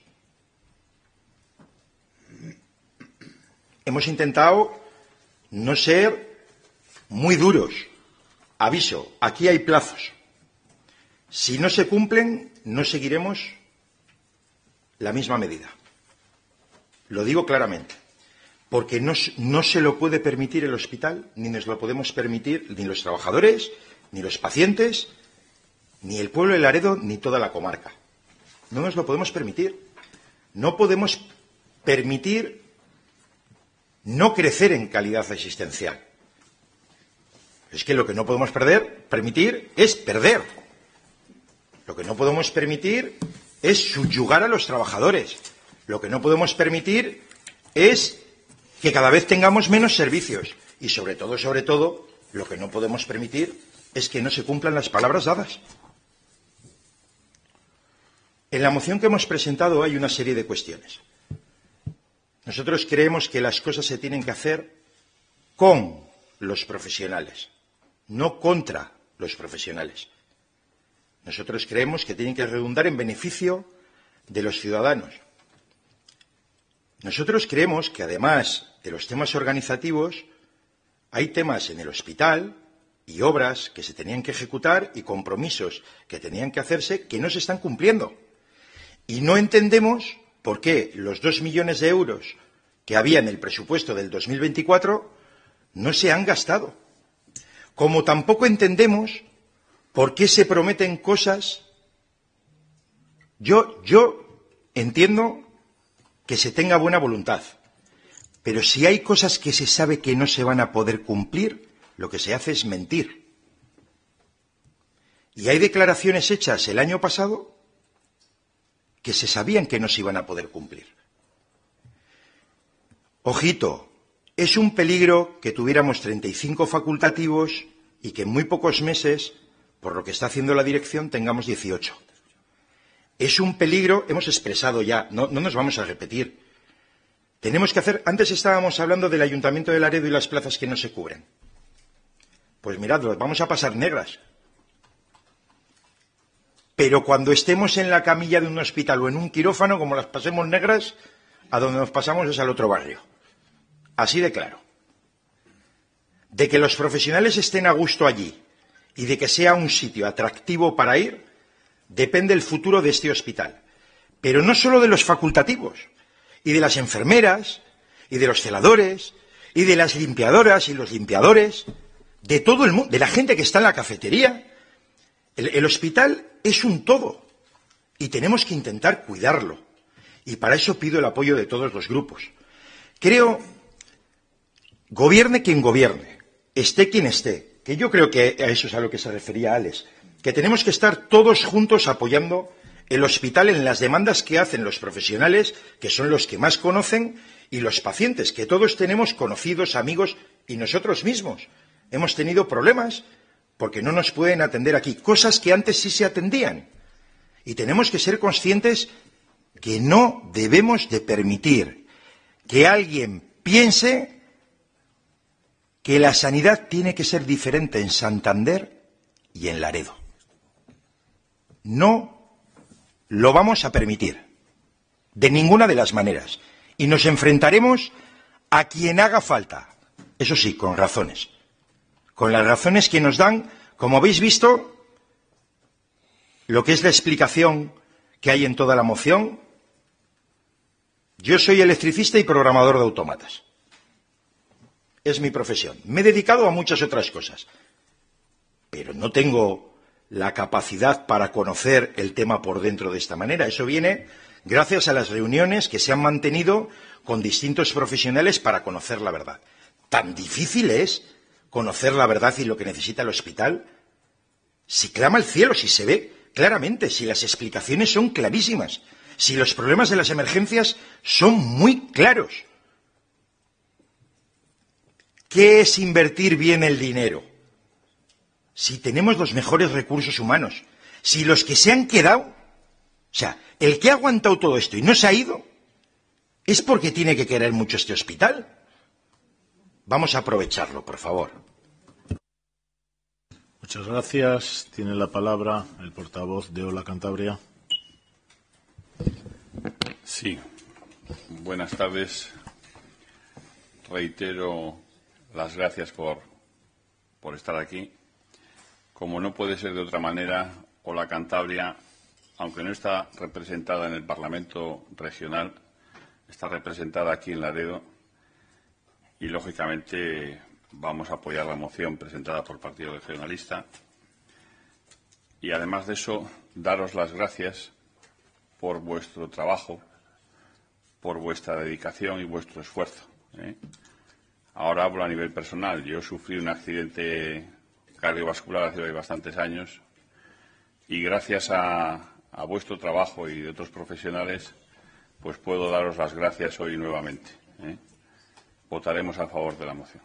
D: Hemos intentado no ser muy duros. Aviso, aquí hay plazos. Si no se cumplen, no seguiremos la misma medida. Lo digo claramente, porque no, no se lo puede permitir el hospital, ni nos lo podemos permitir ni los trabajadores, ni los pacientes, ni el pueblo de Laredo, ni toda la comarca. No nos lo podemos permitir. No podemos permitir no crecer en calidad asistencial. Es que lo que no podemos perder, permitir es perder. Lo que no podemos permitir es subyugar a los trabajadores. Lo que no podemos permitir es que cada vez tengamos menos servicios. Y sobre todo, sobre todo, lo que no podemos permitir es que no se cumplan las palabras dadas. En la moción que hemos presentado hay una serie de cuestiones. Nosotros creemos que las cosas se tienen que hacer con los profesionales, no contra los profesionales. Nosotros creemos que tienen que redundar en beneficio de los ciudadanos. Nosotros creemos que, además de los temas organizativos, hay temas en el hospital y obras que se tenían que ejecutar y compromisos que tenían que hacerse que no se están cumpliendo. Y no entendemos por qué los dos millones de euros que había en el presupuesto del dos mil veinticuatro no se han gastado. Como tampoco entendemos por qué se prometen cosas. Yo, yo entiendo que se tenga buena voluntad, pero si hay cosas que se sabe que no se van a poder cumplir, lo que se hace es mentir. Y hay declaraciones hechas el año pasado que se sabían que no se iban a poder cumplir. Ojito, es un peligro que tuviéramos treinta y cinco facultativos y que en muy pocos meses, por lo que está haciendo la dirección, tengamos dieciocho. Es un peligro, hemos expresado ya, no, no nos vamos a repetir. Tenemos que hacer, antes estábamos hablando del Ayuntamiento de Laredo y las plazas que no se cubren. Pues mirad, las vamos a pasar negras. Pero cuando estemos en la camilla de un hospital o en un quirófano, como las pasemos negras, a donde nos pasamos es al otro barrio. Así de claro. De que los profesionales estén a gusto allí y de que sea un sitio atractivo para ir, depende el futuro de este hospital. Pero no solo de los facultativos, y de las enfermeras, y de los celadores, y de las limpiadoras y los limpiadores, de todo el mundo, de la gente que está en la cafetería. El, el hospital es un todo, y tenemos que intentar cuidarlo. Y para eso pido el apoyo de todos los grupos. Creo, gobierne quien gobierne, esté quien esté, que yo creo que a eso es a lo que se refería Alex, que tenemos que estar todos juntos apoyando el hospital en las demandas que hacen los profesionales, que son los que más conocen, y los pacientes, que todos tenemos conocidos, amigos y nosotros mismos. Hemos tenido problemas porque no nos pueden atender aquí, cosas que antes sí se atendían. Y tenemos que ser conscientes que no debemos de permitir que alguien piense que la sanidad tiene que ser diferente en Santander y en Laredo. No lo vamos a permitir, de ninguna de las maneras. Y nos enfrentaremos a quien haga falta, eso sí, con razones. Con las razones que nos dan, como habéis visto, lo que es la explicación que hay en toda la moción. Yo soy electricista y programador de automatas. Es mi profesión. Me he dedicado a muchas otras cosas, pero no tengo la capacidad para conocer el tema por dentro de esta manera. Eso viene gracias a las reuniones que se han mantenido con distintos profesionales para conocer la verdad. Tan difícil es conocer la verdad y lo que necesita el hospital. Si clama el cielo, si se ve claramente, si las explicaciones son clarísimas, si los problemas de las emergencias son muy claros. ¿Qué es invertir bien el dinero? Si tenemos los mejores recursos humanos, si los que se han quedado, o sea, el que ha aguantado todo esto y no se ha ido, es porque tiene que querer mucho este hospital. Vamos a aprovecharlo, por favor.
A: Muchas gracias. Tiene la palabra el portavoz de Hola Cantabria.
E: Sí. Buenas tardes. Reitero las gracias por, por estar aquí. Como no puede ser de otra manera, Hola Cantabria, aunque no está representada en el Parlamento regional, está representada aquí en Laredo y, lógicamente, vamos a apoyar la moción presentada por el Partido Regionalista. Y, además de eso, daros las gracias por vuestro trabajo, por vuestra dedicación y vuestro esfuerzo, ¿eh? Ahora hablo a nivel personal. Yo sufrí un accidente cardiovascular hace bastantes años y gracias a, a vuestro trabajo y de otros profesionales, pues puedo daros las gracias hoy nuevamente, ¿eh? Votaremos a favor de la moción.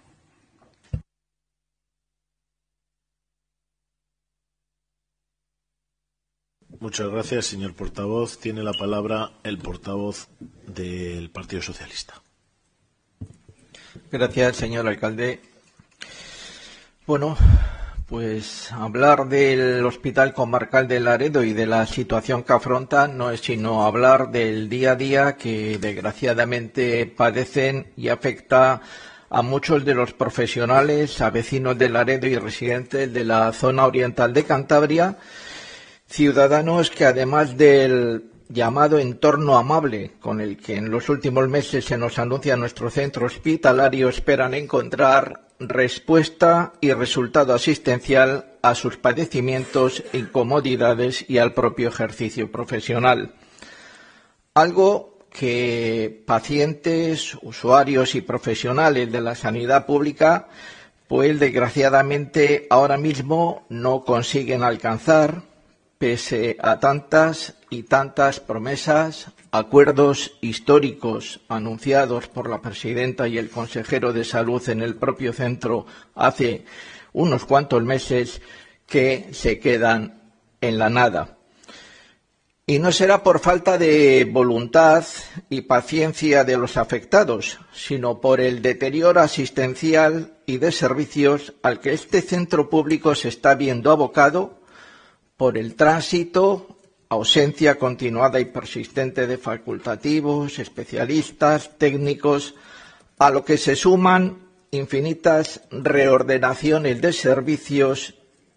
A: Muchas gracias, señor portavoz. Tiene la palabra el portavoz del Partido Socialista.
K: Gracias, señor alcalde. Bueno, pues hablar del Hospital Comarcal de Laredo y de la situación que afronta no es sino hablar del día a día que desgraciadamente padecen y afecta a muchos de los profesionales, a vecinos de Laredo y residentes de la zona oriental de Cantabria, ciudadanos que además del llamado entorno amable con el que en los últimos meses se nos anuncia nuestro centro hospitalario, esperan encontrar respuesta y resultado asistencial a sus padecimientos, incomodidades y al propio ejercicio profesional. Algo que pacientes, usuarios y profesionales de la sanidad pública, pues desgraciadamente ahora mismo no consiguen alcanzar, pese a tantas y tantas promesas, acuerdos históricos anunciados por la presidenta y el consejero de Salud en el propio centro hace unos cuantos meses, que se quedan en la nada. Y no será por falta de voluntad y paciencia de los afectados, sino por el deterioro asistencial y de servicios al que este centro público se está viendo abocado, por el tránsito, ausencia continuada y persistente de facultativos, especialistas, técnicos, a lo que se suman infinitas reordenaciones de servicios,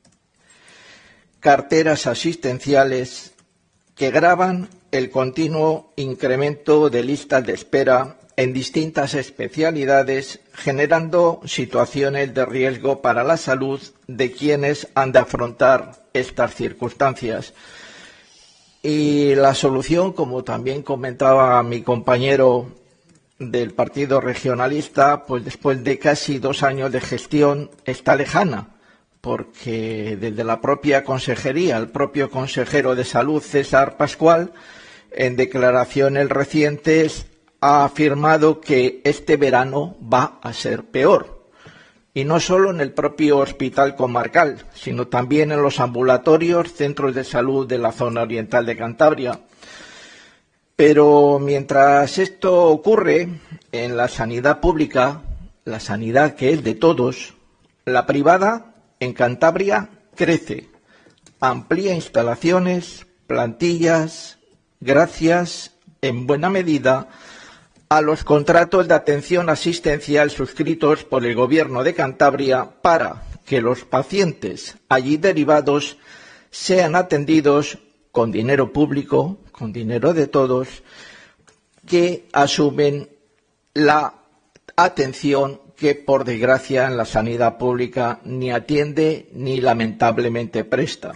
K: carteras asistenciales que gravan el continuo incremento de listas de espera en distintas especialidades, generando situaciones de riesgo para la salud de quienes han de afrontar estas circunstancias. Y la solución, como también comentaba mi compañero del Partido Regionalista, pues después de casi dos años de gestión está lejana, porque desde la propia consejería, el propio consejero de Salud, César Pascual, en declaraciones recientes ha afirmado que este verano va a ser peor. Y no solo en el propio hospital comarcal, sino también en los ambulatorios, centros de salud de la zona oriental de Cantabria. Pero mientras esto ocurre, en la sanidad pública, la sanidad que es de todos, la privada en Cantabria crece, amplía instalaciones, plantillas, gracias en buena medida a los contratos de atención asistencial suscritos por el Gobierno de Cantabria para que los pacientes allí derivados sean atendidos con dinero público, con dinero de todos, que asumen la atención que, por desgracia, en la sanidad pública ni atiende ni lamentablemente presta.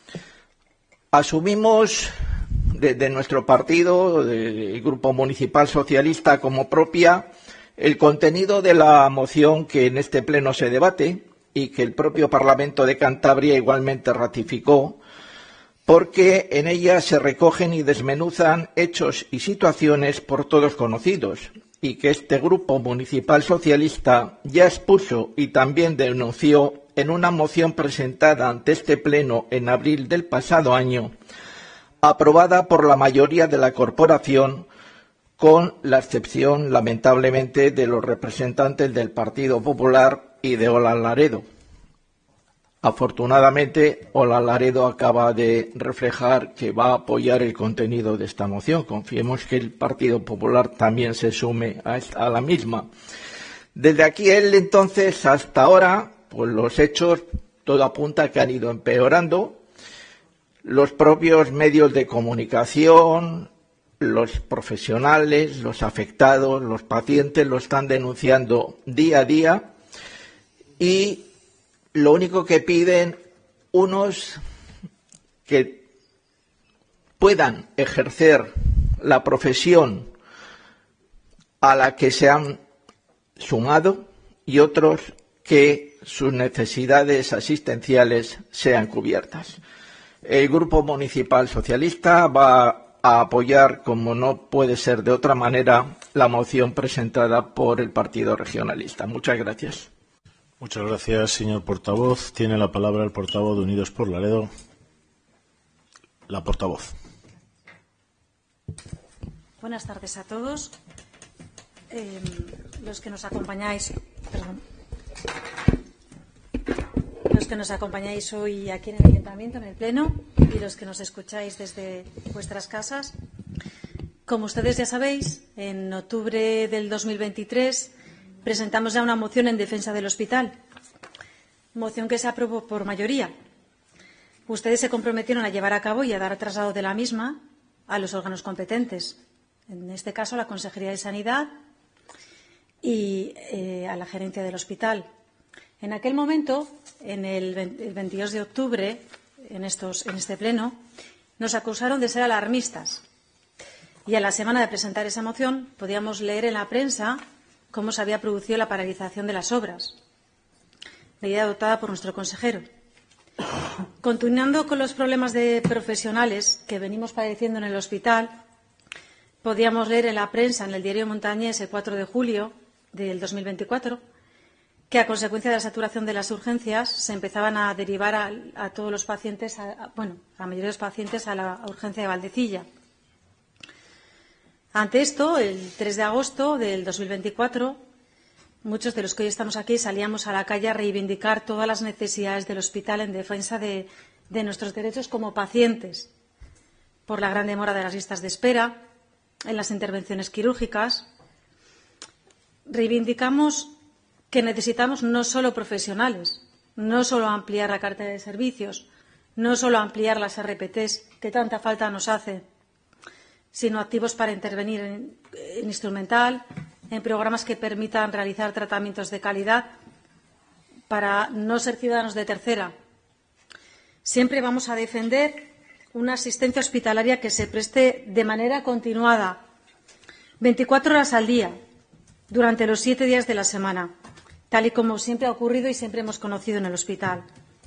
K: Asumimos desde nuestro partido, del Grupo Municipal Socialista, como propia el contenido de la moción que en este pleno se debate y que el propio Parlamento de Cantabria igualmente ratificó, porque en ella se recogen y desmenuzan hechos y situaciones por todos conocidos, y que este Grupo Municipal Socialista ya expuso y también denunció en una moción presentada ante este pleno en abril del pasado año, aprobada por la mayoría de la corporación, con la excepción, lamentablemente, de los representantes del Partido Popular y de Ola Laredo. Afortunadamente, Ola Laredo acaba de reflejar que va a apoyar el contenido de esta moción. Confiemos que el Partido Popular también se sume a, esta, a la misma. Desde aquí, él, entonces, hasta ahora, pues los hechos, todo apunta a que han ido empeorando. Los propios medios de comunicación, los profesionales, los afectados, los pacientes lo están denunciando día a día y lo único que piden unos que puedan ejercer la profesión a la que se han sumado y otros que sus necesidades asistenciales sean cubiertas. El Grupo Municipal Socialista va a apoyar, como no puede ser de otra manera, la moción presentada por el Partido Regionalista. Muchas gracias.
A: Muchas gracias, señor portavoz. Tiene la palabra el portavoz de Unidos por Laredo. La portavoz.
L: Buenas tardes a todos. Eh, los que nos acompañáis, perdón, los que nos acompañáis hoy aquí en el Ayuntamiento, en el Pleno, y los que nos escucháis desde vuestras casas. Como ustedes ya sabéis, en octubre del dos mil veintitrés presentamos ya una moción en defensa del hospital, moción que se aprobó por mayoría. Ustedes se comprometieron a llevar a cabo y a dar traslado de la misma a los órganos competentes, en este caso a la Consejería de Sanidad y eh, a la gerencia del hospital. En aquel momento, en el veintidós de octubre, en, estos, en este pleno, nos acusaron de ser alarmistas. Y a la semana de presentar esa moción, podíamos leer en la prensa cómo se había producido la paralización de las obras, medida adoptada por nuestro consejero. Continuando con los problemas de profesionales que venimos padeciendo en el hospital, podíamos leer en la prensa, en el diario Montañés, el cuatro de julio del dos mil veinticuatro, que a consecuencia de la saturación de las urgencias se empezaban a derivar a, a todos los pacientes, a, a, bueno, a la mayoría de los pacientes a la urgencia de Valdecilla. Ante esto, el tres de agosto del dos mil veinticuatro, muchos de los que hoy estamos aquí salíamos a la calle a reivindicar todas las necesidades del hospital en defensa de, de nuestros derechos como pacientes, por la gran demora de las listas de espera, en las intervenciones quirúrgicas. Reivindicamos que necesitamos no solo profesionales, no solo ampliar la cartera de servicios, no solo ampliar las R P Ts, que tanta falta nos hace, sino activos para intervenir en, en instrumental, en programas que permitan realizar tratamientos de calidad para no ser ciudadanos de tercera. Siempre vamos a defender una asistencia hospitalaria que se preste de manera continuada, veinticuatro horas al día, durante los siete días de la semana, tal y como siempre ha ocurrido y siempre hemos conocido en el hospital.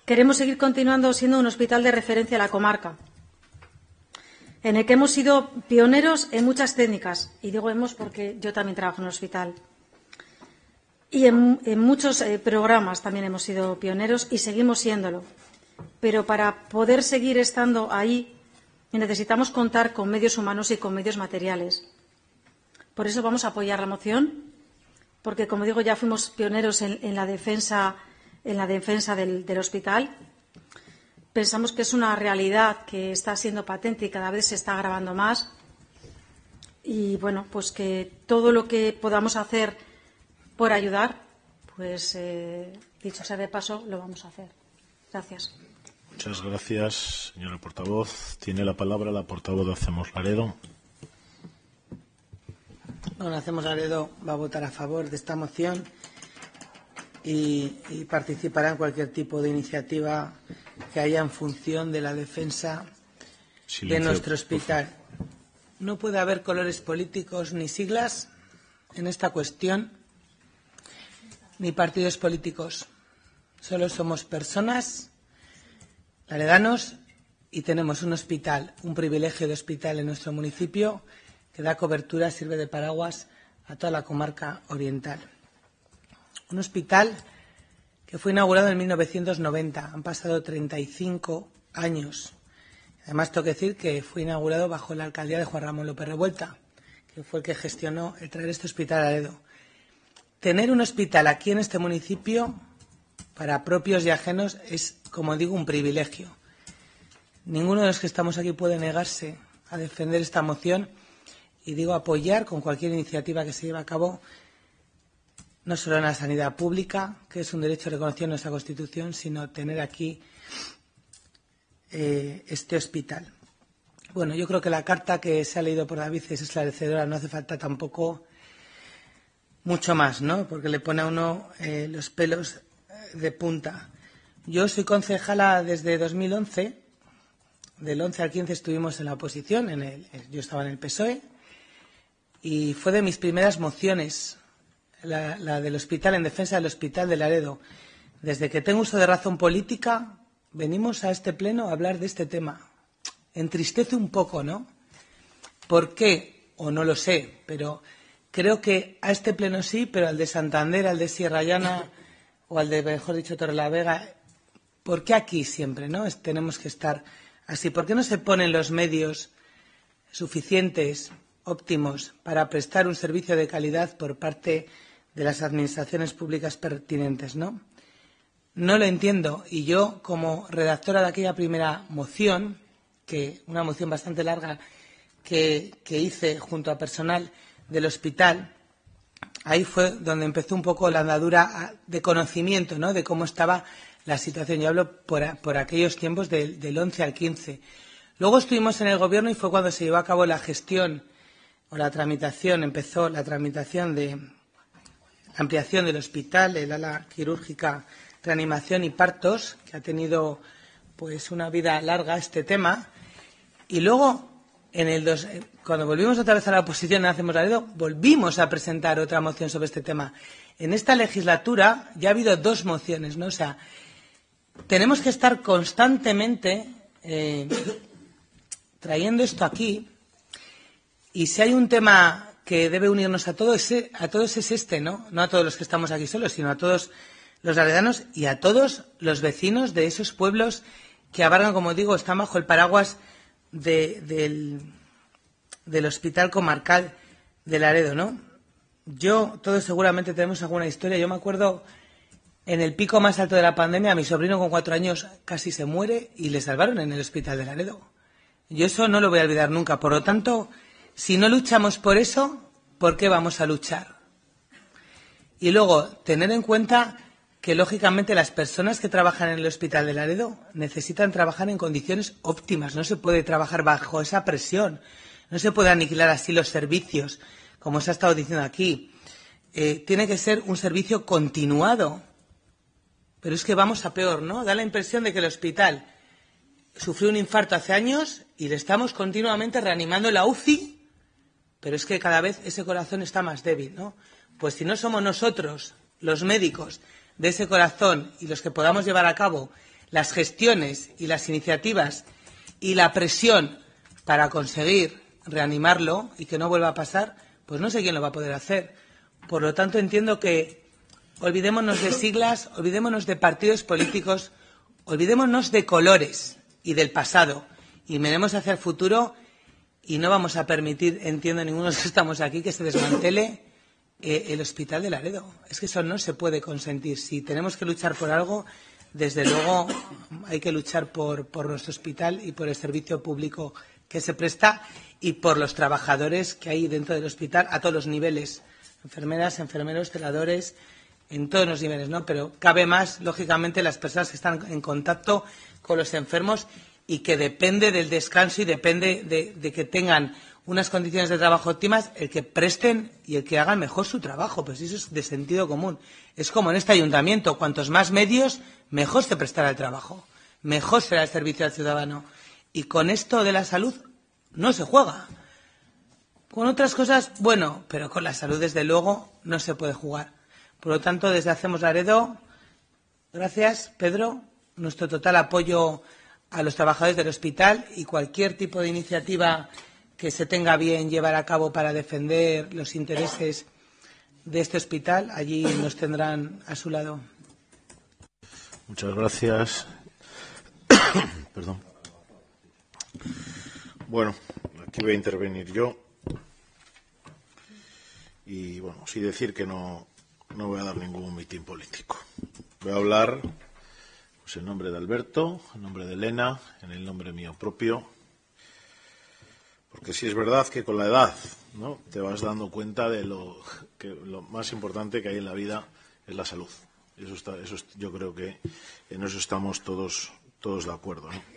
L: queremos seguir continuando siendo un hospital de referencia en la comarca, en el que hemos sido pioneros en muchas técnicas, y digo hemos porque yo también trabajo en un hospital, y en, en muchos eh, programas también hemos sido pioneros y seguimos siéndolo. Pero para poder seguir estando ahí necesitamos contar con medios humanos y con medios materiales. Por eso vamos a apoyar la moción, porque, como digo, ya fuimos pioneros en, en la defensa, en la defensa del, del hospital. Pensamos que es una realidad que está siendo patente y cada vez se está agravando más. Y, bueno, pues que todo lo que podamos hacer por ayudar, pues, eh, dicho sea de paso, lo vamos a hacer. Gracias.
A: Muchas gracias, señora portavoz. Tiene la palabra la portavoz de Hacemos Laredo.
C: Bueno, Hacemos Laredo va a votar a favor de esta moción y, y participará en cualquier tipo de iniciativa que haya en función de la defensa Silencio, de nuestro hospital. No puede haber colores políticos ni siglas en esta cuestión, ni partidos políticos. Solo somos personas, laredanos, y tenemos un hospital, un privilegio de hospital en nuestro municipio que da cobertura, sirve de paraguas a toda la comarca oriental. Un hospital que fue inaugurado en mil novecientos noventa. Han pasado treinta y cinco años. Además, tengo que decir que fue inaugurado bajo la alcaldía de Juan Ramón López Revuelta, que fue el que gestionó el traer este hospital a Laredo. Tener un hospital aquí en este municipio, para propios y ajenos, es, como digo, un privilegio. Ninguno de los que estamos aquí puede negarse a defender esta moción y, digo, apoyar con cualquier iniciativa que se lleve a cabo, no solo en la sanidad pública, que es un derecho reconocido en nuestra Constitución, sino tener aquí eh, este hospital. Bueno, yo creo que la carta que se ha leído por David es esclarecedora, no hace falta tampoco mucho más, ¿no? Porque le pone a uno eh, los pelos de punta. Yo soy concejala desde dos mil once, del once al quince estuvimos en la oposición, en el, yo estaba en el P S O E, y fue de mis primeras mociones, la, la del hospital, en defensa del hospital de Laredo. Desde que tengo uso de razón política, venimos a este pleno a hablar de este tema. Entristece un poco, ¿no? ¿Por qué? O no lo sé, pero creo que a este pleno sí, pero al de Santander, al de Sierra Llana o al de, mejor dicho, Torrelavega, ¿por qué aquí siempre, no? Es, tenemos que estar así. ¿Por qué no se ponen los medios suficientes, óptimos, para prestar un servicio de calidad por parte de las administraciones públicas pertinentes, ¿no? No lo entiendo. Y yo, como redactora de aquella primera moción, que una moción bastante larga que, que hice junto a personal del hospital, ahí fue donde empezó un poco la andadura de conocimiento, ¿no?, de cómo estaba la situación. Yo hablo por, por aquellos tiempos del, del once al quince. Luego estuvimos en el Gobierno y fue cuando se llevó a cabo la gestión o la tramitación, empezó la tramitación de ampliación del hospital, el ala quirúrgica, reanimación y partos, que ha tenido pues una vida larga este tema. Y luego, en el dos, cuando volvimos otra vez a la oposición en Hacemos Laredo, volvimos a presentar otra moción sobre este tema. En esta legislatura ya ha habido dos mociones, ¿no? O sea, tenemos que estar constantemente eh, trayendo esto aquí. Y si hay un tema que debe unirnos a todos, a todos es este, ¿no? No a todos los que estamos aquí solos, sino a todos los laredanos y a todos los vecinos de esos pueblos que abarcan, como digo, están bajo el paraguas de, del, del Hospital Comarcal de Laredo, ¿no? Yo, todos seguramente tenemos alguna historia. Yo me acuerdo, en el pico más alto de la pandemia, mi sobrino con cuatro años casi se muere y le salvaron en el Hospital de Laredo. Yo eso no lo voy a olvidar nunca. Por lo tanto, si no luchamos por eso, ¿por qué vamos a luchar? Y luego, tener en cuenta que, lógicamente, las personas que trabajan en el Hospital de Laredo necesitan trabajar en condiciones óptimas. No se puede trabajar bajo esa presión. No se puede aniquilar así los servicios, como se ha estado diciendo aquí. Eh, tiene que ser un servicio continuado. Pero es que vamos a peor, ¿no? Da la impresión de que el hospital sufrió un infarto hace años y le estamos continuamente reanimando en la U C I, pero es que cada vez ese corazón está más débil, ¿no? Pues si no somos nosotros, los médicos de ese corazón, y los que podamos llevar a cabo las gestiones y las iniciativas y la presión para conseguir reanimarlo y que no vuelva a pasar, pues no sé quién lo va a poder hacer. Por lo tanto, entiendo que olvidémonos de siglas, olvidémonos de partidos políticos, olvidémonos de colores y del pasado y miremos hacia el futuro y no vamos a permitir, entiendo ninguno de los que estamos aquí, que se desmantele eh, el Hospital de Laredo. Es que eso no se puede consentir. Si tenemos que luchar por algo, desde luego hay que luchar por, por nuestro hospital y por el servicio público que se presta y por los trabajadores que hay dentro del hospital a todos los niveles, enfermeras, enfermeros, celadores, en todos los niveles, ¿no? Pero cabe más, lógicamente, las personas que están en contacto con los enfermos y que depende del descanso y depende de, de que tengan unas condiciones de trabajo óptimas, el que presten y el que hagan mejor su trabajo. Pues eso es de sentido común. Es como en este ayuntamiento, cuantos más medios, mejor se prestará el trabajo, mejor será el servicio al ciudadano. Y con esto de la salud no se juega. Con otras cosas, bueno, pero con la salud, desde luego, no se puede jugar. Por lo tanto, desde Hacemos Laredo, gracias, Pedro, nuestro total apoyo a los trabajadores del hospital y cualquier tipo de iniciativa que se tenga bien llevar a cabo para defender los intereses de este hospital, allí nos tendrán a su lado.
A: Muchas gracias. Perdón. Bueno, aquí voy a intervenir yo. Y, bueno, sí decir que no, no voy a dar ningún mitin político. Voy a hablar pues, en nombre de Alberto, en nombre de Elena, en el nombre mío propio. Porque sí es verdad que con la edad, ¿no?, te vas dando cuenta de lo, que lo más importante que hay en la vida es la salud. Eso está, eso es, yo creo que en eso estamos todos, todos de acuerdo, ¿no?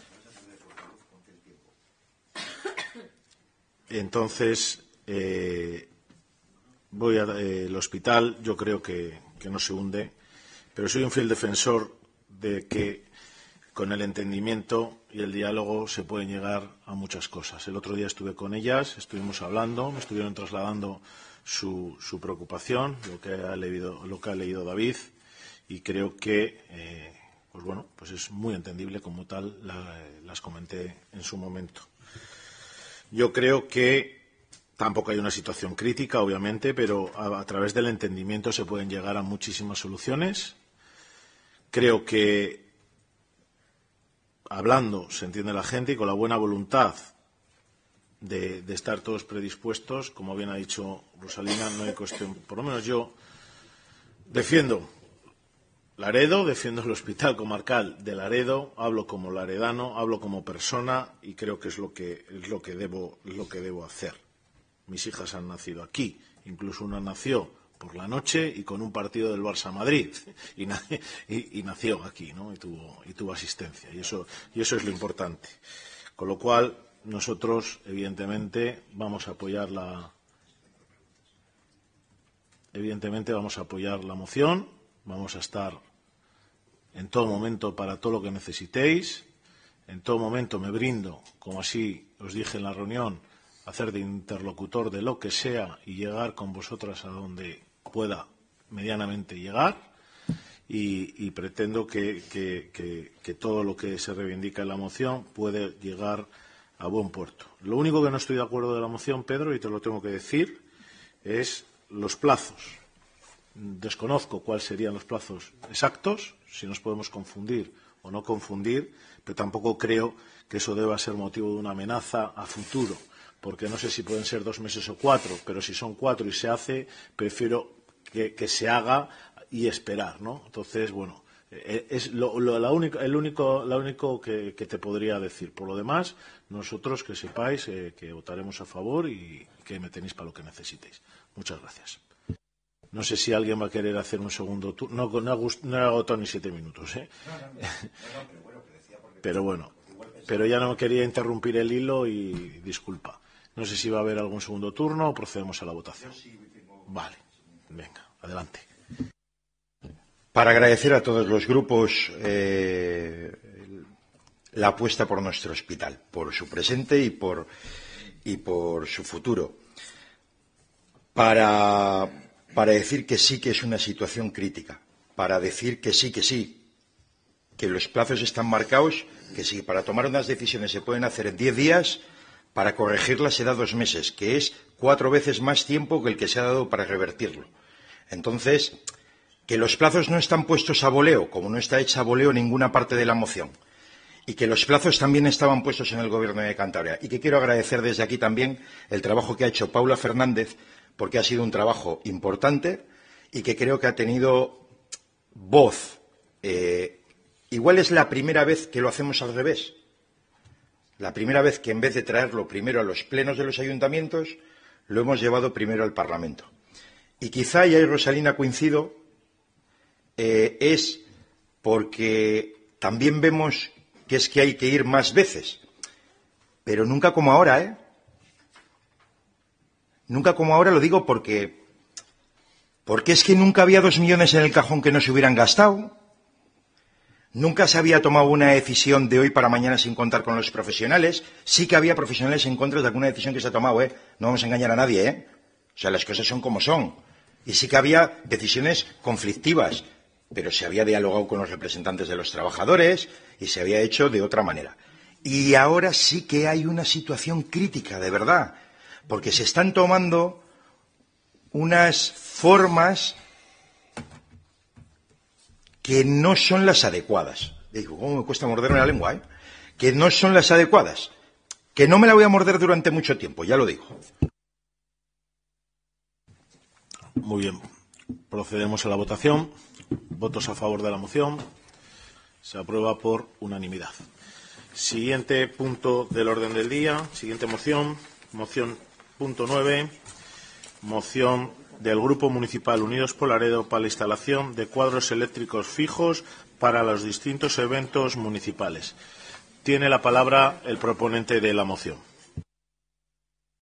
A: Entonces, eh, voy a, eh, el hospital yo creo que, que no se hunde, pero soy un fiel defensor de que con el entendimiento y el diálogo se pueden llegar a muchas cosas. El otro día estuve con ellas, estuvimos hablando, me estuvieron trasladando su, su preocupación, lo que ha leído, lo que ha leído David, y creo que eh, pues bueno, pues es muy entendible, como tal la, las comenté en su momento. Yo creo que tampoco hay una situación crítica, obviamente, pero a, a través del entendimiento se pueden llegar a muchísimas soluciones. Creo que hablando se entiende la gente y con la buena voluntad de, de estar todos predispuestos, como bien ha dicho Rosalina, no hay cuestión. Por lo menos yo defiendo Laredo, defiendo el Hospital Comarcal de Laredo, hablo como laredano, hablo como persona y creo que es lo que es lo que debo, es lo que debo hacer. Mis hijas han nacido aquí, incluso una nació por la noche y con un partido del Barça Madrid y, y, y nació aquí, ¿no? Y tuvo, y tuvo asistencia y eso, y eso es lo importante. Con lo cual nosotros evidentemente vamos a apoyar la evidentemente vamos a apoyar la moción, vamos a estar en todo momento para todo lo que necesitéis, en todo momento me brindo, como así os dije en la reunión, a hacer de interlocutor de lo que sea y llegar con vosotras a donde pueda medianamente llegar y, y pretendo que, que, que, que todo lo que se reivindica en la moción puede llegar a buen puerto. Lo único que no estoy de acuerdo de la moción, Pedro, y te lo tengo que decir, es los plazos. Desconozco cuáles serían los plazos exactos, si nos podemos confundir o no confundir, pero tampoco creo que eso deba ser motivo de una amenaza a futuro, porque no sé si pueden ser dos meses o cuatro, pero si son cuatro y se hace, prefiero que, que se haga y esperar, ¿no? Entonces, bueno, es lo, lo, la única, el único, la único que, que te podría decir. Por lo demás, nosotros que sepáis eh, que votaremos a favor y que me tenéis para lo que necesitéis. Muchas gracias. No sé si alguien va a querer hacer un segundo turno. No, no, no he agotado ni siete minutos, ¿eh? Pero bueno, pero ya no quería interrumpir el hilo y disculpa. No sé si va a haber algún segundo turno o procedemos a la votación. Vale, venga, adelante.
D: Para agradecer a todos los grupos eh, la apuesta por nuestro hospital, por su presente y por, y por su futuro. Para, para decir que sí que es una situación crítica, para decir que sí que sí, que los plazos están marcados, que si para tomar unas decisiones se pueden hacer en diez días, para corregirlas se da dos meses, que es cuatro veces más tiempo que el que se ha dado para revertirlo. Entonces, que los plazos no están puestos a voleo, como no está hecha a voleo ninguna parte de la moción, y que los plazos también estaban puestos en el Gobierno de Cantabria, y que quiero agradecer desde aquí también el trabajo que ha hecho Paula Fernández, porque ha sido un trabajo importante y que creo que ha tenido voz. Eh, igual es la primera vez que lo hacemos al revés. La primera vez que en vez de traerlo primero a los plenos de los ayuntamientos, lo hemos llevado primero al Parlamento. Y quizá, y ahí Rosalina coincido, eh, es porque también vemos que es que hay que ir más veces, pero nunca como ahora, ¿eh? Nunca como ahora, lo digo porque, porque es que nunca había dos millones en el cajón que no se hubieran gastado. Nunca se había tomado una decisión de hoy para mañana sin contar con los profesionales. Sí que había profesionales en contra de alguna decisión que se ha tomado, ¿eh? No vamos a engañar a nadie, ¿eh? O sea, las cosas son como son. Y sí que había decisiones conflictivas, pero se había dialogado con los representantes de los trabajadores y se había hecho de otra manera. Y ahora sí que hay una situación crítica, de verdad, porque se están tomando unas formas que no son las adecuadas. Digo, ¿cómo me cuesta morderme la lengua, eh? Que no son las adecuadas. Que no me la voy a morder durante mucho tiempo, ya lo digo.
A: Muy bien. Procedemos a la votación. Votos a favor de la moción. Se aprueba por unanimidad. Siguiente punto del orden del día. Siguiente moción. Moción punto nueve. Moción del Grupo Municipal Unidos por Laredo para la instalación de cuadros eléctricos fijos para los distintos eventos municipales. Tiene la palabra el proponente de la moción.